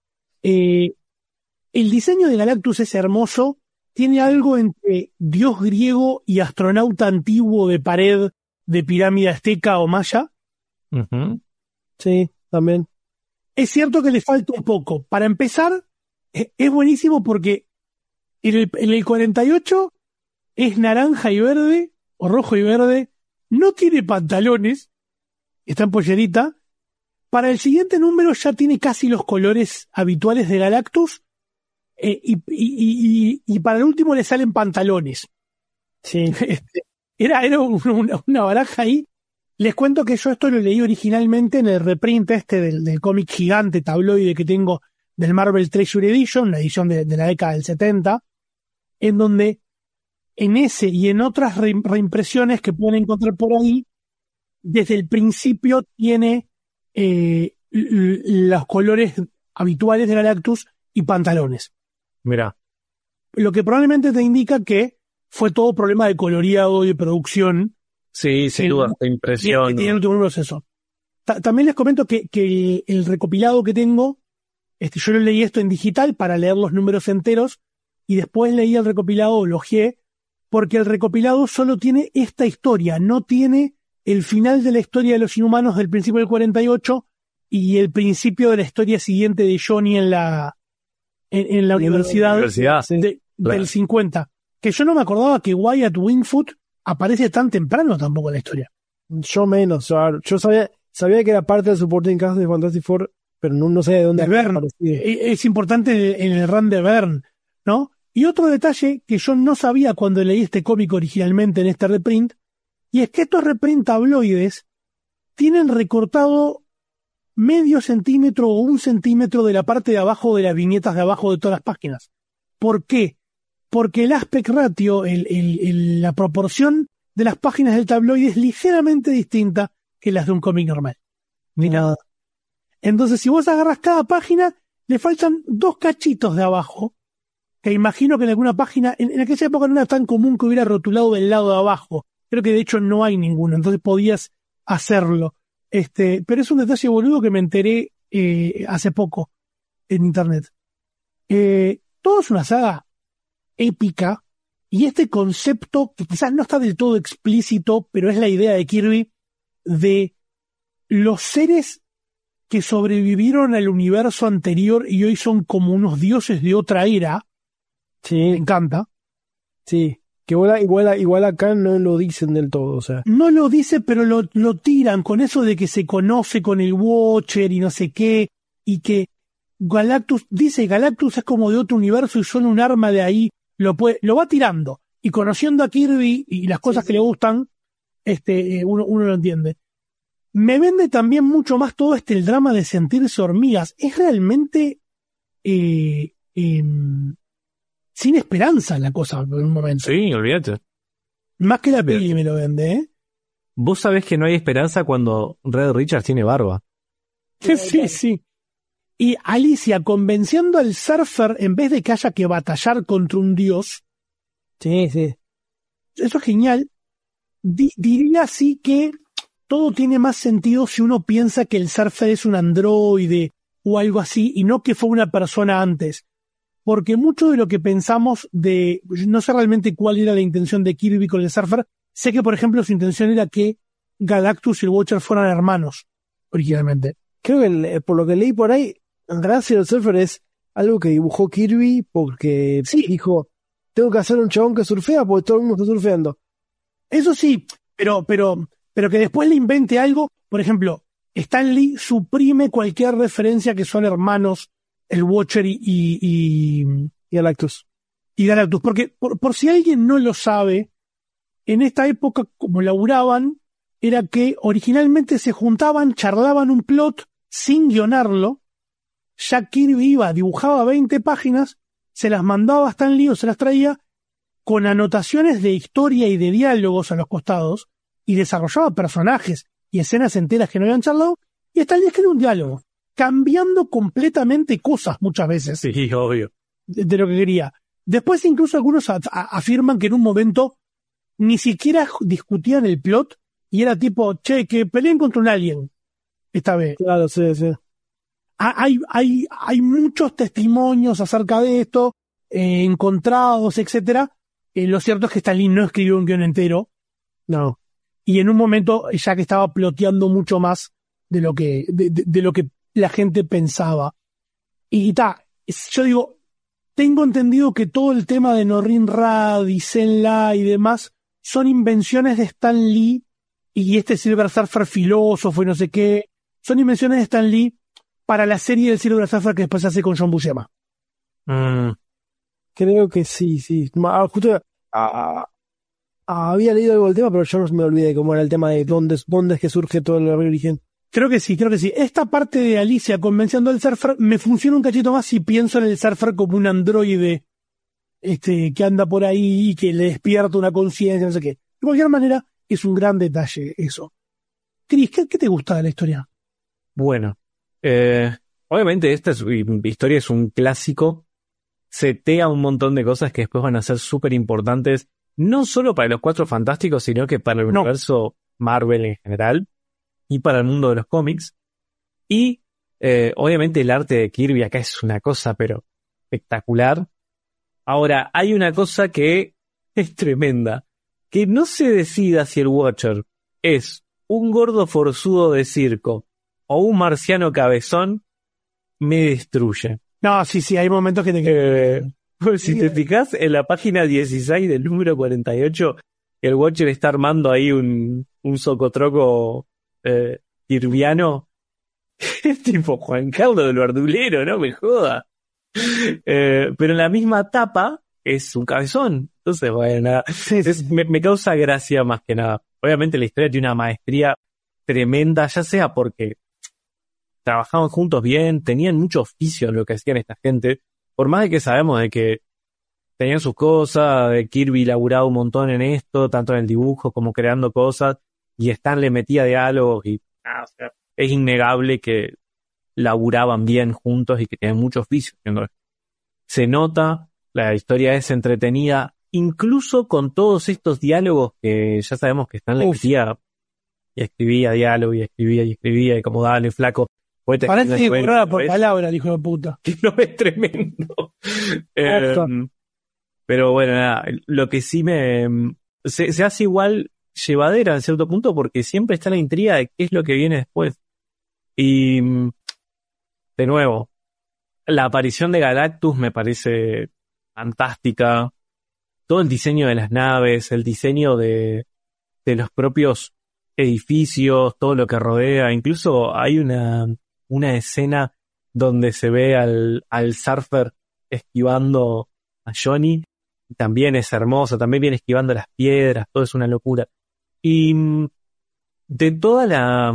Eh, el diseño de Galactus es hermoso. Tiene algo entre dios griego y astronauta antiguo de pared de pirámide azteca o maya. Ujú. Sí, también. Es cierto que le falta un poco. Para empezar, e- es buenísimo porque en el, en el cuarenta y ocho es naranja y verde, o rojo y verde, no tiene pantalones, está en pollerita. Para el siguiente número ya tiene casi los colores habituales de Galactus, eh, y, y, y, y- y para el último le salen pantalones. Sí. Este, era era un- una, una baraja ahí. Les cuento que yo esto lo leí originalmente en el reprint este del, del cómic gigante tabloide que tengo del Marvel Treasure Edition, la edición de, de la década del setenta, en donde en ese y en otras re- reimpresiones que pueden encontrar por ahí, desde el principio tiene eh, l- l- los colores habituales de Galactus y pantalones. Mira. Lo que probablemente te indica que fue todo problema de coloreado y de producción. Sí, sin Sí, duda, esta impresión. Que tiene el último número es eso. Ta- también les comento que, que el recopilado que tengo, este, yo lo leí esto en digital para leer los números enteros y después leí el recopilado, lo ojeé, porque el recopilado solo tiene esta historia, no tiene el final de la historia de los inhumanos del principio del cuarenta y ocho y el principio de la historia siguiente de Johnny en la en, en la universidad, universidad, sí. de- Claro. del cincuenta. Que yo no me acordaba que Wyatt Wingfoot aparece tan temprano tampoco en la historia. Yo menos. O sea, yo sabía, sabía que era parte del supporting cast de Fantastic Four, pero no, no sé de dónde De Byrne. aparecía. E- Es importante en el run de Byrne, ¿no? Y otro detalle que yo no sabía cuando leí este cómic originalmente en este reprint, y es que estos reprint tabloides tienen recortado medio centímetro o un centímetro de la parte de abajo de las viñetas de abajo de todas las páginas. ¿Por qué? Porque el aspect ratio, el, el- el- la proporción de las páginas del tabloide es ligeramente distinta que las de un cómic normal. Ni nada. Entonces, si vos agarras cada página, le faltan dos cachitos de abajo, que imagino que en alguna página, en, en aquella época no era tan común que hubiera rotulado del lado de abajo. Creo que de hecho no hay ninguno, entonces podías hacerlo. Este, pero es un detalle boludo que me enteré eh, hace poco en internet. Eh, todo es una saga épica y este concepto que quizás no está del todo explícito, pero es la idea de Kirby de los seres que sobrevivieron al universo anterior y hoy son como unos dioses de otra era. Sí. Me encanta. Sí. Que igual, igual, igual acá no lo dicen del todo, o sea. No lo dice, pero lo, lo tiran con eso de que se conoce con el Watcher y no sé qué, y que Galactus, dice Galactus es como de otro universo y son un arma de ahí, lo puede, lo va tirando. Y conociendo a Kirby y las cosas Sí, que sí. le gustan, este, eh, uno, uno lo entiende. me vende también mucho más todo este el drama de sentirse hormigas. Es realmente eh, eh, sin esperanza la cosa en un momento. Sí, olvídate. Más que la peli me lo vende, ¿eh? Vos sabés que no hay esperanza cuando Red Richards tiene barba. Sí, sí. Y Alicia convenciendo al surfer en vez de que haya que batallar contra un dios. Sí, sí. Eso es genial. Di- diría así que todo tiene más sentido si uno piensa que el surfer es un androide o algo así y no que fue una persona antes. Porque mucho de lo que pensamos de... No sé realmente cuál era la intención de Kirby con el surfer. Sé que, por ejemplo, su intención era que Galactus y el Watcher fueran hermanos, originalmente. Creo que eh, por lo que leí por ahí, Gracia del Surfer es algo que dibujó Kirby porque sí. dijo, tengo que hacer un chabón que surfea porque todo el mundo está surfeando. Eso sí, pero, pero, pero que después le invente algo. Por ejemplo, Stan Lee suprime cualquier referencia que son hermanos, el Watcher y, y, y, y Galactus. Y Galactus, porque por, por si alguien no lo sabe, en esta época, como laburaban, era que originalmente se juntaban, charlaban un plot sin guionarlo. Jack Kirby iba, dibujaba veinte páginas, se las mandaba a Stan Lee o se las traía con anotaciones de historia y de diálogos a los costados y desarrollaba personajes y escenas enteras que no habían charlado y Stan Lee escribió un diálogo, cambiando completamente cosas muchas veces. Sí, obvio. De, de lo que quería. Después incluso algunos a, a, afirman que en un momento ni siquiera discutían el plot y era tipo, che, que peleen contra un alien esta vez. Claro, sí, sí. Hay, hay, hay muchos testimonios acerca de esto, eh, encontrados, etcétera. Eh, lo cierto es que Stan Lee no escribió un guión entero. No. Y en un momento ya que estaba ploteando mucho más de lo que, de, de, de lo que la gente pensaba. Y ta, yo digo, tengo entendido que todo el tema de Norrin Rad y Zenla y demás son invenciones de Stan Lee y este Silver Surfer filósofo y no sé qué. Son invenciones de Stan Lee para la serie del Silver Surfer que después se hace con John Buscema. Mm. Creo que sí, sí. Ah, justo ah, ah, había leído algo del tema, pero yo no me olvidé cómo era el tema de dónde, dónde es que surge todo el origen. Creo que sí, creo que sí. Esta parte de Alicia convenciendo al surfer me funciona un cachito más si pienso en el surfer como un androide este, que anda por ahí y que le despierta una conciencia, no sé qué. De cualquier manera, es un gran detalle eso. Chris, ¿qué, qué te gusta de la historia? Bueno, eh, obviamente esta es, historia es un clásico. Setea un montón de cosas que después van a ser súper importantes, no solo para los Cuatro Fantásticos, sino que para el no. universo Marvel en general y para el mundo de los cómics. Y eh, obviamente el arte de Kirby acá es una cosa pero espectacular. Ahora, hay una cosa que es tremenda, que no se decida si el Watcher es un gordo forzudo de circo o un marciano cabezón, me destruye. No, sí, sí, hay momentos que te... Eh, pues si te fijas, en la página dieciséis del número cuarenta y ocho, el Watcher está armando ahí un, un socotroco eh, kirviano. Es tipo Juan Carlos del Verdulero, no me joda. Eh, pero en la misma tapa es un cabezón. Entonces, bueno, nada, es, me, me causa gracia más que nada. Obviamente la historia tiene una maestría tremenda, ya sea porque trabajaban juntos bien, tenían mucho oficio en lo que hacían esta gente, por más de que sabemos de que tenían sus cosas, de Kirby laburaba un montón en esto, tanto en el dibujo como creando cosas, y Stan le metía diálogos y ah, o sea, es innegable que laburaban bien juntos y que tenían mucho oficio. Se nota, la historia es entretenida, incluso con todos estos diálogos que ya sabemos que Stan le metía y escribía diálogo y escribía y escribía y como dale flaco. Parece que borrara por palabra, el hijo de puta. Que no es tremendo. eh, pero bueno, nada, lo que sí me... Se, se hace igual llevadera en cierto punto porque siempre está la intriga de qué es lo que viene después. Y, de nuevo, la aparición de Galactus me parece fantástica. Todo el diseño de las naves, el diseño de, de los propios edificios, todo lo que rodea. Incluso hay una... una escena donde se ve al, al surfer esquivando a Johnny, también es hermosa, también viene esquivando las piedras, todo es una locura. Y de toda la,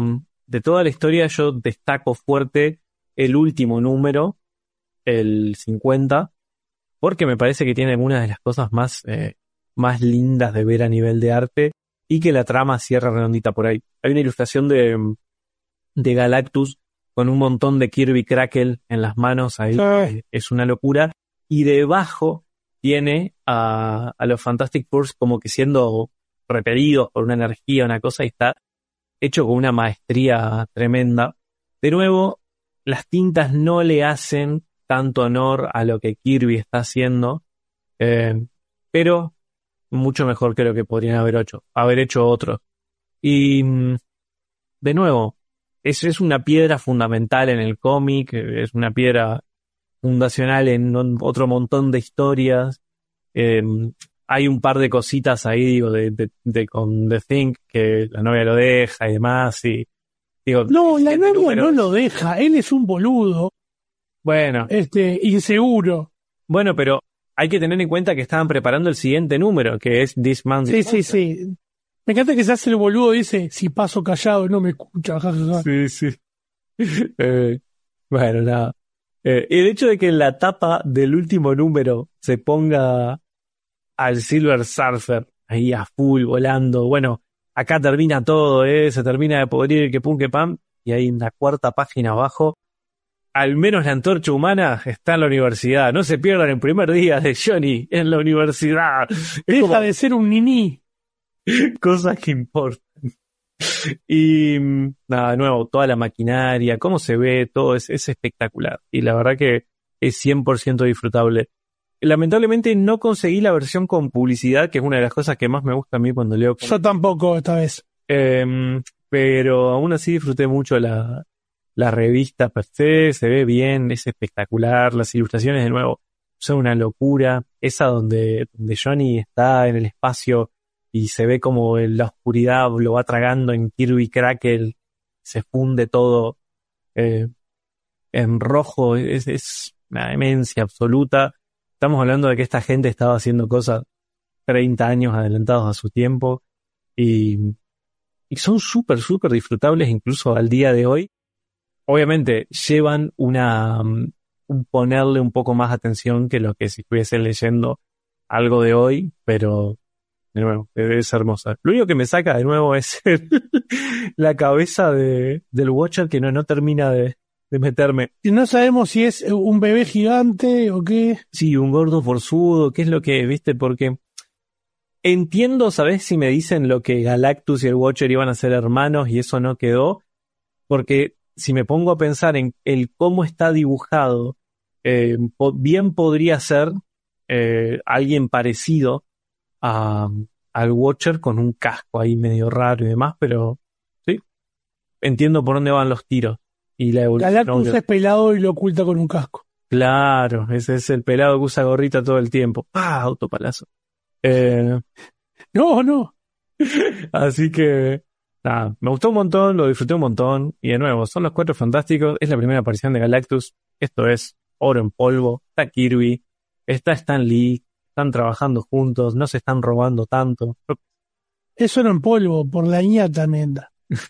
de toda la historia yo destaco fuerte el último número, el cincuenta, porque me parece que tiene una de las cosas más, eh, más lindas de ver a nivel de arte y que la trama cierra redondita por ahí. Hay una ilustración de, de Galactus con un montón de Kirby Crackle en las manos ahí, eh, es una locura, y debajo tiene a, a los Fantastic Four como que siendo repelidos por una energía, una cosa, y está hecho con una maestría tremenda. De nuevo, las tintas no le hacen tanto honor a lo que Kirby está haciendo, eh, pero mucho mejor que lo que podrían haber hecho, haber hecho otros. Y, de nuevo, es, es una piedra fundamental en el cómic, es una piedra fundacional en otro montón de historias. Eh, hay un par de cositas ahí, digo, de, de, de con The Thing, que la novia lo deja y demás, y digo, no, la novia número... no lo deja, él es un boludo. Bueno. Este, inseguro. Bueno, pero hay que tener en cuenta que estaban preparando el siguiente número, que es This Man's Sí, sí, sí. Me encanta que se hace el boludo y dice, si paso callado no me escucha. Ja, ja, ja. Sí, sí. eh, bueno, nada. Eh, el hecho de que en la tapa del último número se ponga al Silver Surfer ahí a full volando, bueno, acá termina todo, ¿eh? Se termina de podrir que pum que pam, y ahí en la cuarta página abajo, al menos la antorcha humana está en la universidad. No se pierdan el primer día de Johnny en la universidad. Deja como... de ser un niní. Cosas que importan. Y nada, de nuevo, toda la maquinaria, cómo se ve, todo es, es espectacular. Y la verdad que es cien por ciento disfrutable. Lamentablemente no conseguí la versión con publicidad, que es una de las cosas que más me gusta a mí cuando leo. Yo tampoco esta vez. Eh, pero aún así disfruté mucho la, la revista per se, se ve bien, es espectacular. Las ilustraciones, de nuevo, son una locura. Esa donde, donde Johnny está en el espacio y se ve como la oscuridad lo va tragando en Kirby Crackle, se funde todo eh, en rojo, es, es una demencia absoluta. Estamos hablando de que esta gente estaba haciendo cosas treinta años adelantados a su tiempo y, y son súper, súper disfrutables incluso al día de hoy. Obviamente llevan una um, un ponerle un poco más atención que lo que si estuviesen leyendo algo de hoy, pero de nuevo, es hermosa. Lo único que me saca de nuevo es el, la cabeza de, del Watcher que no, no termina de, de meterme. Y no sabemos si es un bebé gigante o qué. Sí, un gordo forzudo, qué es lo que, viste, porque entiendo, ¿sabés? Si me dicen lo que Galactus y el Watcher iban a ser hermanos y eso no quedó, porque si me pongo a pensar en el cómo está dibujado, eh, po- bien podría ser eh, alguien parecido A, al Watcher con un casco ahí medio raro y demás, pero sí, entiendo por dónde van los tiros. Y la evolución. Galactus no, es pelado y lo oculta con un casco. Claro, ese es el pelado que usa gorrita todo el tiempo. ¡Ah! Autopalazo. Eh, no, no. Así que, nada, me gustó un montón, lo disfruté un montón. Y de nuevo, son los Cuatro Fantásticos. Es la primera aparición de Galactus. Esto es oro en polvo. Está Kirby. Está Stan Lee. Están trabajando juntos, no se están robando tanto. Eso era en polvo, por la ñata tremenda.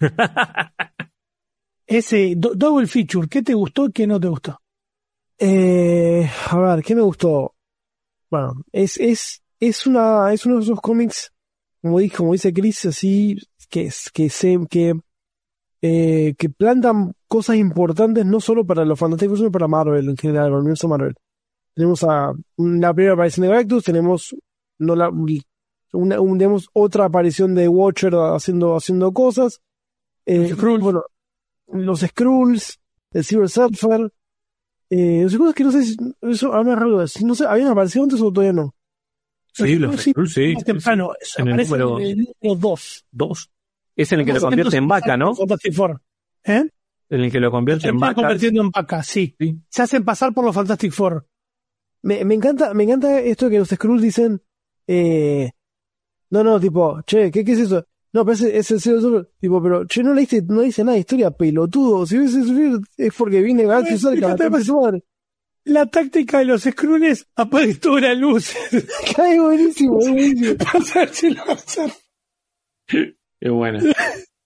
Ese do, double feature, ¿qué te gustó y qué no te gustó? Eh, a ver, ¿qué me gustó? Bueno, es, es, es una, es uno de esos cómics, como dice, como dice Chris, así, que, que se, que, eh, que plantan cosas importantes no solo para los fantásticos, sino para Marvel en general, el universo Marvel. Tenemos a la primera aparición de Galactus, tenemos no la, una, un, tenemos otra aparición de Watcher haciendo, haciendo cosas. Eh, los Skrulls. Bueno, los Skrulls, el Silver Surfer. Eh, los Skrulls que no sé si, eso, a mí me raro, no sé, ¿habían aparecido antes o todavía no? Sí, los Skrulls, sí. Más temprano, En el aparece número en el número dos. dos. Es en el que lo convierte en vaca, ¿no? Fantastic Four. ¿Eh? En el que lo convierte Se en están vaca. convirtiendo en vaca, sí. Sí. Se hacen pasar por los Fantastic Four. Me, me encanta, me encanta esto de que los Skrulls dicen, eh, no, no, tipo, che, ¿qué, qué es eso? No, pero ese es el Silver Surfer. Tipo, pero, che, no leíste, no dice nada de historia, pelotudo. Si hubiese sufrido es porque viene Galactus cerca, la táctica su madre. La táctica de los Skrulls apague toda la luz. Cae buenísimo, es buenísimo. Es buena.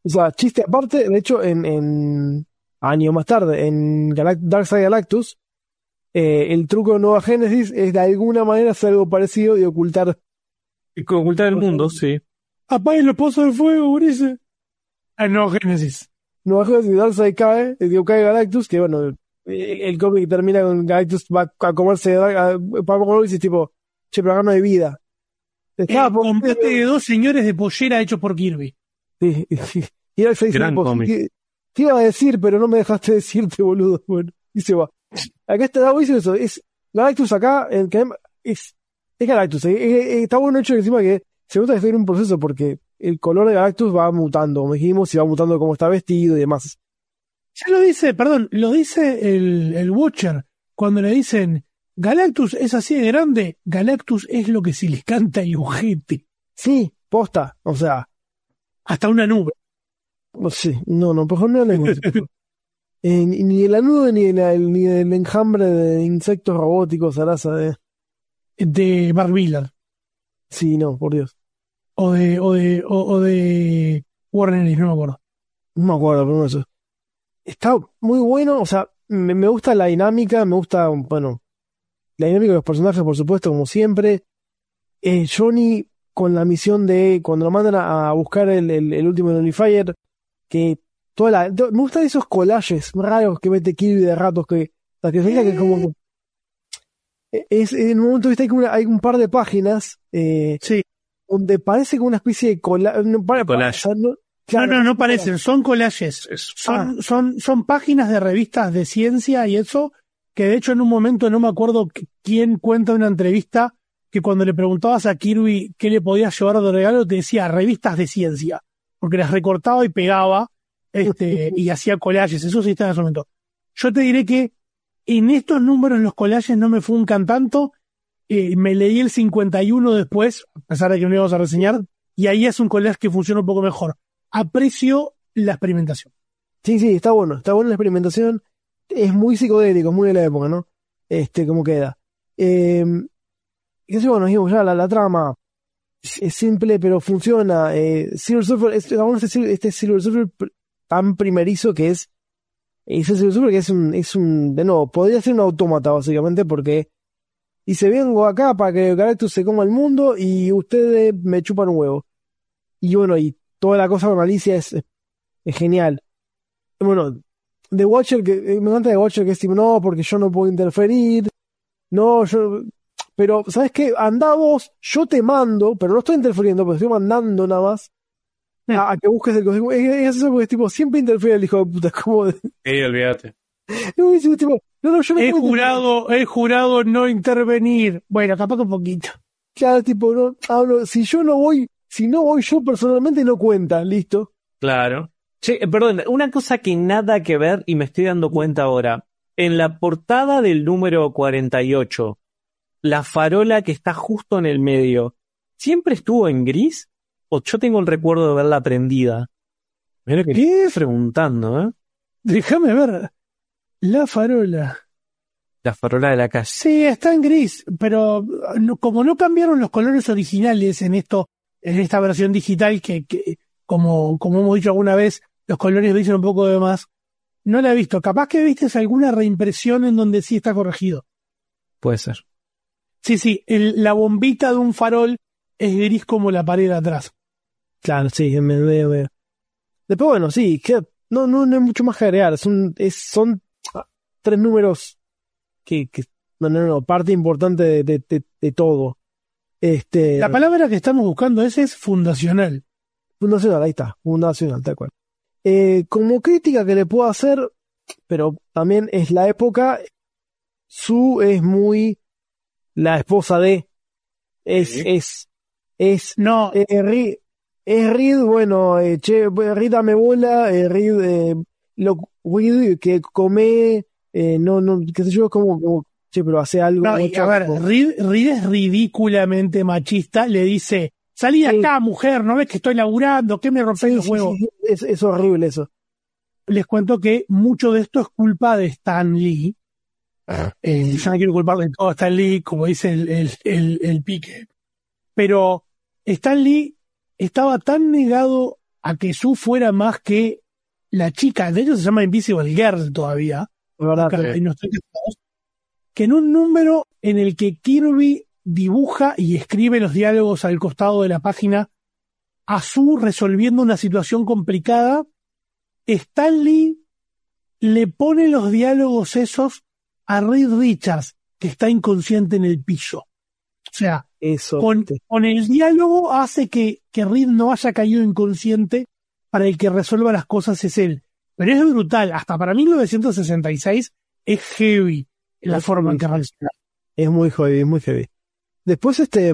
O sea, chiste aparte, de hecho, en, en años más tarde, en Galact- Darkseid Galactus, eh, el truco de Nova Genesis es de alguna manera hacer algo parecido y ocultar. Y con ocultar el mundo, sí. Apaguen los pozos de fuego, Urice. Ah, no, Génesis. Nova Genesis, Darkseid cae, eh, digo, cae Galactus, que bueno, el, el cómic termina con Galactus va a comerse a, a, Pablo y dice tipo, che, pero acá no hay vida. Estaba El por- combate de dos señores de pollera hechos por Kirby. Sí, sí. Y Darkseid dice, Gran tipo, cómic. ¿qué- te iba a decir, pero no me dejaste decirte, boludo. Bueno, y se va. Acá está buenísimo eso. Es Galactus acá, en que es, es Galactus. eh, eh, está bueno hecho encima que se nota que está en un proceso porque el color de Galactus va mutando, como dijimos, y va mutando cómo está vestido y demás. Ya lo dice, perdón, lo dice el, el Watcher. Cuando le dicen, Galactus es así de grande, Galactus es lo que se les canta el ojete. Sí, posta. O sea, Hasta una nube. no sé, no, no, por favor no hablemos de eso. Eh, ni ni de la nube ni, de la- ni del enjambre de insectos robóticos, Sarasa. De... De Mark Millar. Sí, no, por Dios. O de, o de, o, o de Warren Ellis, no me acuerdo. No me acuerdo, pero no eso. Está muy bueno, o sea, me, me gusta la dinámica, me gusta, bueno, la dinámica de los personajes, por supuesto, como siempre. Eh, Johnny con la misión de, cuando lo mandan a, a buscar el, el, el último Unifier, que toda la, to- me gustan esos collages raros que mete Kirby de ratos, que, o sea, que se diga que como, es, en un momento viste hay, como una- hay un par de páginas, eh, Sí. donde parece como una especie de colla- no, para- Collage. o sea, no- No, claro, no, no parecen, son collages. Son, Ah. son, son páginas de revistas de ciencia y eso, que de hecho en un momento no me acuerdo qu- quién cuenta en una entrevista que cuando le preguntabas a Kirby qué le podías llevar de regalo, te decía revistas de ciencia, porque las recortaba y pegaba, este, y hacía collages, eso sí está en ese momento. Yo te diré que en estos números los collages no me funcan tanto, eh, me leí el cincuenta y uno después, a pesar de que no lo íbamos a reseñar, y ahí es un collage que funciona un poco mejor. Aprecio la experimentación. Sí, sí, está bueno, está buena la experimentación, es muy psicodélico, es muy de la época, ¿no? Este, cómo queda. Eh, y así, bueno, dijimos ya, la, la trama es, es simple, pero funciona. Eh, Silver Surfer, es, está bueno este, Sil- este Silver Surfer pr- tan primerizo que es, ese Silver Surfer que es un, es un, de nuevo, podría ser un autómata, básicamente, porque dice, vengo acá para que Galactus se coma el mundo y ustedes me chupan un huevo. Y bueno, y toda la cosa con Alicia es, es, es genial. Bueno, The Watcher, que eh, me encanta The Watcher, que es tipo, no, porque yo no puedo interferir, no, yo, pero, ¿sabes qué? Andá vos, yo te mando, pero no estoy interfiriendo, pero estoy mandando nada más a, a que busques el código. Es, es eso porque es tipo, siempre interfiere el hijo de puta, como de, Sí, olvídate. es tipo, no, no, yo no He puedo jurado, he jurado no intervenir. Bueno, capaz que un poquito. Claro, tipo, no, ah, no, si yo no voy, si no voy yo personalmente no cuenta, listo. Claro. Che, eh, perdón, una cosa que nada que ver y me estoy dando cuenta ahora. En la portada del número cuarenta y ocho, la farola que está justo en el medio, ¿siempre estuvo en gris? ¿O yo tengo el recuerdo de verla prendida? Mira que ¿Qué? estoy preguntando, ¿eh? Déjame ver. La farola. La farola de la calle. Sí, está en gris, pero no- como no cambiaron los colores originales en esto, en esta versión digital, que, que como, como hemos dicho alguna vez, los colores dicen un poco de más, no la he visto. Capaz que viste alguna reimpresión en donde sí está corregido. Puede ser. Sí, sí, el- la bombita de un farol es gris como la pared de atrás. Claro, sí, me veo, veo. Después, bueno, sí, que no, no, no hay mucho más que agregar. Son, es, son ah, tres números que, que no, no, no, parte importante de, de, de, de todo. Este, La palabra que estamos buscando es, es fundacional. fundacional, ahí está, fundacional, tal cual. Eh, como crítica que le puedo hacer, pero también es la época, Sue es muy la esposa de, es, Sí. es, es, No, eh, Reed, es Reed, bueno, eh, che, Reed dame bola, eh, Reed, eh, lo, Reed que come, eh, no, no, qué sé yo, como, como che, pero hace algo. no, y mucho, a ver, como- Reed, Reed es ridículamente machista, le dice, salí de Sí. acá, mujer, ¿no ves que estoy laburando? ¿Qué me rompes Sí, los sí, huevos? sí, sí, es, es horrible eso. Les cuento que mucho de esto es culpa de Stan Lee. Eh, yo no quiero culpar de todo a Stan Lee, como dice el, el, el, el pique. Pero Stan Lee estaba tan negado a que Sue fuera más que la chica, de hecho se llama Invisible Girl todavía, verdad, acá, y no estoy casados, que en un número en el que Kirby dibuja y escribe los diálogos al costado de la página, a Sue resolviendo una situación complicada, Stan Lee le pone los diálogos esos a Reed Richards, que está inconsciente en el piso. O sea, Eso, con, con el diálogo hace que, que Reed no haya caído inconsciente, para el que resuelva las cosas es él. Pero es brutal, hasta para mil novecientos sesenta y seis es heavy la es forma muy, en que resuelve. Es muy heavy, es muy heavy. Después, este,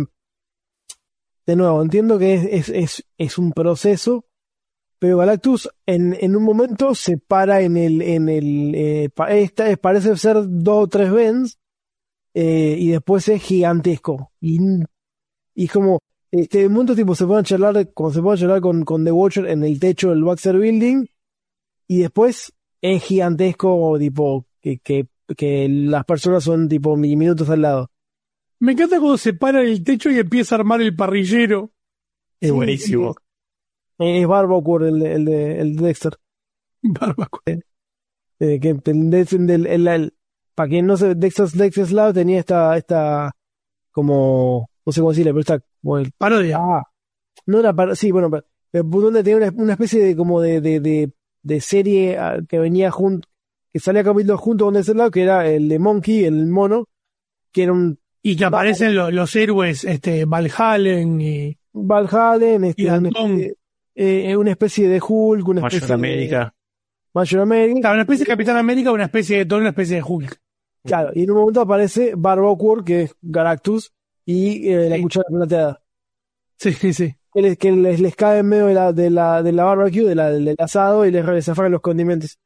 de nuevo, entiendo que es, es, es, es un proceso, pero Galactus en, en un momento se para en el, en el, eh, pa- esta es- parece ser dos o tres Vens, eh, y después es gigantesco. Y, y como, este, en un momento tipo se pueden charlar, como se pueden charlar con, con The Watcher en el techo del Baxter Building, y después es gigantesco, tipo, que, que, que las personas son tipo minutos al lado. Me encanta cuando se para en el techo y empieza a armar el parrillero. Es buenísimo. Es Barbacore el, de- el, de, el de Dexter. Barbacore. Eh, que el, el, el, el- el- para quien no se, Dexter's, Dexter's Lab tenía esta, esta, como, no sé cómo decirle, pero esta, como el, parodia. Ah, no era para, sí, bueno, pero, pero donde tenía una, una especie de, como de, de, de, de serie ah, que venía junto, que salía capítulos junto con Dexter's Lab, que era el de Monkey, el mono, que era un, Y que aparecen los, los héroes, este, Valhallen y... Valhallen, este, Y una, Antón. especie, eh, una especie de Hulk, una Mayor especie América. de Mayor América. Claro, una especie de Capitán América, una especie de Thor, una especie de Hulk. Claro, y en un momento aparece Barbacore, que es Galactus, y eh, la Sí. cuchara plateada. Sí, sí, sí. Que les, que les, les cae en medio de la, de la, de la barbecue, de la, del asado, y les, les zafagan los condimentos.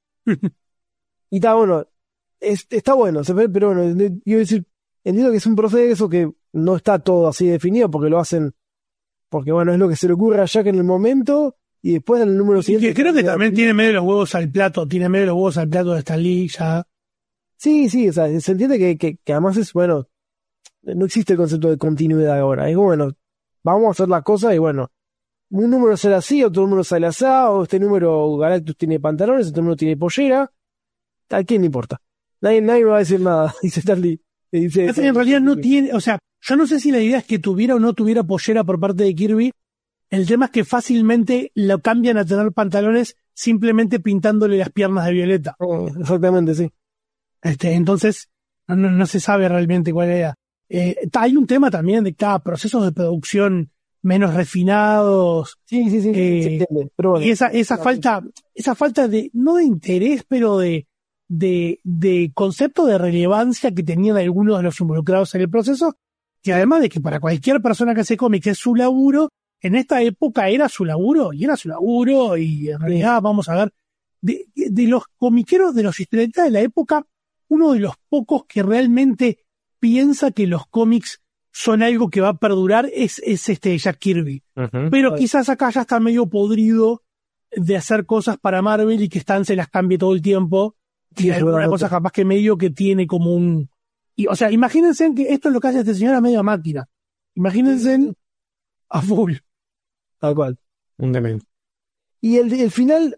Y está bueno, es- está bueno, se ve, pero bueno, de- yo decir, entiendo que es un proceso que no está todo así definido, porque lo hacen, porque bueno, es lo que se le ocurre a Jack en el momento, y después en el número Y siguiente. que creo que también tiene medio los huevos al plato, tiene medio los huevos al plato de Stan Lee ya. Sí, sí, o sea, se entiende que, que, que además es, bueno, no existe el concepto de continuidad ahora. Es bueno, vamos a hacer las cosas y bueno, un número sale así, otro número sale así, o este número Galactus tiene pantalones, este número tiene pollera. ¿A quién le importa? Nadie, nadie me va a decir nada, dice Stanley. Dice, Pasa que en realidad no tiene, o sea, yo no sé si la idea es que tuviera o no tuviera pollera por parte de Kirby. El tema es que fácilmente lo cambian a tener pantalones simplemente pintándole las piernas de violeta. Oh, exactamente, sí. Este, entonces, no, no, no se sabe realmente cuál era. Eh, ta- hay un tema también de cada procesos de producción menos refinados. Sí, sí, sí, eh, se entiende. Pero bueno, y esa, esa falta, esa falta de, no de interés, pero de, de, de concepto de relevancia que tenían algunos de los involucrados en el proceso, que además de que para cualquier persona que hace cómics es su laburo, en esta época era su laburo, y era su laburo, y en realidad, vamos a ver, de, de los comiqueros, de los historietistas de la época, uno de los pocos que realmente piensa que los cómics son algo que va a perdurar es, es este Jack Kirby. Ujú. Pero quizás acá ya está medio podrido de hacer cosas para Marvel y que Stan se las cambie todo el tiempo. Y Sí, hay alguna seguramente. cosa capaz que medio que tiene como un... Y, o sea, imagínense que esto es lo que hace este señor a media máquina. Imagínense a full. tal cual. Un demente. Y el, el final,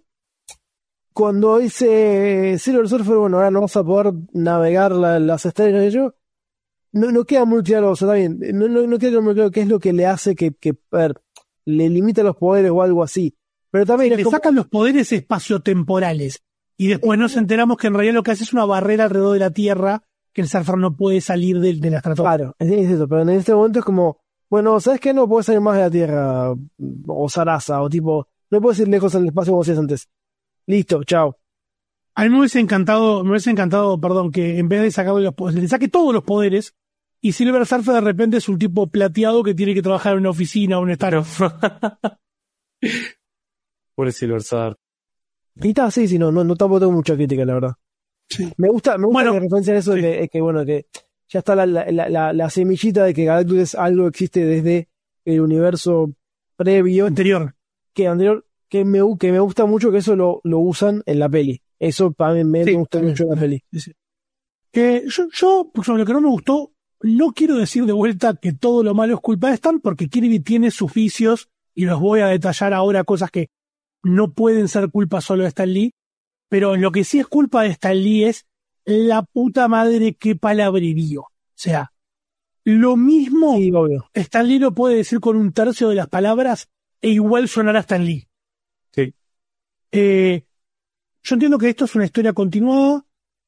cuando dice Silver Surfer, bueno, ahora no vas a poder navegar la- las estrellas de yo, no, no queda muy claro, o sea, está bien, no, no, no queda muy claro qué es lo que le hace que, que a ver, le limita los poderes o algo así. Pero también es Le como- sacan los poderes espaciotemporales. Y después nos enteramos que en realidad lo que hace es una barrera alrededor de la Tierra que el surfer no puede salir de, de la estratosfera. Claro, es, es eso, pero en este momento es como, bueno, ¿sabes qué? No puedes salir más de la Tierra, o Sarasa, o tipo, no puedes ir lejos en el espacio como hacías antes. Listo, chao. A mí me hubiese encantado, me hubiese encantado, perdón, que en vez de sacarle los poderes, le saque todos los poderes y Silver Surfer de repente es un tipo plateado que tiene que trabajar en una oficina o un estado. Pobre Silver Surfer. Y está, sí, sí, no, no, no tampoco tengo mucha crítica, la verdad. Me gusta, me gusta Bueno, que referencian eso de que, es que, bueno, que ya está la, la, la, la- la semillita de que Galactus es algo que existe desde el universo previo, anterior. Que anterior, que me, gu- que me gusta mucho que eso lo, lo usan en la peli. Eso para mí me Sí, gusta también. mucho en la peli. Que yo, yo, por sobre lo que no me gustó, no quiero decir de vuelta que todo lo malo es culpa de Stan, porque Kirby tiene sus vicios y los voy a detallar ahora, cosas que no pueden ser culpa solo de Stan Lee, pero lo que sí es culpa de Stan Lee es la puta madre qué palabrerío. O sea, lo mismo Sí, obvio. Stan Lee lo puede decir con un tercio de las palabras e igual sonará Stan Lee. Sí. Eh, yo entiendo que esto es una historia continuada.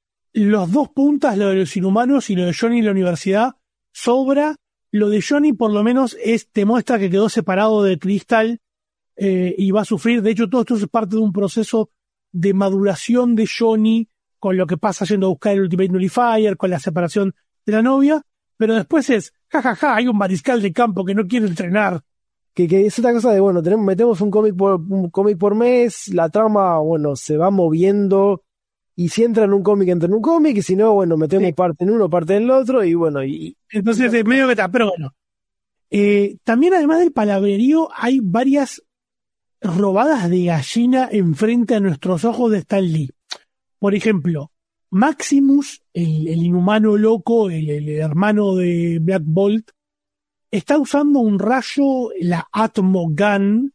Los dos puntas, lo de los inhumanos y lo de Johnny en la universidad, sobra. Lo de Johnny por lo menos es, te muestra que quedó separado de Crystal eh, y va a sufrir. De hecho, todo esto es parte de un proceso de maduración de Johnny con lo que pasa yendo a buscar el Ultimate Nullifier, con la separación de la novia. Pero después es, jajaja, ja, ja, hay un mariscal de campo que no quiere entrenar. Que, que es otra cosa de, bueno, tenemos, metemos un cómic por, un cómic por mes, la trama, bueno, se va moviendo, y si entra en un cómic, entra en un cómic, y si no, bueno, metemos Sí. parte en uno, parte en el otro, y bueno, y... Entonces, es medio que está, pero bueno. Eh, también, además del palabrerío, hay varias robadas de gallina enfrente a nuestros ojos de Stan Lee. Por ejemplo, Maximus, el, el inhumano loco, el, el hermano de Black Bolt, está usando un rayo, la Atmo Gun,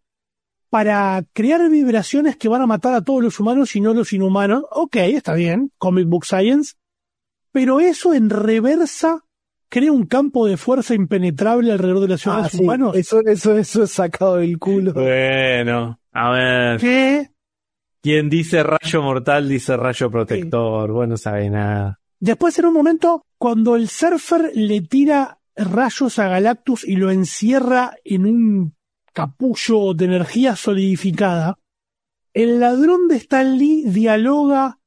para crear vibraciones que van a matar a todos los humanos y no los inhumanos. Ok, está bien, comic book science. Pero eso en reversa crea un campo de fuerza impenetrable alrededor de la ciudad de Ah, los sí, humanos. eso, eso, eso es sacado del culo. Bueno, a ver. ¿Qué? Quien dice rayo mortal dice rayo protector. Vos no sabés nada. Después, en un momento, cuando el Surfer le tira rayos a Galactus y lo encierra en un capullo de energía solidificada, el ladrón de Stan Lee dialoga,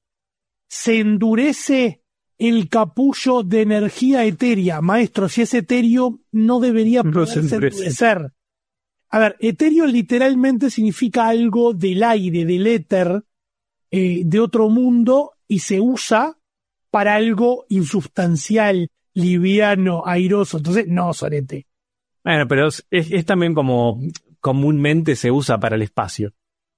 se endurece el capullo de energía etérea. Maestro, si es etéreo, no debería No se poderse endurece. endurecer. A ver, etéreo literalmente significa algo del aire, del éter, eh, de otro mundo, y se usa para algo insubstancial, liviano, airoso. Entonces, no, sorete. Bueno, pero es, es, es también como comúnmente se usa para el espacio.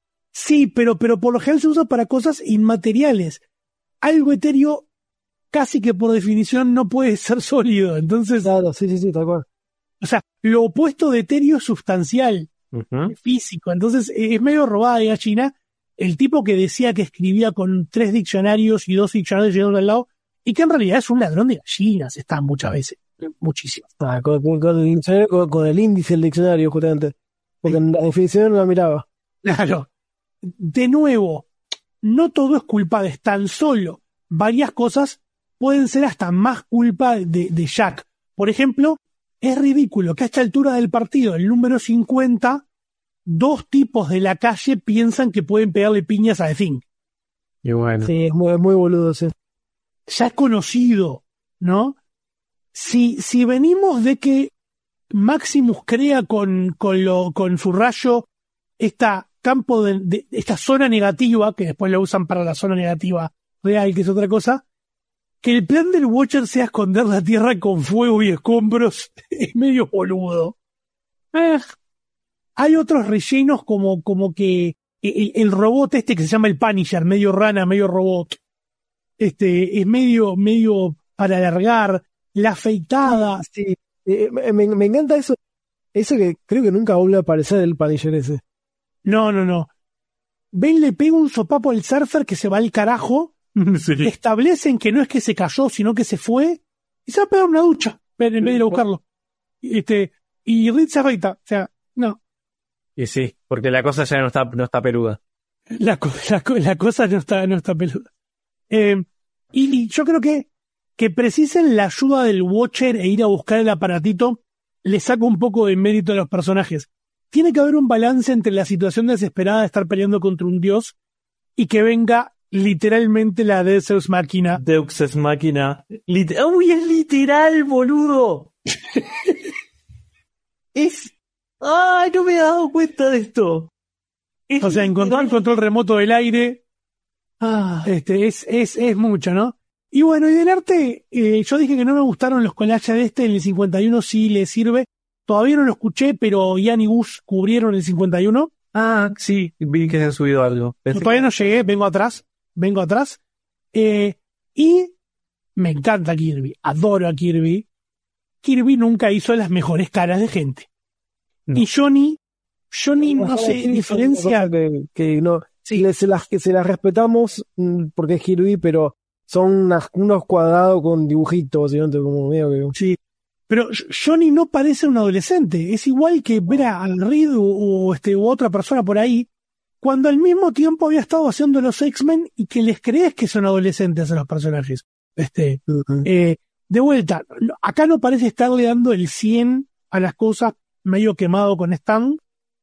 Sí, pero, pero por lo general se usa para cosas inmateriales. Algo etéreo, casi que por definición, no puede ser sólido. Entonces, Claro, sí, sí, sí, tal cual. o sea, lo opuesto de etéreo es sustancial, Ujú. físico. Entonces, eh, es medio robada de gallina. El tipo que decía que escribía con tres diccionarios y dos diccionarios llenos al lado, y que en realidad es un ladrón de gallinas, está muchas veces, muchísimo. Ah, con, con- con el diccionario, con, con el índice del diccionario, justamente. Porque en la definición no la miraba. Claro. De nuevo, no todo es culpa de Stan solo. Varias cosas pueden ser hasta más culpa de, de Jack. Por ejemplo, es ridículo que a esta altura del partido, el número cincuenta, dos tipos de la calle piensan que pueden pegarle piñas a The Thing. Y bueno. Sí, es muy, es muy boludo, sí. Ya es conocido, ¿no? Si, si venimos de que Maximus crea con, con, lo, con su rayo esta campo de, de esta zona negativa, que después lo usan para la zona negativa real, que es otra cosa, que el plan del Watcher sea esconder la Tierra con fuego y escombros, es medio boludo. Eh, hay otros rellenos como, como que el, el robot este que se llama el Punisher, medio rana, medio robot, este, es medio, medio para alargar, la afeitada. Sí, eh, me, me- me encanta eso. Eso que creo que nunca vuelve a aparecer el Punisher ese. No, no, no. Ben le pega un sopapo al Surfer que se va al carajo, Sí. establecen que no es que se cayó, sino que se fue, y se va a pegar una ducha en en vez de ir a buscarlo. Este, y Reed se afeita. O sea, no. Y sí, porque la cosa ya no está, no está peluda. La, co- la, co- la cosa no está, no está peluda. Eh, y, y yo creo que que precisen la ayuda del Watcher e ir a buscar el aparatito le saca un poco de mérito a los personajes. Tiene que haber un balance entre la situación desesperada de estar peleando contra un dios y que venga literalmente la Deus Ex Machina. Deux Ex Machina. Lit- ¡Uy, es literal, boludo! es... ¡Ay, no me he dado cuenta de esto! Es O sea, encontrar el control remoto del aire, Ah, este, es, es, es mucho, ¿no? Y bueno, y del arte, eh, yo dije que no me gustaron los collages de este, en el cincuenta y uno sí le sirve. Todavía no lo escuché, pero Ian y Gus cubrieron el cincuenta y uno. ah, sí, vi que se han subido algo. Pensé Todavía no llegué, vengo atrás, vengo atrás. Eh, y me encanta Kirby, adoro a Kirby. Kirby nunca hizo las mejores caras de gente. No. Y Johnny Johnny no se diferencia. Que, que no, sí. le, se las, que se las respetamos mm, porque es Kirby, pero son unas, unos cuadrados con dibujitos, básicamente, como medio que... Sí. Pero Johnny no parece un adolescente. Es igual que ver a Reed o, o este, u otra persona por ahí, cuando al mismo tiempo había estado haciendo los X-Men y que les crees que son adolescentes a los personajes. Este, uh-huh. eh, de vuelta, acá no parece estarle dando el cien a las cosas, medio quemado con Stan,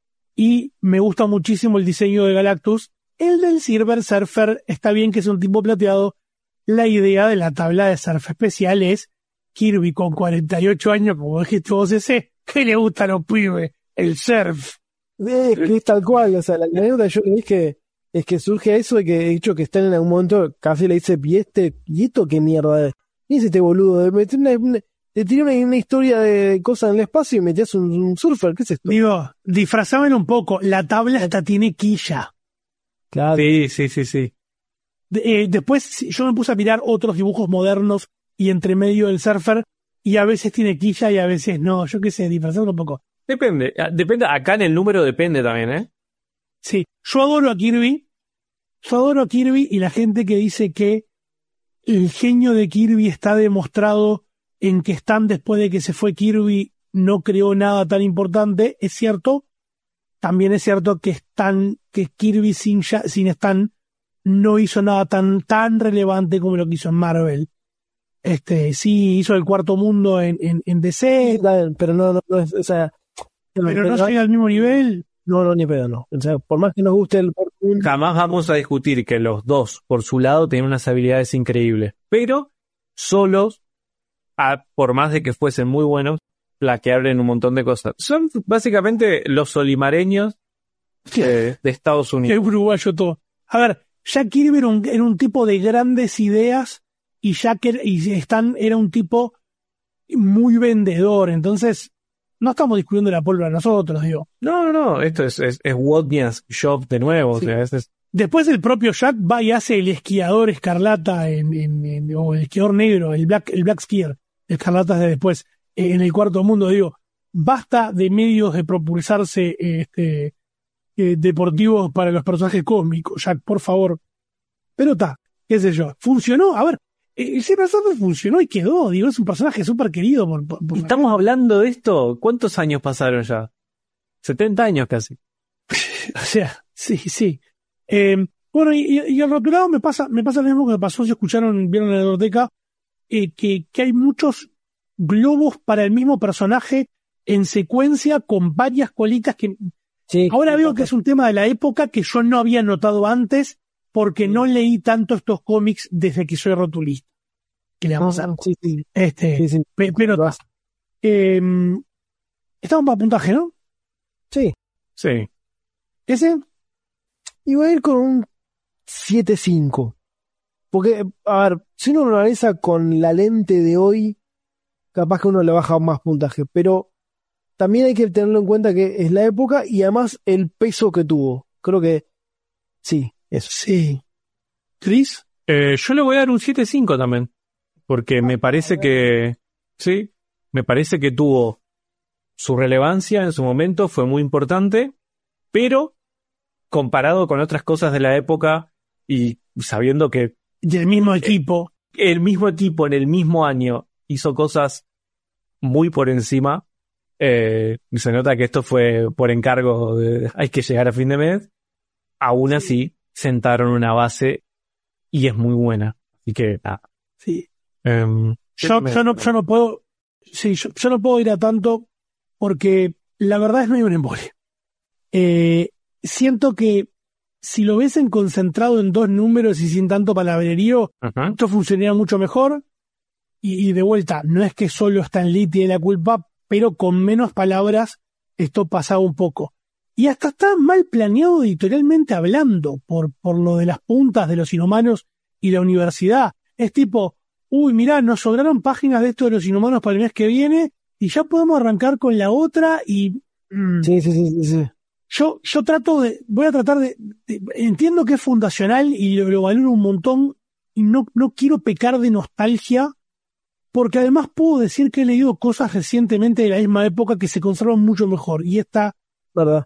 y me gusta muchísimo el diseño de Galactus. El del Silver Surfer está bien que es un tipo plateado. La idea de la tabla de surf especial es Kirby con cuarenta y ocho años, como dijiste vos ese, que le gusta a los pibes, el surf. Es que es tal cual, o sea, la anécdota yo es que es que surge eso de que he dicho que está en algún momento, casi le dice, ¿y este, y esto qué mierda es? ¿Y es este boludo? De meter una, una, te tiré una, una historia de cosas en el espacio y metías un, un surfer, ¿qué es esto? Digo, disfrazaban un poco, la tabla hasta tiene quilla. Claro. Sí, sí, sí, sí. De, eh, después yo me puse a mirar otros dibujos modernos y entre medio del surfer, y a veces tiene quilla y a veces no, yo qué sé, disfrazaban un poco. Depende, depende, acá en el número depende también, ¿eh? Sí, yo adoro a Kirby, yo adoro a Kirby y la gente que dice que el genio de Kirby está demostrado en que Stan, después de que se fue Kirby, no creó nada tan importante, es cierto. También es cierto que Stan, que Kirby sin, sin Stan no hizo nada tan, tan relevante como lo que hizo en Marvel. Este, sí, hizo el cuarto mundo en, en, en D C, pero no, no, no es, o sea, pero no llega al mismo nivel. No, no, ni pedo, no. O sea, por más que nos guste el... Jamás vamos a discutir que los dos, por su lado, tienen unas habilidades increíbles. Pero, solos, a, por más de que fuesen muy buenos, plaquearon un montón de cosas. Son básicamente los solimareños eh, de Estados Unidos. Qué uruguayo todo. A ver, Jack Kirby era un, era un tipo de grandes ideas y Jack era, y Stan era un tipo muy vendedor. Entonces... no estamos discutiendo la pólvora nosotros, digo. No, no, no. Esto es, es, es Wozniak's Shop de nuevo. Sí. O sea, este es... Después el propio Jack va y hace el esquiador escarlata en, en, en, o el esquiador negro, el Black, el Black Skier, escarlata de después, eh, en el cuarto mundo, digo. Basta de medios de propulsarse este, eh, deportivos para los personajes cósmicos, Jack, por favor. Pero está, qué sé yo. Funcionó, a ver. El Silver Surfer funcionó y quedó, digo, es un personaje súper querido. Por, por, por Estamos hablando de esto, ¿cuántos años pasaron ya? setenta años casi. O sea, sí, sí. Eh, bueno, y, y al otro lado me pasa, me pasa lo mismo que me pasó, si escucharon, vieron en la biblioteca, eh, que, que hay muchos globos para el mismo personaje en secuencia con varias colitas que... Sí, ahora veo que es un tema de la época que yo no había notado antes porque no leí tanto estos cómics desde que soy rotulista. Que le vamos a dar. Sí, sí. Este, sí, sí. Pe, pero eh, estamos para puntaje, ¿no? Sí. Sí. ¿Ese? Iba a ir con un siete cinco. Porque, a ver, si uno lo analiza con la lente de hoy, capaz que uno le baja más puntaje. Pero también hay que tenerlo en cuenta que es la época y además el peso que tuvo. Creo que sí, eso. Sí. ¿Chris? Eh, yo le voy a dar un siete cinco también. Porque me parece que, sí, me parece que tuvo su relevancia en su momento, fue muy importante, pero comparado con otras cosas de la época y sabiendo que... Del mismo equipo. El mismo equipo en el mismo año hizo cosas muy por encima. Eh, se nota que esto fue por encargo de hay que llegar a fin de mes. Aún así, sentaron una base y es muy buena. Así que, nada. Sí. Um, yo, me... yo, no, yo no puedo, sí, yo, yo no puedo ir a tanto porque la verdad es medio un embole. Eh, siento que si lo hubiesen concentrado en dos números y sin tanto palabrerío, uh-huh. esto funcionaría mucho mejor. Y, y de vuelta, no es que solo Stan Lee tiene la culpa, pero con menos palabras esto pasaba un poco. Y hasta está mal planeado editorialmente hablando por, por lo de las puntas de los inhumanos y la universidad. Es tipo, uy, mirá, nos sobraron páginas de esto de los inhumanos para el mes que viene y ya podemos arrancar con la otra y... Mm, sí, sí, sí, sí. Yo, yo trato de, voy a tratar de, de entiendo que es fundacional y lo, lo valoro un montón y no, no quiero pecar de nostalgia porque además puedo decir que he leído cosas recientemente de la misma época que se conservan mucho mejor y esta, ¿verdad?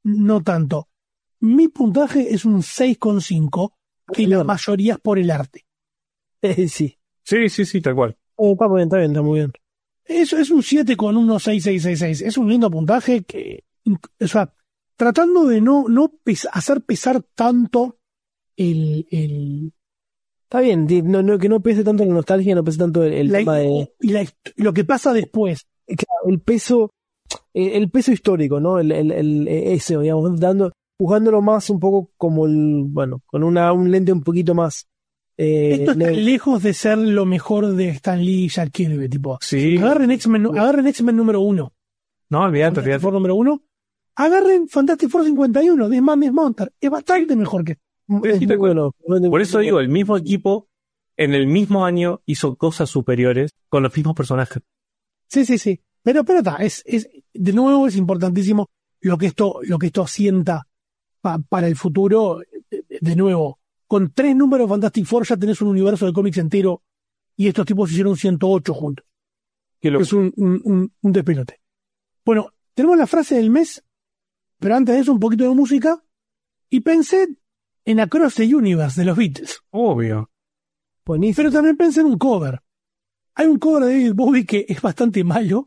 no tanto. Mi puntaje es un seis coma cinco, y la mayoría es por el arte. Eh, sí. Sí, sí, sí, tal cual. Eh, está muy bien, está bien, está muy bien. Eso es un siete con uno, seis, seis, seis, seis. Es un lindo puntaje que, o sea, tratando de no, no pes- hacer pesar tanto el, el, Está bien, di- no, no, que no pese tanto la nostalgia, no pese tanto el, el la- tema de... y la- lo que pasa después. Claro, el peso, el, el peso histórico, ¿no? El, el, el, ese, digamos, dando, jugándolo más un poco como el, bueno, con una, un lente un poquito más... Eh, Esto está ne- lejos de ser lo mejor de Stan Lee y Jack Kirby, tipo. Sí. Agarren X-Men, agarren X-Men número uno. No, olvídate, Fantastic olvídate. Four número uno. Agarren Fantastic Four cincuenta y uno de Man Miss Monster. Es bastante mejor que. es muy bueno. Por eso digo, el mismo equipo en el mismo año hizo cosas superiores con los mismos personajes. Sí, sí, sí. Pero, pero está, es, es, de nuevo es importantísimo lo que esto, lo que esto asienta pa- para el futuro. De, de nuevo, con tres números Fantastic Four ya tenés un universo de cómics entero y estos tipos hicieron ciento ocho juntos. Es un, un, un, un despelote. Bueno, tenemos la frase del mes, pero antes de eso un poquito de música, y pensé en Across the Universe de los Beatles. Obvio. Pero también pensé en un cover. Hay un cover de David Bowie que es bastante malo.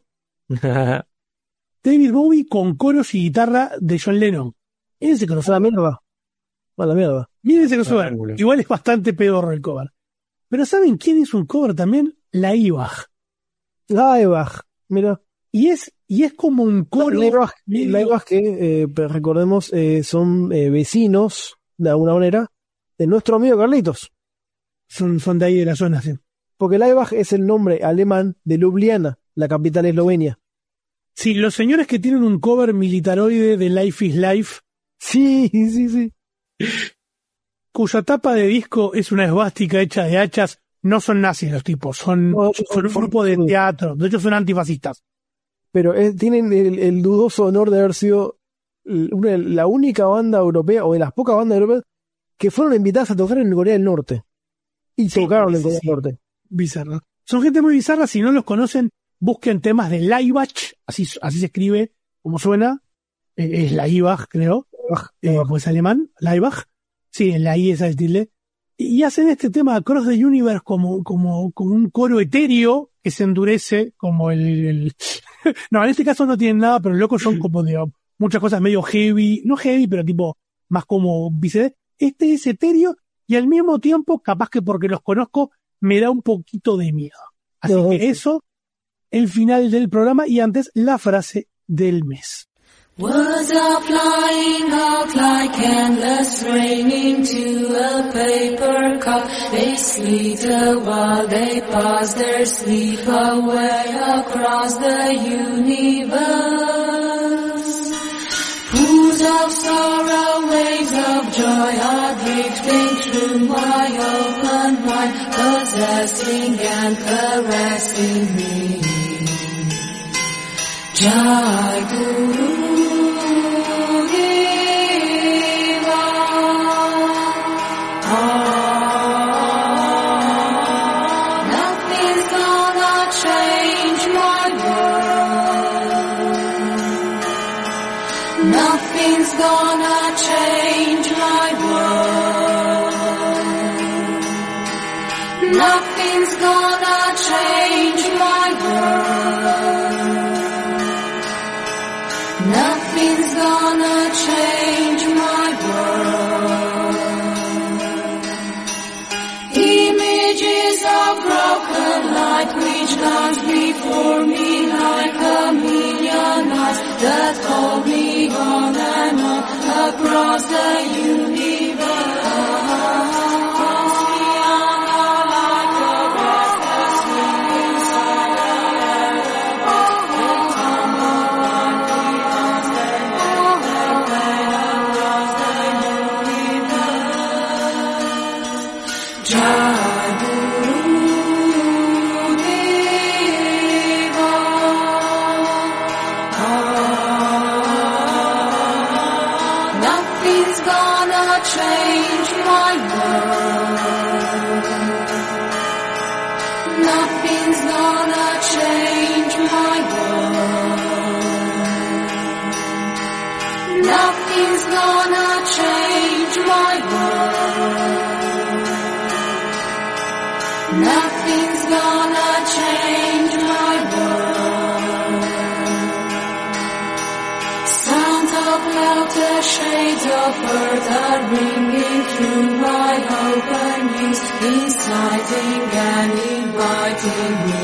David Bowie con coros y guitarra de John Lennon. Ese crossover. A la mierda. A la mierda. Miren ese crossover. Igual es bastante pedorro el cover. Pero ¿saben quién hizo un cover también? La Ibach. La Ibach, mira. Y es, y es como un coro. La Ibach, la Ibach que, eh, recordemos, eh, son eh, vecinos, de alguna manera, de nuestro amigo Carlitos. Son, son de ahí de la zona, sí. Porque Laibach es el nombre alemán de Ljubljana, la capital eslovenia. Sí, los señores que tienen un cover militaroide de Life is Life. Sí, sí, sí. Cuya tapa de disco es una esvástica hecha de hachas. No son nazis los tipos, son, No, son un grupo de teatro. De hecho, son antifascistas. Pero eh, tienen el, el dudoso honor de haber sido una, la única banda europea, o de las pocas bandas europeas, que fueron invitadas a tocar en Corea del Norte. Y sí, tocaron en Corea sí. del Norte. Bizarro. Son gente muy bizarra. Si no los conocen, busquen temas de Laibach. Así, así se escribe, como suena. Eh, es Laibach, creo. Eh, pues alemán, Laibach. Sí, en la I esa es tilde. Y hacen este tema Across the Universe como, como, como un coro etéreo que se endurece, como el, el... no, en este caso no tienen nada, pero los locos son como de muchas cosas medio heavy, no heavy, pero tipo más como vice. Este es etéreo y al mismo tiempo, capaz que porque los conozco, me da un poquito de miedo. Así no, que eso, el final del programa y antes la frase del mes. Words are flying out like endless rain into a paper cup. They slither while they pass their sleep away across the universe. Pools of sorrow, waves of joy are drifting through my open mind, possessing and caressing me. Jai Guru. Nothing's gonna change my world. Nothing's gonna change my world. Nothing's gonna change my world. Images of broken light which dance before me like a million eyes that call me on and on across the universe. Nothing of earth are ringing through my open ears, inciting and inviting me.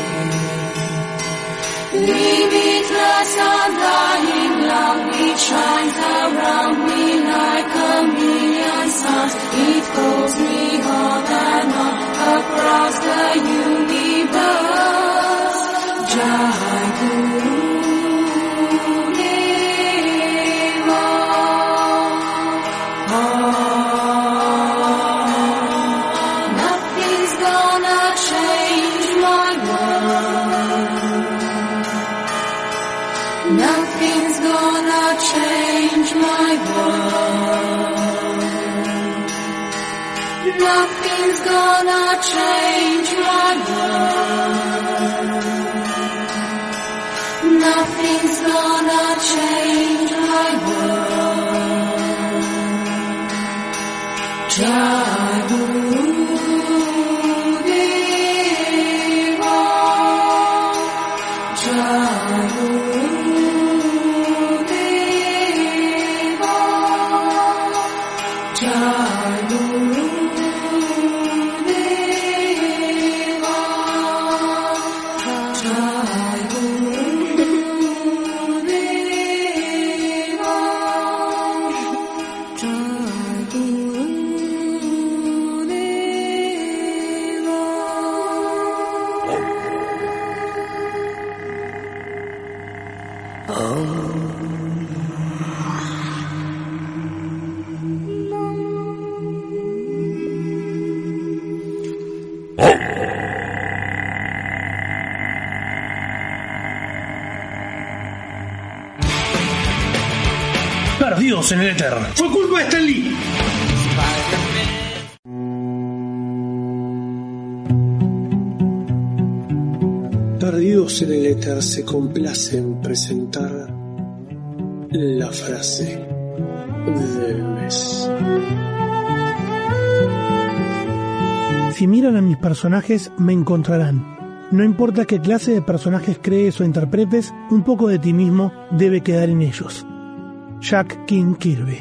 Limitless, undying love, it shines around me like a million suns. It calls me on and on across the universe. Jai Guru Deva. Oh, nothing's gonna change my world. Nothing's gonna change my world. Nothing's gonna change my world. Nothing's gonna change my world. Jai Guru Deva. Jai Guru Deva. Jai Guru Deva. Jai Guru Deva. Jai Guru Perdidos en el éter. Fue culpa de Stan Lee. Perdidos en el éter se complace en presentar la frase del mes. Si miran a mis personajes, me encontrarán. No importa qué clase de personajes crees o interpretes, un poco de ti mismo debe quedar en ellos. Jack King Kirby.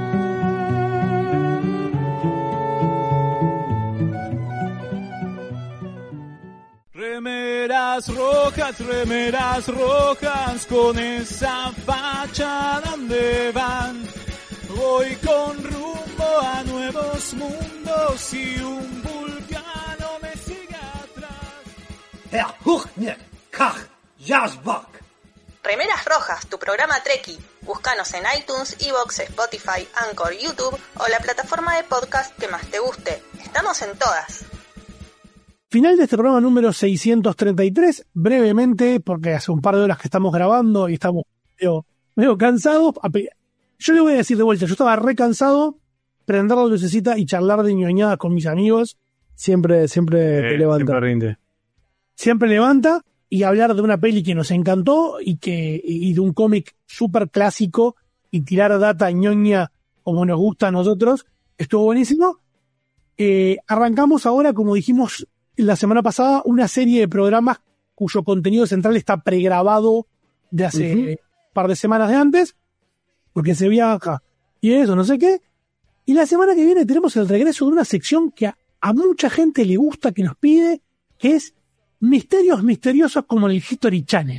Remeras rojas, remeras rojas, con esa facha donde van. Voy con rumbo a nuevos mundos y un vulcano me sigue atrás. Herr Huchnick, Kach, Jasbach. Remeras Rojas, tu programa Treki. Búscanos en iTunes, Evox, Spotify, Anchor, YouTube o la plataforma de podcast que más te guste. Estamos en todas. Final de este programa número seiscientos treinta y tres, brevemente, porque hace un par de horas que estamos grabando y estamos medio, medio cansados. Yo le voy a decir de vuelta, yo estaba re cansado, prender la lucecita y charlar de ñoñadas con mis amigos. Siempre, siempre Eh, te levanta. siempre rinde. Siempre levanta, y hablar de una peli que nos encantó y que y de un cómic súper clásico y tirar data ñoña como nos gusta a nosotros, estuvo buenísimo. Eh, arrancamos ahora, como dijimos la semana pasada, una serie de programas cuyo contenido central está pregrabado de hace un uh-huh. par de semanas de antes, porque se viaja y eso, no sé qué. Y la semana que viene tenemos el regreso de una sección que a, a mucha gente le gusta, que nos pide, que es Misterios Misteriosos como el History Channel.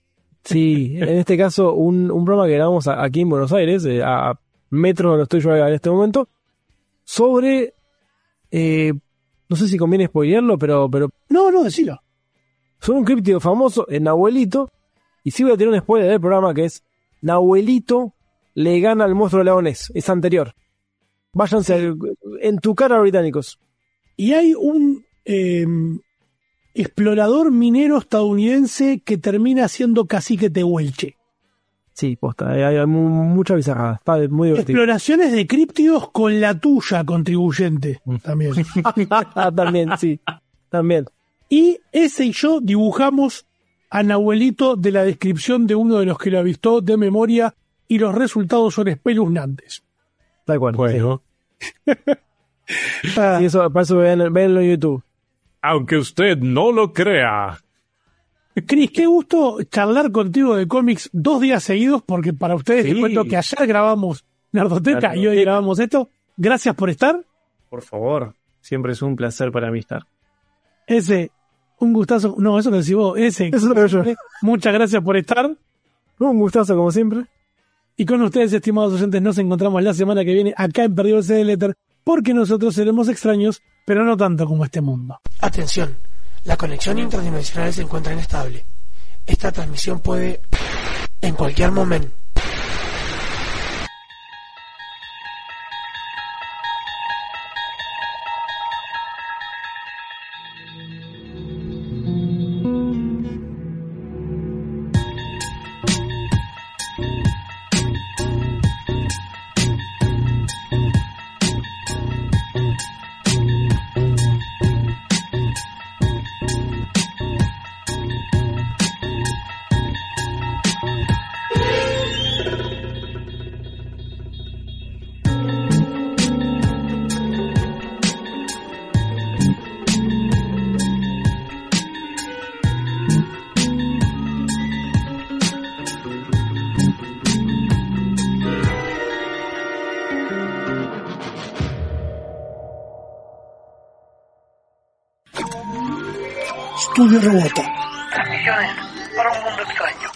Sí, en este caso un, un programa que grabamos a, aquí en Buenos Aires, eh, a metros donde estoy yo en este momento, sobre, eh, no sé si conviene spoilearlo, pero... pero no, no, decilo. Sobre un críptido famoso, el Nahuelito, y sí voy a tener un spoiler del programa que es Nahuelito le gana al monstruo leonés, es anterior. Váyanse al, en tu cara, británicos. Y hay un... Eh, explorador minero estadounidense que termina siendo cacique tehuelche. Sí, posta, hay, hay mucha bizarrada, está muy divertido. Exploraciones de críptidos con la tuya, contribuyente. También. También, sí. También. Y ese y yo dibujamos a Nahuelito de la descripción de uno de los que lo avistó de memoria, y los resultados son espeluznantes. Tal cual. Bueno. Sí. Sí, eso, para eso ven, venlo en YouTube. Aunque usted no lo crea. Cris, qué gusto charlar contigo de cómics dos días seguidos, porque para ustedes sí. Les cuento que ayer grabamos Nerdoteca, y hoy grabamos esto. Gracias por estar. Por favor, siempre es un placer para mí estar. Ese, un gustazo. No, eso lo decís vos. Ese. Eso lo digo yo. Muchas gracias por estar. Un gustazo, como siempre. Y con ustedes, estimados oyentes, nos encontramos la semana que viene acá en Perdidos del Éter, porque nosotros seremos extraños, pero no tanto como este mundo. Atención, la conexión interdimensional se encuentra inestable. Esta transmisión puede, en cualquier momento, Estudio Robota. Transmisiones para un mundo extraño.